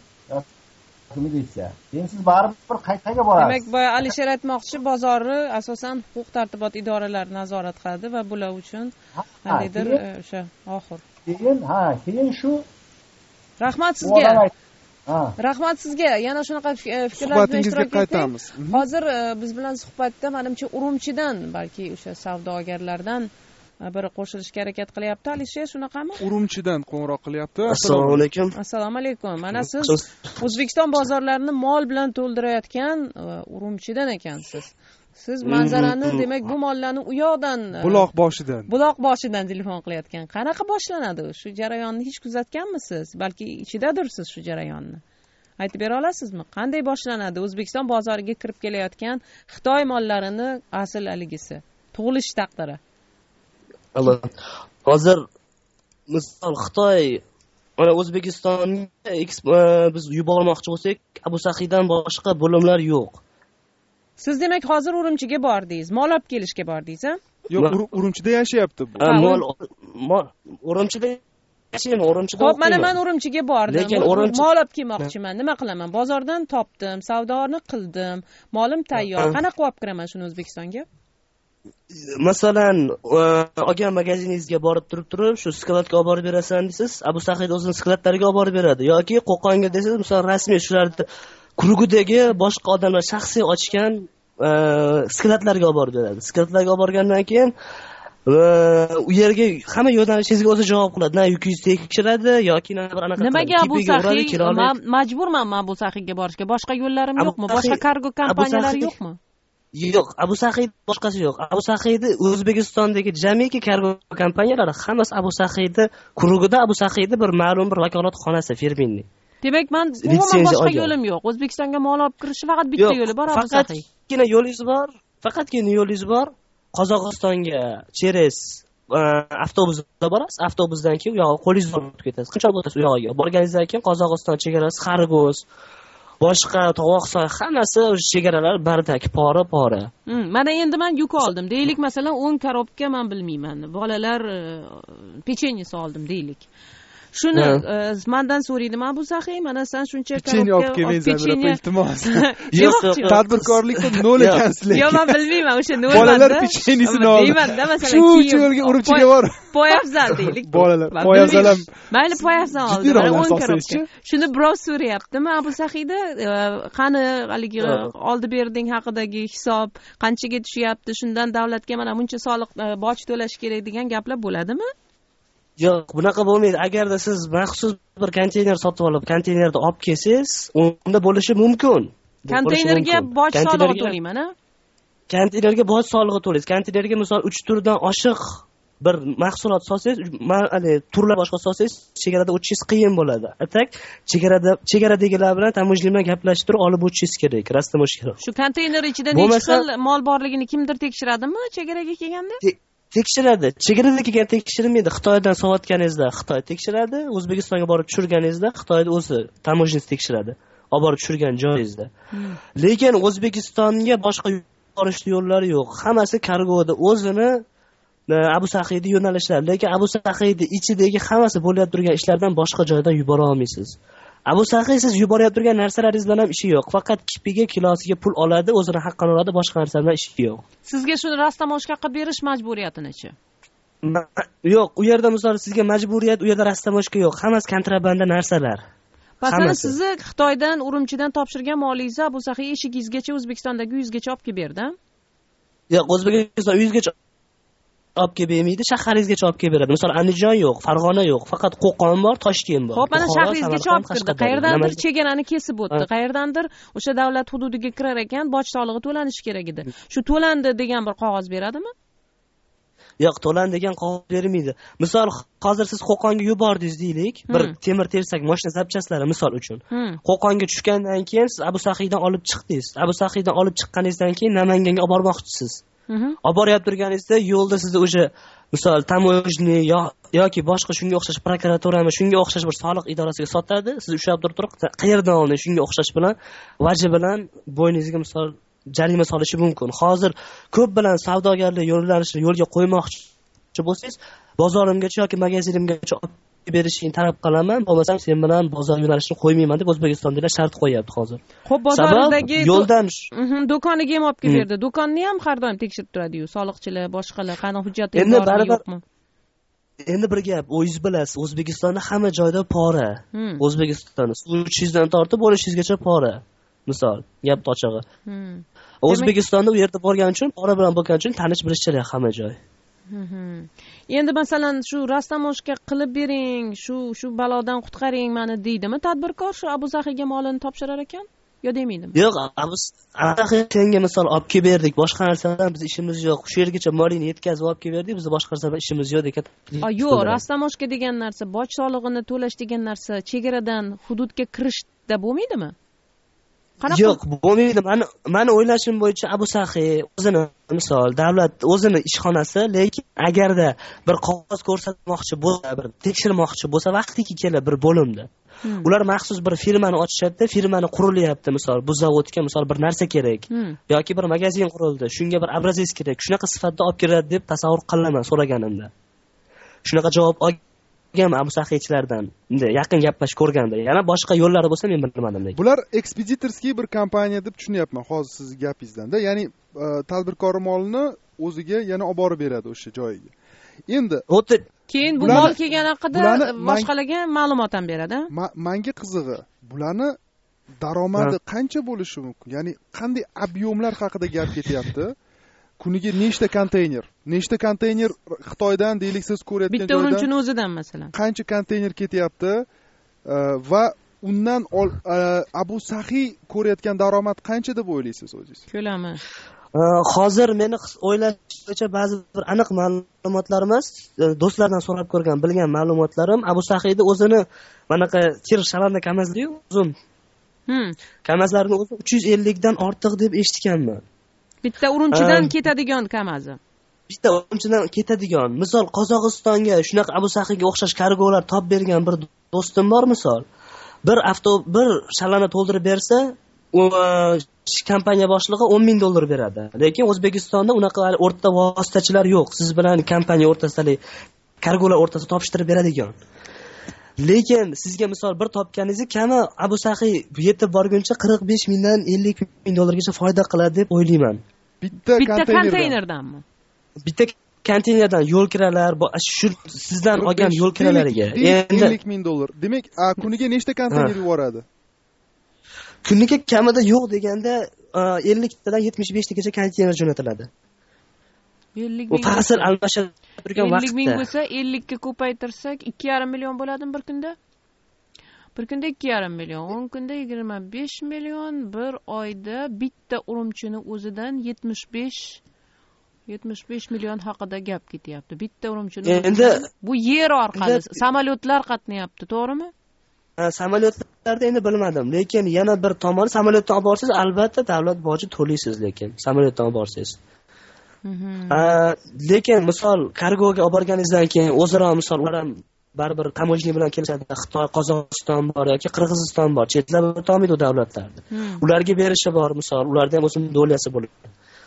Militsiya. Endi siz baribir qayerga borasiz? Demak, boya Alisher aytmoqchi, bozorni asosan huquq-tartibot idoralari nazorat qiladi va bular uchun qandaydir o'sha oxir. Keyin, ha, keyin shu rahmat sizga. Rahmat sizga. Yana shunaqa fikrlar bilan ishtirok etdik. Hozir biz bilan suhbatda menimcha Urumchidan, balki o'sha savdogarlardan biri qo'shilishga harakat qilyapti. Alisher, shunaqami? Urumchidan qo'ng'iroq qilyapti. Assalomu alaykum. Assalomu alaykum. Mana siz O'zbekiston bozorlarini mol bilan to'ldirayotgan Urumchidan ekansiz. Siz manzarani, demak, bu mollarni u yoqdan, buloq boshidan. Buloq boshidan telefon qilayotgan. Qanaqa boshlanadi? Shu jarayonni hech kuzatganmisiz? Balki ichidadirsiz shu jarayonni. Aytib bera olasizmi? Qanday boshlanadi O'zbekiston bozoriga kirib kelayotgan Xitoy mollarini asl aligisi, tug'ilish taqdiri? Allah. Hozir misol Xitoy mana O'zbekistonga biz yubormoqchi bo'lsak, Abu Saxiydan boshqa bo'limlar yo'q. Siz demak hozir Urumchiga bordingiz, mol olib kelishga bordingiz, a? Yo'q, Urumchida yashayapti bu. Mol Urumchida yashayman, Urumchida. Xo'p, mana men Urumchiga bordim. Lekin mol olib kelmoqchiman. Nima qilaman? Bozordan topdim, savdoni qildim, molim tayyor. Qanaqa olib kiraman shuni O'zbekistonga? Masalan, olgan magaziningizga borib turib turib, shu skladga olib borib berasan desiz, Abu Saxid o'zining skladlariga olib borib beradi. Yoki Qo'qonga desangiz, misol rasmiy shularni kurugidagi boshqa odamlar shaxsiy ochgan skladlarga olib borib beradi. Skladlarga olib borgandan keyin u yerga hamma yo'nalishingizga o'zi javob qiladi. Na yukingiz tekshiradi yoki bir anaqa nimaga Abu Saxiy majburman men Abu Saxiyga borishga? Boshqa yo'llarim yo'qmi? Boshqa kargo kompaniyalari yo'qmi? Yo'q, Abu Saxid boshqasi yo'q. Abu Saxidni O'zbekistondagi jamiki kargo kompaniyalari hammasi Abu Saxidni kurugida, Abu Saxidni bir ma'lum bir vakolatxonasi firminning. Demak, men umuman boshqa yo'lim yo'q. O'zbekistonga mol olib kirish faqat bitta yo'li bor, Abu Saxiy. Faqatgina yo'lingiz bor. Faqatgina yo'lingiz bor. Qozog'istonga cheres avtobusda borasiz. Avtobusdan keyin u yoqqa qo'lingizni olib ketasiz. Qanchalik o'tasiz u yoqqa? Borganingizdan keyin Qozog'iston chegarasi, Xarg'uz, boshqa Tovoqsoy hammasi o'sha chegaralar bardak, pora-pora. Mana endi men yuk oldim. Deylik, masalan, o'n korobka men bilmayman. Bolalar pechenyesi oldim deylik. Shuni mendan so'raydi-mi Abu Saxiy? Mana sen shuncha korobka olib kelmaysan, iltimos. Yo'q, tadbirkorlikda nol ekansiz. Yo'q, men bilmayman, o'sha nol. Bolalar pechenyesini oldi. Deyman-da, masalan, shu yo'lga Urumchiga bor. Poyafzal deylik. Bolalar poyafzal ham. Mayli, poyafzal oldi. Mana o'n korobka. Shuni birov so'rayaptimi Abu Saxiyda? Qani haligi oldi berding haqidagi hisob qanchaga tushyapti? Shundan davlatga mana buncha soliq boj to'lash kerak degan gaplar bo'ladimi? yo'q, bunaqa bo'lmaydi. Agarda siz maxsus bir konteyner sotib olib, konteynerda olib kelsangiz, unda bo'lishi mumkin. Konteynerga boj solig'i to'layman, a? Konteynerga boj solig'i to'laysiz. Konteynerga misol uch turdan oshiq bir mahsulot solsangiz, mana turlar boshqa solsangiz, chegarada o'tishingiz qiyin bo'ladi. Atak chegarada chegaradagilar bilan tamojniy gaplashib turib olib o'tishingiz kerak, rastamosh kerak. Shu konteyner ichida necha xil mol borligini kimdir tekshiradimi chegaraga kelganda? Tekshiradi. Chegarada kelgan tekshirilmaydi. Xitoydan sotganingizda Xitoy tekshiradi, O'zbekistonga borib tushirganingizda Xitoyda o'zi tamojniy tekshiradi. Olib borib tushirgan joyingizda. Lekin O'zbekistonga boshqa yuborish yo'llari yo'q. Hammasi kargoda o'zini Abu Sahiyda yo'nalishlar, lekin Abu Sahiyda ichidagi hammasi bo'lib turgan ishlardan boshqa joydan yubora olmaysiz. Abu Sahiy siz yuborib turgan narsalaringiz bilan ham ishi yo'q. Faqat kipiga, kilosiga pul oladi, o'zini haqqini oladi, boshqa narsa bilan ishi yo'q. Sizga shuni rastamoshga qilib berish majburiyatini-chi? Yo'q, u yerda misol sizga majburiyat, u yerda rastamoshga yo'q. Hammasi kontrabanda narsalar. Masalan, sizni Xitoydan, Urumchidan topshirgan molingizni Abu Sahiy eshigingizgacha O'zbekistondagi uyingizgacha olib kelib berdi. Yo'q, O'zbekiston uyingizgacha olib kelib bermaydi, shaharingizgacha olib kelib beradi. Misol Andijon yo'q, Farg'ona yo'q, faqat Qo'qon bor, Toshkent bor. Xo'p, mana shahringizgacha olib kirdi. Qayerdandir chegarani kesib o'tdi. Qayerdandir o'sha davlat hududiga kirar ekan, boj solig'i to'lanishi kerak edi. Shu to'landi degan bir qog'oz beradimi? Yo'q, to'lan degan qog'oz bermaydi. Misol, hozir siz Qo'qonga yubordingiz deylik, bir temir tersak mashina zapchaslari misol uchun. Qo'qonga tushgandan keyin siz Abu Sahiydan olib chiqdingiz. Abu Sahiydan olib chiqqaningizdan keyin Namanganga olib bormoqchisiz. Olib borib turganingizda yo'lda sizni o'sha misol tamojniy yoki boshqa shunga o'xshash prokuraturami, shunga o'xshash bir soliq idorasiga sotadi. Siz ushlab turib turib, qayerdan oldingiz shunga o'xshash bilan vaji bilan bo'yningizga misol jarima solishi mumkin. Hozir ko'p bilan savdogarlik yo'llanishini yo'lga qo'ymoqchi bo'lsangiz, bozorimgacha yoki magazinimgacha olib berishingni talab qilaman, bo'lmasam sen bilan bozor yo'nalishini qo'ymayman deb O'zbekistondagilar shart qo'yapti hozir. Xo'p, bozordagi yo'ldan do'koniga ham olib kelib berdi. Do'konni ham har doim tekshirib turadi-yu, soliqchilar, boshqalar, qani hujjatingiz bormi yo'qmi? Endi bir gap, o'zingiz bilasiz, O'zbekistonda hamma joyda pora. O'zbekistonda uchingizdan tortib bo'lishingizgacha pora. Misol, gap ochig'i. O'zbekistonda u yerda borgan uchun, pora bilan bo'lgan uchun tanish bilishchilar hamma joy. Endi masalan shu rastamoshga qilib bering, shu shu balodan qutqaring meni deydimi tadbirkor shu Abu Sahiyga molini topshirar ekan? Yo demaydimi? Yo'q, Abu Sahiy senga misol olib kelib berdik, boshqa narsa bilan biz ishimiz yo'q. Shu yergacha molini yetkazib olib kelib berdik, biz boshqa narsa bilan ishimiz yo'q degan. Yo'q, rastamoshga degan narsa, boj solig'ini to'lash degan narsa chegaradan hududga kirishda bo'lmaydimi? Yo'q, bo'lmaydi. Meni meni o'ylashim bo'yicha Abu Sahiy o'zini misol davlat o'zini ishxonasi, lekin agarda bir qog'oz ko'rsatmoqchi bo'lsa, bir tekshirmoqchi bo'lsa, vaqtiki kelib bir bo'limda. Ular maxsus bir firmani ochishadi, firmani qurilyapti, misol bu zavodga misol bir narsa kerak yoki bir magazin qurildi, shunga bir obrazes kerak. Shunaqa sifatda olib kiradi deb tasavvur qilaman so'raganimda. Shunaqa javob Abu Sahiychilardan yaqin gaplashib ko'rganda, yana boshqa yo'llari bo'lsa men bilmadim lekin. Bular ekspeditorskiy bir kompaniya deb tushunyapman hozir sizning gapingizdan-da. Ya'ni tadbirkor molini o'ziga yana olib borib beradi o'sha joyiga. Endi keyin bu mol kelgan haqida boshqalarga ma'lumot ham beradi. Menga qizig'i, bularni daromadi qancha bo'lishi mumkin? Ya'ni qanday ob'yomlar haqida gap ketyapti? Kuniga nechta konteyner, nechta konteyner Xitoydan deylik siz ko'rayotgan joydan. Bitta Urumchini o'zidan masalan. Qancha konteyner ketyapti va undan Abu Sahiy ko'rayotgan daromad qancha deb o'ylaysiz o'zingiz? Ko'lami? Hozir meni o'ylashimcha ba'zi bir aniq ma'lumotlar emas, do'stlardan so'rab ko'rgan, bilgan ma'lumotlarim Abu Sahiyda o'zini manaqa tir shalanda kamazli-yu, uzun. Hmm. Kamazlarning o'zi uch yuz ellik dan ortiq deb eshitganman. Bitta Urumchidan ketadigan kamazi. Bitta Urumchidan ketadigan. Misol Qozog'istonga shunaqa Abu Sahiyga o'xshash kargolar top bergan bir do'stim bor misol. Bir avto bir shalani to'ldirib bersa, u kompaniya boshlig'i o'n ming dollar beradi. Lekin O'zbekistonda unaqa o'rta vositachilar yo'q. Siz bilan kompaniya o'rtasidagi kargolar o'rtasida topshirib beradigan. Lekin sizga misol bir topganingizni kami Abu Sahiy yetib borguncha qirq besh mingdan ellik ming dollargacha foyda qiladi deb o'ylayman. Bitta konteynerdanmi? Bitta konteynerdan yo'l kiralar, shu sizdan olgan yo'l kiralariga. Endi ellik ming dollar. Demak, kuniga nechta konteyner yuboradi? Kuniga kamida yo'q deganda ellik tadan yetmish besh tagacha konteyner jo'natiladi. ellik u fasl almashib turgan vaqtda ellik ming bo'lsa ellikka ko'paytirsak ikki yarim million bo'ladimi bir kunda? Bir kunda ikki yarim million, o'n kunda yigirma besh million, bir oyda bitta Urumchini o'zidan yetmish besh yetmish besh million haqida gap ketyapti. Bitta Urumchini endi bu yer orqali samolyotlar qatnayapti, to'g'rimi? Ha, samolyotlarda endi bilmadim, lekin yana bir tomoni samolyotdan olib borsangiz albatta davlat boji to'laysiz, lekin samolyotdan olib borsangiz. Lekin misol kargoga olib borganingizdan keyin o'zaro misol ular ham baribir tamoyishli bilan kelishadi. Xitoy, Qozog'iston bor yoki Qirg'iziston bor, chetlab o'tolmaydi u davlatlarni. Ularga berishi bor, misol ularda ham o'zining dolyasi bo'ladi.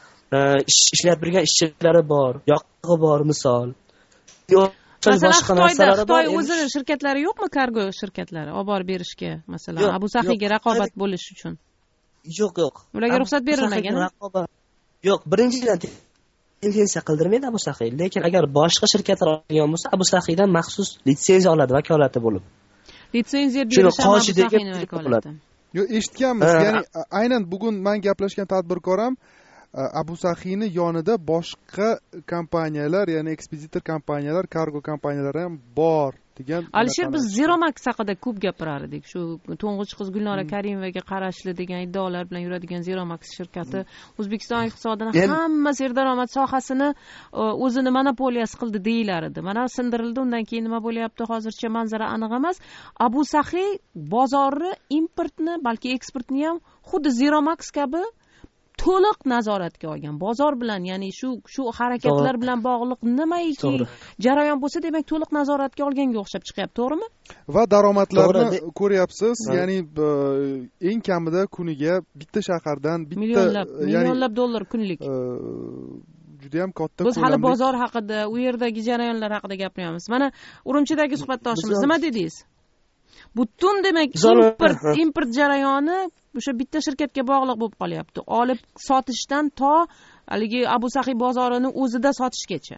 Ishlab turgan ishchilari bor, yoqig'i bor misol. Masalan, Xitoyda Xitoy o'zini shirkatlari yo'qmi, kargo shirkatlari olib borib berishga, masalan, Abu Saxiyga raqobat bo'lish uchun? Yo'q, yo'q. Ularga ruxsat berilmagan. Yo'q, birinchidan litsenziya qildirmaydi Abu Saxiy, lekin agar boshqa shirkatlar olgan bo'lsa, Abu Saxiydan maxsus litsenziya oladi vakolati bo'lib. Litsenziya berish ham Abu Saxiyning vakolati. Yo'q, eshitganmiz. Ya'ni aynan bugun men gaplashgan tadbirkor ham Abu Saxiyning yonida boshqa kompaniyalar, ya'ni ekspeditor kompaniyalar, kargo kompaniyalari ham bor degan. Alisher, biz Zeromax haqida ko'p gapirar edik. Shu to'ng'ich qiz Gulnora Karimovaga qarashli degan iddaolar bilan yuradigan Zeromax shirkati O'zbekiston iqtisodini hamma serdaromad sohasini o'zini monopoliyasi qildi deyilar edi. Mana sindirildi, undan keyin nima bo'lyapti hozircha manzara aniq emas. Abu Saxiy bozorni, importni, balki eksportni ham xuddi Zeromax kabi to'liq nazoratga olgan. Bozor bilan, ya'ni shu shu harakatlar bilan bog'liq nimaiki jarayon bo'lsa, demak to'liq nazoratga olganga o'xshab chiqyapti, to'g'rimi? Va daromadlarni ko'ryapsiz, ya'ni eng kamida kuniga bitta shahardan bitta millionlab millionlab dollar kunlik. Juda ham katta. Biz hali bozor haqida, u yerdagi jarayonlar haqida gapiryapmiz. Mana Urumchidagi suhbatdoshimiz nima dedingiz? Butun demak import import jarayoni o'sha bitta shirkatga bog'liq bo'lib qolyapti. Olib sotishdan to haligi Abu Saxiy bozorini o'zida sotishgacha.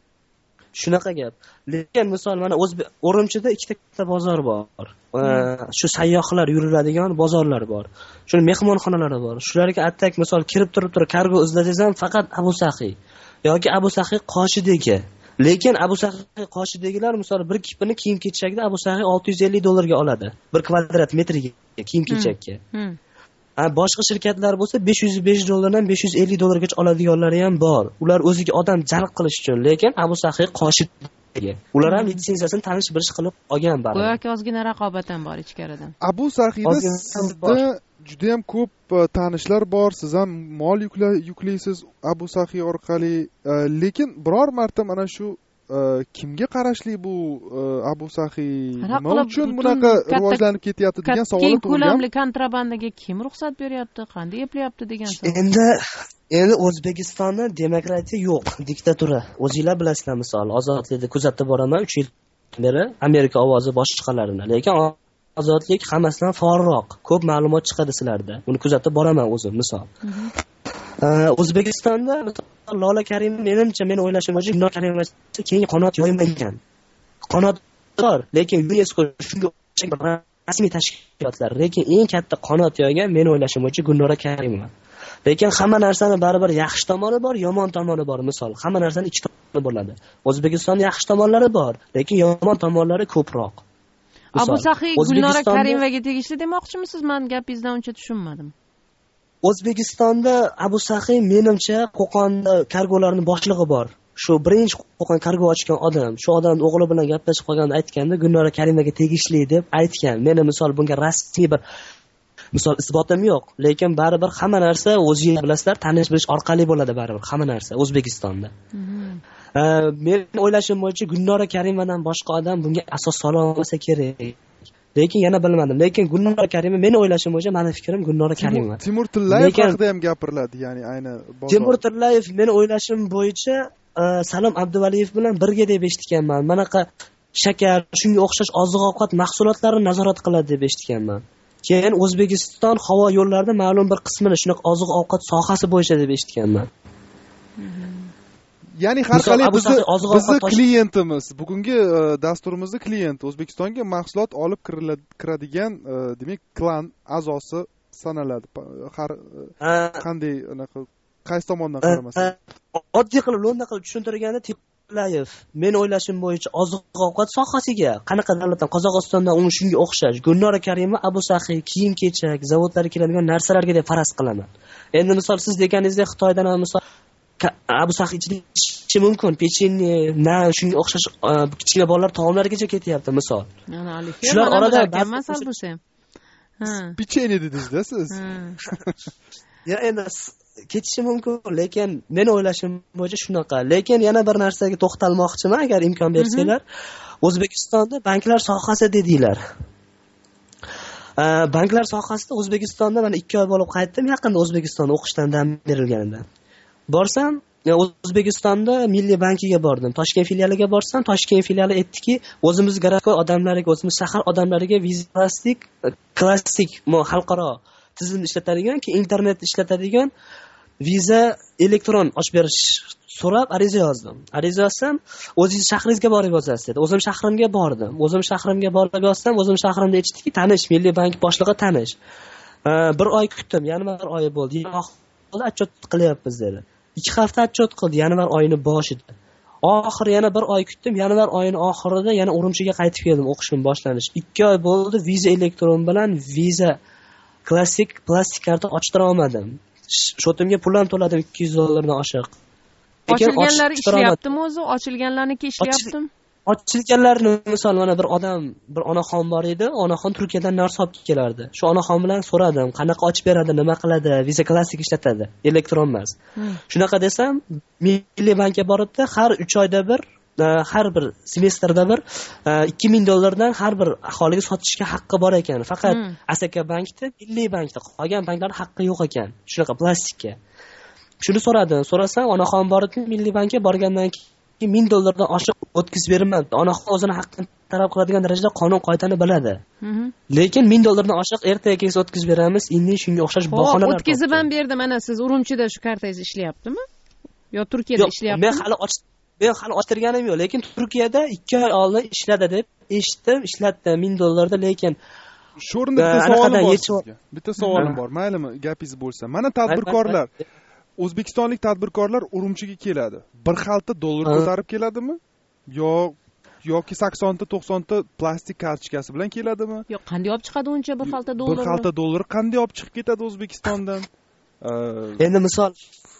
Shunaqa gap. Lekin misol mana Urumchida ikkita katta bozor bor. Shu sayyohlar yuriladigan bozorlar bor. Shuni mehmonxonalari bor. Shularga attak misol kirib turib turib kargo izlasangiz ham faqat Abu Saxiy yoki Abu Saxiy qoshidagi. Lekin Abu Saxiy qoshidagilar misol bir kipini kiyim-kechakda Abu Saxiy olti yuz ellik dollarga oladi. bir kvadrat metrga kiyim-kechakka. Boshqa shirkatlar bo'lsa besh yuz besh dollardan besh yuz ellik dollargacha oladiganlari ham bor. Ular o'ziga odam jalb qilish uchun, lekin Abu Saxiy qoshidagi. Ular ham litsenziyasini tanish bilish qilib olgan baribir. Yo'q, ozgina raqobat ham bor ichkaridan. Abu Saxiyda sizda juda ham ko'p tanishlar bor, siz ham mol yuklaysiz Abu Saxiy orqali, lekin biror marta mana shu kimga qarashli bu Abu Saxiy, nima uchun bunaqa rivojlanib ketyapti degan savol tug'ilgan. Keng ko'lamli kontrabandaga kim ruxsat beryapti, qanday eplayapti degan savol. Endi endi O'zbekistonda demokratiya yo'q, diktatura. O'zingizlar bilasizlar, misol ozodlikni kuzatib boraman uch yil beri, Amerika ovozi boshqalarini, lekin ozodlik hammasidan faolroq, ko'p ma'lumot chiqadi sizlarda. Buni kuzatib boraman o'zim, misol. O'zbekistonda Lola Karimov menimcha, men o'ylashim bo'yicha Gulnora Karimova keyingi qanot yoymagan. Qanot bor, lekin UNESCO shunga o'xshagan rasmiy tashkilotlar, lekin eng katta qanot yoygan men o'ylashim bo'yicha Gulnora Karimova. Lekin hamma narsani baribir yaxshi tomoni bor, yomon tomoni bor, misol. Hamma narsani ikki tomoni bo'ladi. O'zbekistonning yaxshi tomonlari bor, lekin yomon tomonlari ko'proq. Abu Saxiy Gulnora Karimovaga tegishli demoqchimisiz? Men gapingizdan uncha tushunmadim. O'zbekistonda Abu Saxiy menimcha Qo'qonda kargolarning boshlig'i bor. Shu birinchi Qo'qon kargo ochgan odam, shu odam o'g'li bilan gaplashib qolganda aytganda Gulnora Karimovaga tegishli deb aytgan. Meni misol bunga rasmiy bir misol isbotim yo'q, lekin baribir hamma narsa o'zingiz bilasizlar, tanish bilish orqali bo'ladi baribir hamma narsa O'zbekistonda. Men o'ylashim bo'yicha Gulnora Karimovadan boshqa odam bunga asos sola olmasa kerak. Lekin yana bilmadim. Lekin Gulnora Karimova, men o'ylashim bo'yicha, meni fikrim Gulnora Karimova. Timur Tillayev haqida ham gapiriladi, ya'ni ayni bozor. Timur Tillayev men o'ylashim bo'yicha Salom Abduvaliyev bilan birga deb eshitganman. Manaqa shakar, shunga o'xshash oziq-ovqat mahsulotlarini nazorat qiladi deb eshitganman. Keyin O'zbekiston havo yo'llarida ma'lum bir qismini shunaqa oziq-ovqat sohasi bo'yicha deb eshitganman. Ya'ni har qalay bizni bizni klientimiz, bugungi dasturimizning klienti O'zbekistonga mahsulot olib kiradigan, demak, klan a'zosi sanaladi. Har qanday unaqa qaysi tomondan qaramasak. Oddiy qilib lo'nda qilib tushuntirganda Tiplayev men o'ylashim bo'yicha oziq-ovqat sohasiga qanaqa davlatdan Qozog'istondan uni shunga o'xshash Gulnora Karimova Abu Saxiy kiyim-kechak zavodlarga keladigan narsalarga deb faraz qilaman. Endi misol siz deganingizdek Xitoydan misol Abu Saxiy ichishi mumkin, pechenye, na shunga o'xshash kichkina bolalar taomlarigacha ketyapti misol. Mana Ali. Shular orada masal bo'lsa ham. Ha. Pechenye dedingiz-da siz. Ya endi ketishi mumkin, lekin men o'ylashim bo'yicha shunaqa. Lekin yana bir narsaga to'xtalmoqchiman, agar imkon bersanglar. O'zbekistonda banklar sohasi dedinglar. Banklar sohasida O'zbekistonda mana ikki oy bo'lib qaytdim, yaqinda O'zbekistonda o'qishdan dam berilganida. Borsam, O'zbekistonda Milliy bankiga bordim. Toshkent filialiga borsam, Toshkent filiali aytdiki, o'zimiz garovkoy odamlariga, o'zimiz shahar odamlariga viza plastik, klassik, xalqaro tizim ishlatadigan, ki internet ishlatadigan viza elektron ochib berish so'rab ariza yozdim. Ariza yozsam, o'zingiz shahringizga borib yozasiz dedi. O'zim shahrimga bordim. O'zim shahrimga borib yozsam, o'zim shahrimda aytishdiki, tanish Milliy bank boshlig'i tanish. Bir oy kutdim, yanvar oyi bo'ldi. Hozir отчет qilyapmiz dedi. ikki hafta отчет qildi, yanvar oyining boshida. Oxiri yana bir oy kutdim, yanvar oyining oxirida yana Urumchiga qaytib keldim o'qishim boshlanish. ikki oy bo'ldi, viza elektron bilan viza klassik plastik karta ochiktira olmadim. Shotimga pul ham to'ladim ikki yuz dollardan oshiq. Ochilganlari ishlayaptimi o'zi? Ochilganlarniki ishlayaptimi? Ochilganlarni misol mana bir odam, bir onaxon bor edi, onaxon Turkiyadan narsa olib kelardi. Shu onaxon bilan so'radim, qanaqa ochib beradi, nima qiladi, viza klassik ishlatadi, elektron emas. Shunaqa desam, Milliy bankka boribdi, har uch oyda bir, har bir semestrda bir ikki ming dollardan har bir aholiga sotishga haqqi bor ekan. Faqat Asaka bankda, Milliy bankda, qolgan banklarda haqqi yo'q ekan. Shunaqa plastikka. Shuni so'radim, so'rasam, onaxon borib Milliy bankka borgandan keyin ming dollardan oshiq o'tkazib bermaydi. Onaxon o'zini haqqini talab qiladigan darajada qonun qoidani biladi. Lekin ming dollardan oshiq ertaga kez o'tkazib beramiz, endi shunga o'xshash bahonalar. O'tkazib ham berdi. Mana siz Urumchida shu kartangiz ishlayaptimi? Yo Turkiyada ishlayaptimi? Men hali och men hali ochtirganim yo'q, lekin Turkiyada ikki oy oldin ishladi deb eshitdim, ishlatdim ming dollarda, lekin shu o'rinda bitta savolim bor. Bitta savolim bor, maylimi, gapingiz bo'lsa. Mana tadbirkorlar O'zbekistonlik tadbirkorlar Urumchiga keladi. Bir xalta dollar ko'tarib keladimi? Yo yoki saksonta to'qsonta plastik kartochkasi bilan keladimi? Yo'q, qanday olib chiqadi uncha bir xalta dollar? Bir xalta dollar qanday olib chiqib ketadi O'zbekistondan? Endi misol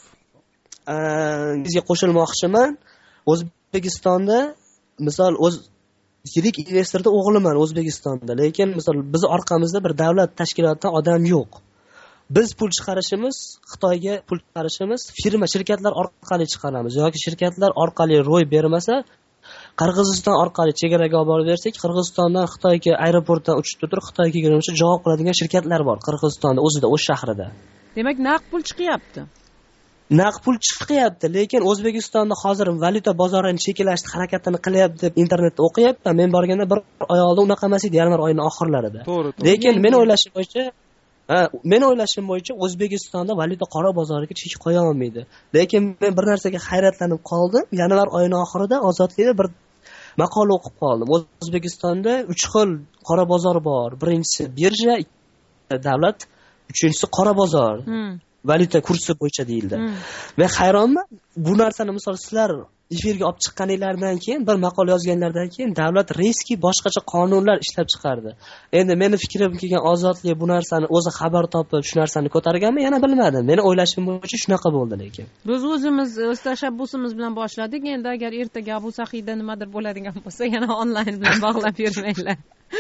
bizga qo'shilmoqchiman. O'zbekistonda misol o'z yirik investorda o'g'liman O'zbekistonda, lekin misol biz orqamizda bir davlat tashkilotidan odam yo'q. Biz pul chiqarishimiz, Xitoyga pul chiqarishimiz firma, shirkatlar orqali chiqaramiz yoki shirkatlar orqali ro'y bermasa, Qirg'iziston orqali chegaraga olib borib bersak, Qirg'izistondan Xitoyga aeroportdan uchib turib Xitoyga kelguncha javob qiladigan shirkatlar bor Qirg'izistonda o'zida, o'z shahrida. Demak, naqd pul chiqyapti. Naqd pul chiqyapti, lekin O'zbekistonda hozir valyuta bozorini cheklash harakatini qilyapti deb internetda o'qiyapman. Men borganda bir oy oldin unaqa emas edi, yanvar oyining oxirlarida. Lekin men o'ylashim bo'yicha Ha, men o'ylashim bo'yicha O'zbekistonda valyuta qora bozoriga chek qo'ya olmaydi. Lekin men bir narsaga hayratlanib qoldim. Yanvar oyining oxirida Ozodlikda bir maqola o'qib qoldim. O'zbekistonda uch xil qora bozor bor. Birinchisi birja, davlat, uchinchisi qora bozor. Hmm. Valyuta kursi bo'yicha deyildi. Hmm. Men hayronman. Bu narsani misol sizlar efirga olib chiqqaninglardan keyin, bir maqola yozganlardan keyin davlat reski boshqacha qonunlar ishlab chiqardi. Endi meni fikrim kelgan Ozodlik bu narsani o'zi xabar topib, shu narsani ko'targanmi, yana bilmadim. Meni o'ylashim bo'yicha shunaqa bo'ldi lekin. Biz o'zimiz o'z tashabbusimiz bilan boshladik. Endi agar ertaga Abu Saxiyda nimadir bo'ladigan bo'lsa, yana onlayn bilan bog'lab yurmanglar.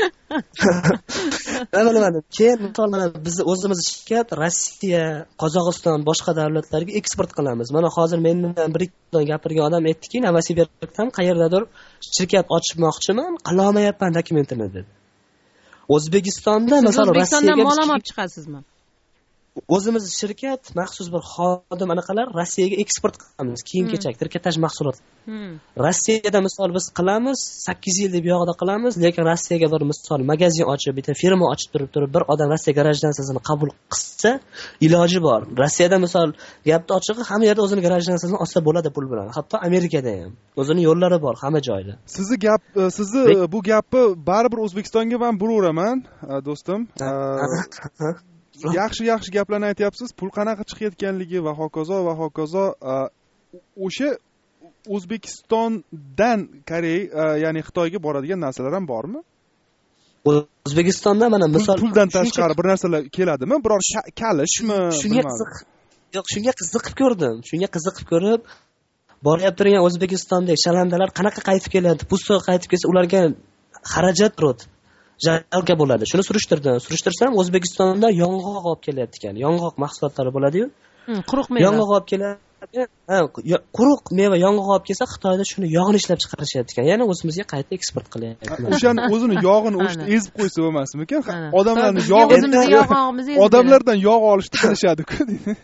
Men bilmadim. Keyin misol mana biz o'zimiz shirkat Rossiya, Qozog'iston, boshqa davlatlarga eksport qilamiz. Mana hozir mendan bir ikki gapirgan odam aytdiki, Novosibirskdan qayerdadir shirkat ochmoqchiman, qila olmayapman dokumentini dedi. O'zbekistonda misol Rossiyaga mol olib chiqasizmi? O'zimiz shirkat maxsus bir xodim anaqalar Rossiyaga eksport qilamiz, kiyim-kechak, trikotaj mahsulotlar. Rossiyada misol biz qilamiz, sakkiz yil deb yo'g'ida qilamiz, lekin Rossiyaga bir misol magazin ochib, bitta firma ochib turib turib bir odam Rossiya garajdansiyasini qabul qilsa, iloji bor. Rossiyada misol gapni ochig'i hamma yerda o'zini garajdansiyasini olsa bo'ladi pul bilan. Hatto Amerikada ham o'zining yo'llari bor hamma joyda. Sizni gap, sizni bu gapni baribir O'zbekistonga ham buraveraman, do'stim. yaxshi yaxshi gaplarni aytyapsiz, pul qanaqa chiqayotganligi va hokazo va hokazo. O'sha O'zbekistondan Koreya, ya'ni Xitoyga boradigan narsalar ham bormi? O'zbekistonda mana misol puldan tashqari bir narsalar keladimi? Biror kalishmi? Shunga qiziq. Yo'q, shunga qiziqib ko'rdim. Shunga qiziqib ko'rib, boryapti turgan O'zbekistondagi shalandalar qanaqa qaytib keladi? Pusto qaytib kelsa, ularga xarajat turadi. Jalga bo'ladi. Shuni surishtirdim. Surishtirsam, O'zbekistonda yong'oq olib kelyapti ekan. Yong'oq mahsulotlari bo'ladi-yu. Quruq meva. Yong'oq olib keladi. Ha, quruq meva yong'oq olib kelsa, Xitoyda shuni yog'ini ishlab chiqarishyapti ekan. Ya'ni o'zimizga qayta eksport qilyapti. O'shani o'zini yog'ini o'shda ezib qo'ysa bo'lmasmikan? Odamlarning yog'ini odamlardan yog' olishni bilishadi-ku.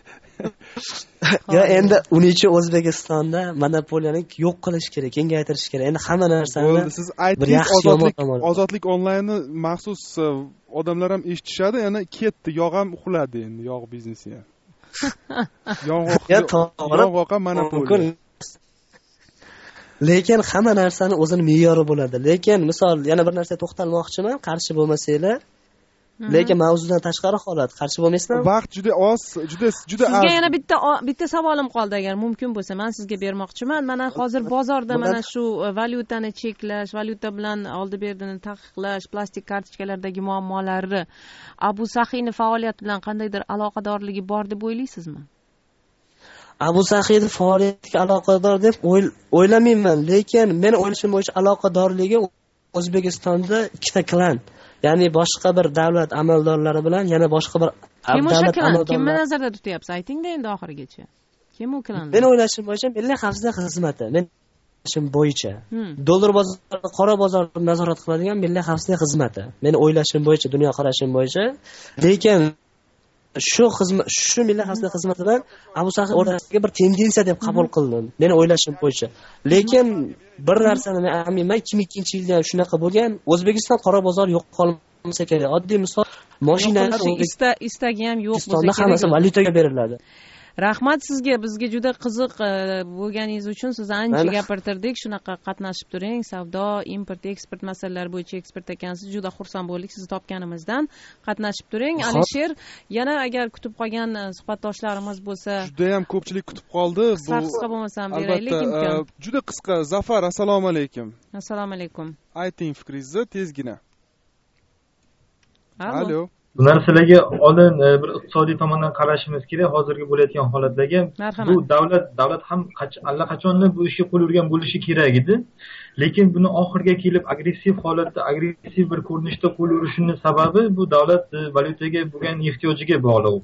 Ya endi uning uchun O'zbekistonda monopoliyani yo'q qilish kerak, kengaytirish kerak. Endi hamma narsani bo'ldi. Siz aytdingiz, ozodlik ozodlik onlaynni maxsus odamlar ham eshitishadi, yana ketdi, yog' ham uxladi endi, yog' biznesi ham. Yong'oq yong'oq ham monopoliya. Lekin hamma narsani o'zini me'yori bo'ladi. Lekin misol yana bir narsaga to'xtalmoqchiman, qarshi bo'lmasanglar. Lekin mavzudan tashqari holat, qarshi bo'lmaysizmi? Vaqt juda oz, juda juda oz. Sizga yana bitta bitta savolim qoldi, agar mumkin bo'lsa, men sizga bermoqchiman. Mana hozir bozorda mana shu valyutani cheklash, valyuta bilan oldi-berdini taqiqlash, plastik kartochkalardagi muammolarni Abu Sahiyning faoliyati bilan qandaydir aloqadorligi bor deb o'ylaysizmi? Abu Sahiyning faoliyatiga aloqador deb o'ylamayman, lekin men o'ylashim bo'yicha aloqadorligi O'zbekistonda ikkita klan, ya'ni boshqa bir davlat amaldorlari bilan yana boshqa bir davlat amaldorlari. Kimni nazarda tutyapsiz? Ayting-da endi oxirigacha. Kim u klan? Men o'ylashim bo'yicha Milliy xavfsizlik xizmati. Men o'ylashim bo'yicha dollar bozori, qora bozorni nazorat qiladigan Milliy xavfsizlik xizmati. Men o'ylashim bo'yicha, dunyo qarashim bo'yicha, lekin shu xizmat shu Milliy xavfsizlik xizmatidan Abu Sahiy o'rtasidagi bir tendensiya deb qabul qildim. Men o'ylashim bo'yicha. Lekin bir narsani men aytmayman, ikki ming ikkinchi yilda ham shunaqa bo'lgan. O'zbekiston qora bozor yo'q qolmasa kerak. Oddiy misol, mashinalar istagi ham yo'q bo'lsa kerak. Hammasi valyutaga beriladi. Rahmat sizga, bizga juda qiziq bo'lganingiz uchun. Siz ancha gapirtirdik. Shunaqa qatnashib turing. Savdo, import, eksport masalalari bo'yicha ekspert ekansiz. Juda xursand bo'ldik sizni topganimizdan. Qatnashib turing. Alisher, yana agar kutib qolgan suhbatdoshlarimiz bo'lsa, juda ham ko'pchilik kutib qoldi. Bu qisqa bo'lmasa ham beraylik imkon. Juda qisqa. Zafar, assalomu alaykum. Assalomu alaykum. Ayting fikringizni tezgina. Allo. Bu narsalarga oldin bir iqtisodiy tomondan qarashimiz kerak. Hozirgi bo'layotgan holatlarga bu davlat davlat ham allaqachondan bu ishga qo'l urgan bo'lishi kerak edi. Lekin buni oxirga kelib agressiv holatda, agressiv bir ko'rinishda qo'l urishining sababi bu davlat valyutaga bo'lgan ehtiyojiga bog'liq.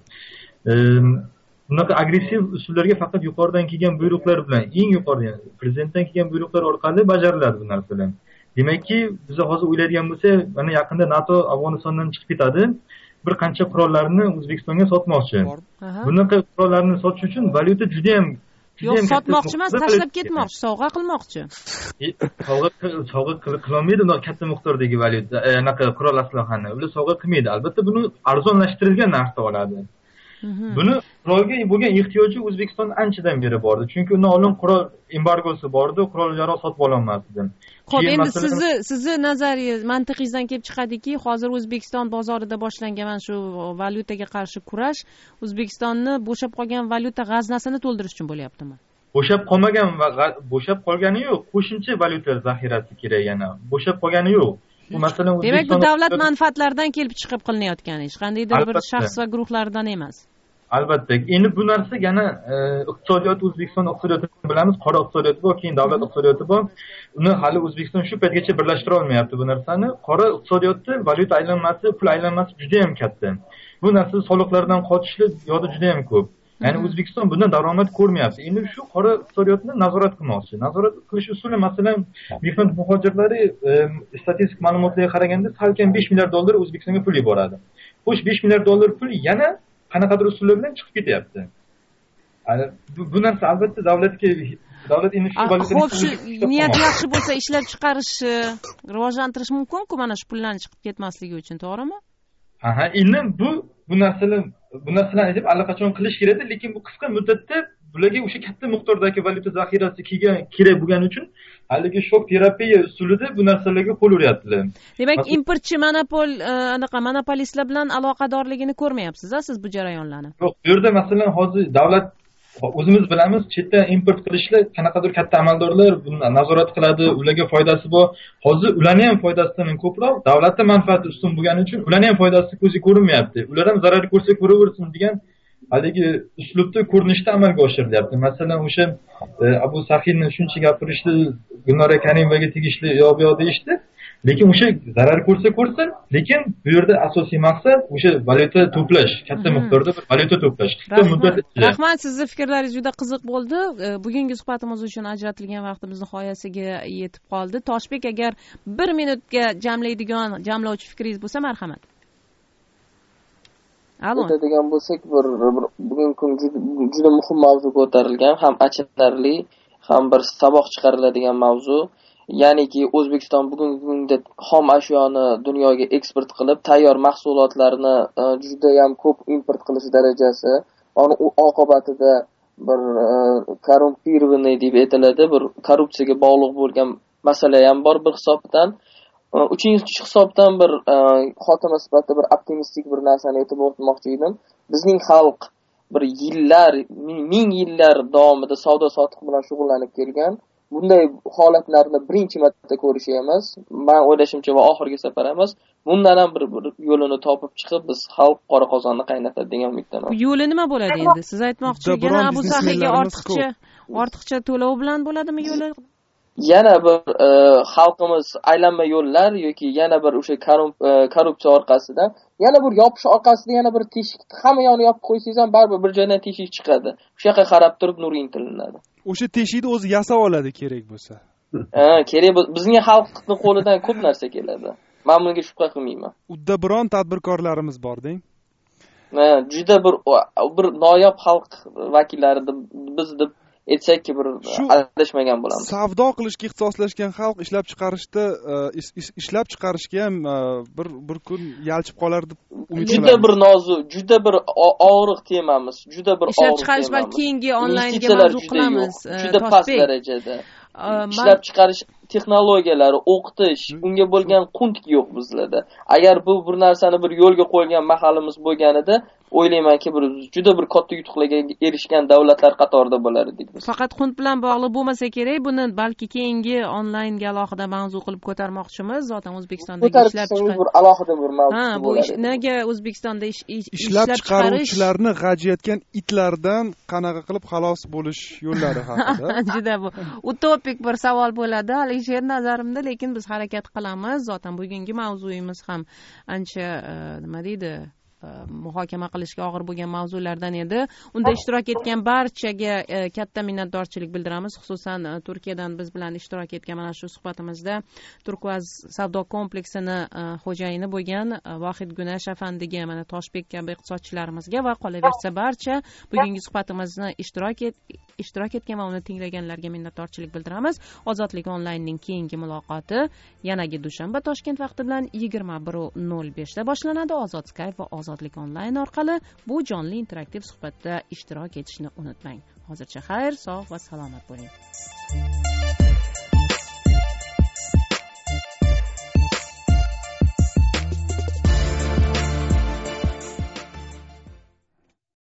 Bunaqa agressiv usullarga faqat yuqoridan kelgan buyruqlar bilan, eng yuqoridan prezidentdan kelgan buyruqlar orqali bajariladi bu narsalar. Demakki, biz hozir o'ylaydigan bo'lsak, mana yaqinda NATO Afg'onistondan chiqib ketadi. Bir qancha qurollarni O'zbekistonga sotmoqchi. Bunaqa qurollarni sotish uchun valyuta juda ham yo'q, sotmoqchi emas, tashlab ketmoqchi, sovg'a qilmoqchi. Sovg'a sovg'a qilolmaydi, uni katta miqdordagi valyuta, anaqa qurol aslahani. Ular sovg'a qilmaydi. Albatta buni arzonlashtirilgan narxda oladi. Buni qurolga bo'lgan ehtiyoji O'zbekiston anchadan beri bor edi. Chunki undan oldin qurol embargosi bor edi, qurol-yarog' sotib ololmasdi. Xo'p, endi sizni sizni nazariyangiz, mantiqingizdan kelib chiqadiki, hozir O'zbekiston bozorida boshlangan mana shu valyutaga qarshi kurash O'zbekistonni bo'shab qolgan valyuta g'aznasini to'ldirish uchun bo'lyaptimi? Bo'shab qolmagan va bo'shab qolgani yo'q, qo'shimcha valyuta zaxirasi kerak yana. Bo'shab qolgani yo'q. Bu masalan demak, bu davlat manfaatlaridan kelib chiqib qilinayotgan ish, qandaydir bir shaxs va guruhlardan emas. Albatta. Endi bu narsa yana iqtisodiyot, O'zbekiston iqtisodiyotini bilamiz, qora iqtisodiyoti bor, keyin davlat iqtisodiyoti bor. Uni hali O'zbekiston shu paytgacha birlashtira olmayapti bu narsani. Qora iqtisodiyotda valyuta aylanmasi, pul aylanmasi juda ham katta. Bu narsa soliqlardan qochishlar yo'li juda ham ko'p. Ya'ni O'zbekiston bundan daromad ko'rmayapti. Endi shu qora iqtisodiyotni nazorat qilmoqchi. Nazorat qilish usuli masalan, mehnat muhojirlari statistik ma'lumotlarga qaraganda salkam besh milliard dollar O'zbekistonga pul yuboradi. Xo'sh, besh milliard dollar pul yana qanaqadir usullar bilan chiqib ketyapti. Bu narsa albatta davlatga davlat endi shu valyutani xo'p, shu niyat yaxshi bo'lsa ishlab chiqarishi, rivojlantirish mumkin-ku mana shu pullarning chiqib ketmasligi uchun, to'g'rimi? Aha, endi bu bu narsalar bu narsalarni aytib allaqachon qilish kerak edi, lekin bu qisqa muddatda bularga o'sha katta miqdordagi valyuta zaxirasi kelgan kerak bo'lgani uchun haligi shok terapiya usulida bu narsalarga qo'l uryaptilar. Demak, importchi monopol anaqa monopolistlar bilan aloqadorligini ko'rmayapsiz siz bu jarayonlarni? Yo'q, bu yerda masalan hozir davlat o'zimiz bilamiz, chetdan import qilishlar qanaqadir katta amaldorlar buni nazorat qiladi, ularga foydasi bor. Hozir ularning ham foydasidan ko'proq davlatning manfaati ustun bo'lgani uchun ularning ham foydasi ko'zga ko'rinmayapti. Ular ham zarar ko'rsa ko'raversin degan haligi uslubda ko'rinishda amalga oshirilyapti. Masalan, o'sha Abu Sahilni shuncha gapirishdi, Gulnora Karimovga tegishli yo'q yo'q deyishdi. Lekin o'sha zarar ko'rsa ko'rsin, lekin bu yerda asosiy maqsad o'sha valyuta to'plash, katta miqdorda bir valyuta to'plash. Qisqa muddat ichida. Rahmat, sizning fikrlaringiz juda qiziq bo'ldi. Bugungi suhbatimiz uchun ajratilgan vaqtimiz nihoyasiga yetib qoldi. Toshbek, agar bir minutga jamlaydigan, jamlovchi fikringiz bo'lsa, marhamat. Aytadigan bo'lsak, bir bugungi kun juda muhim mavzu ko'tarilgan, ham achinarli, ham bir saboq chiqariladigan mavzu. Ya'niki O'zbekiston bugungi kunda xom ashyoni dunyoga eksport qilib, tayyor mahsulotlarni juda ham ko'p import qilish darajasi, uni oqibatida bir korrumpirованный deb aytiladi, bir korrupsiyaga bog'liq bo'lgan masala ham bor bir hisobdan. Uchinchi hisobdan bir xotima sifatida bir optimistik bir narsani aytib o'tmoqchi edim. Bizning xalq bir yillar, ming yillar davomida savdo sotiq bilan shug'ullanib kelgan. Bunday holatlarni birinchi marta ko'rish emas, men o'ylashimcha va oxirgi safar emas. Bundan ham bir, bir yo'lini topib chiqib, biz xalq qora qozonni qaynatadi degan umiddaman. Yo'li nima bo'ladi endi? Siz aytmoqchi, yana Abu Sahilga ortiqcha, ortiqcha to'lov bilan bo'ladimi yo'li? Yana bir xalqimiz aylanma yo'llar yoki yana bir o'sha korrupsiya orqasidan, yana bir yopish orqasida yana bir teshik, hamma yoqni yopib qo'ysangiz ham baribir bir joydan teshik chiqadi. O'sha yoqqa qarab turib nur intilinadi. O'sha teshikni o'zi yasab oladi kerak bo'lsa. Ha, kerak bizning xalqning qo'lidan ko'p narsa keladi. Men bunga shubha qilmayman. Udda biron tadbirkorlarimiz bor deng. Ha, juda bir bir noyob xalq vakillari biz deb aytsakki bir adashmagan bo'lamiz. Savdo qilishga ixtisoslashgan xalq ishlab chiqarishda ishlab chiqarishga ham bir bir kun yalchib qolar deb umid qilaman. Juda bir nozik, juda bir og'riq temamiz, juda bir og'riq. Ishlab chiqarish va keyingi onlaynga mavzu qilamiz. Juda past darajada. Ishlab chiqarish texnologiyalari, o'qitish, unga bo'lgan qunt yo'q bizlarda. Agar bu bir narsani bir yo'lga qo'ygan mahalimiz bo'lganida, o'ylaymanki bir juda bir katta yutuqlarga erishgan davlatlar qatorida bo'lar edik biz. Faqat qunt bilan bog'liq bo'lmasa kerak, buni balki keyingi onlaynga alohida mavzu qilib ko'tarmoqchimiz. Zotan O'zbekistondagi ishlab chiqarish bir alohida bir mavzu. Ha, bu nega O'zbekistonda ishlab chiqaruvchilarni g'ajiyotgan itlardan qanaqa qilib xalos bo'lish yo'llari haqida. Juda bu utopik bir savol bo'ladi, Alisher nazarimda, lekin biz harakat qilamiz. Zotan bugungi mavzuyimiz ham ancha nima deydi, muhokama qilishga og'ir bo'lgan mavzulardan edi. Unda ishtirok etgan barchaga katta minnatdorchilik bildiramiz. Xususan Turkiyadan biz bilan ishtirok etgan mana shu suhbatimizda Turkvaz savdo kompleksini xo'jayini bo'lgan Vohid Gunash afandiga, mana Toshbek kabi iqtisodchilarimizga va qolaversa barcha bugungi suhbatimizni ishtirok et ishtirok etgan va uni tinglaganlarga minnatdorchilik bildiramiz. Ozodlik onlaynning keyingi muloqoti yanagi dushanba Toshkent vaqti bilan yigirma bir nol besh da boshlanadi. Ozod Skype va Ozodlik onlayn orqali bu jonli interaktiv suhbatda ishtirok etishni unutmang. Hozircha xayr, sog' va salomat bo'ling.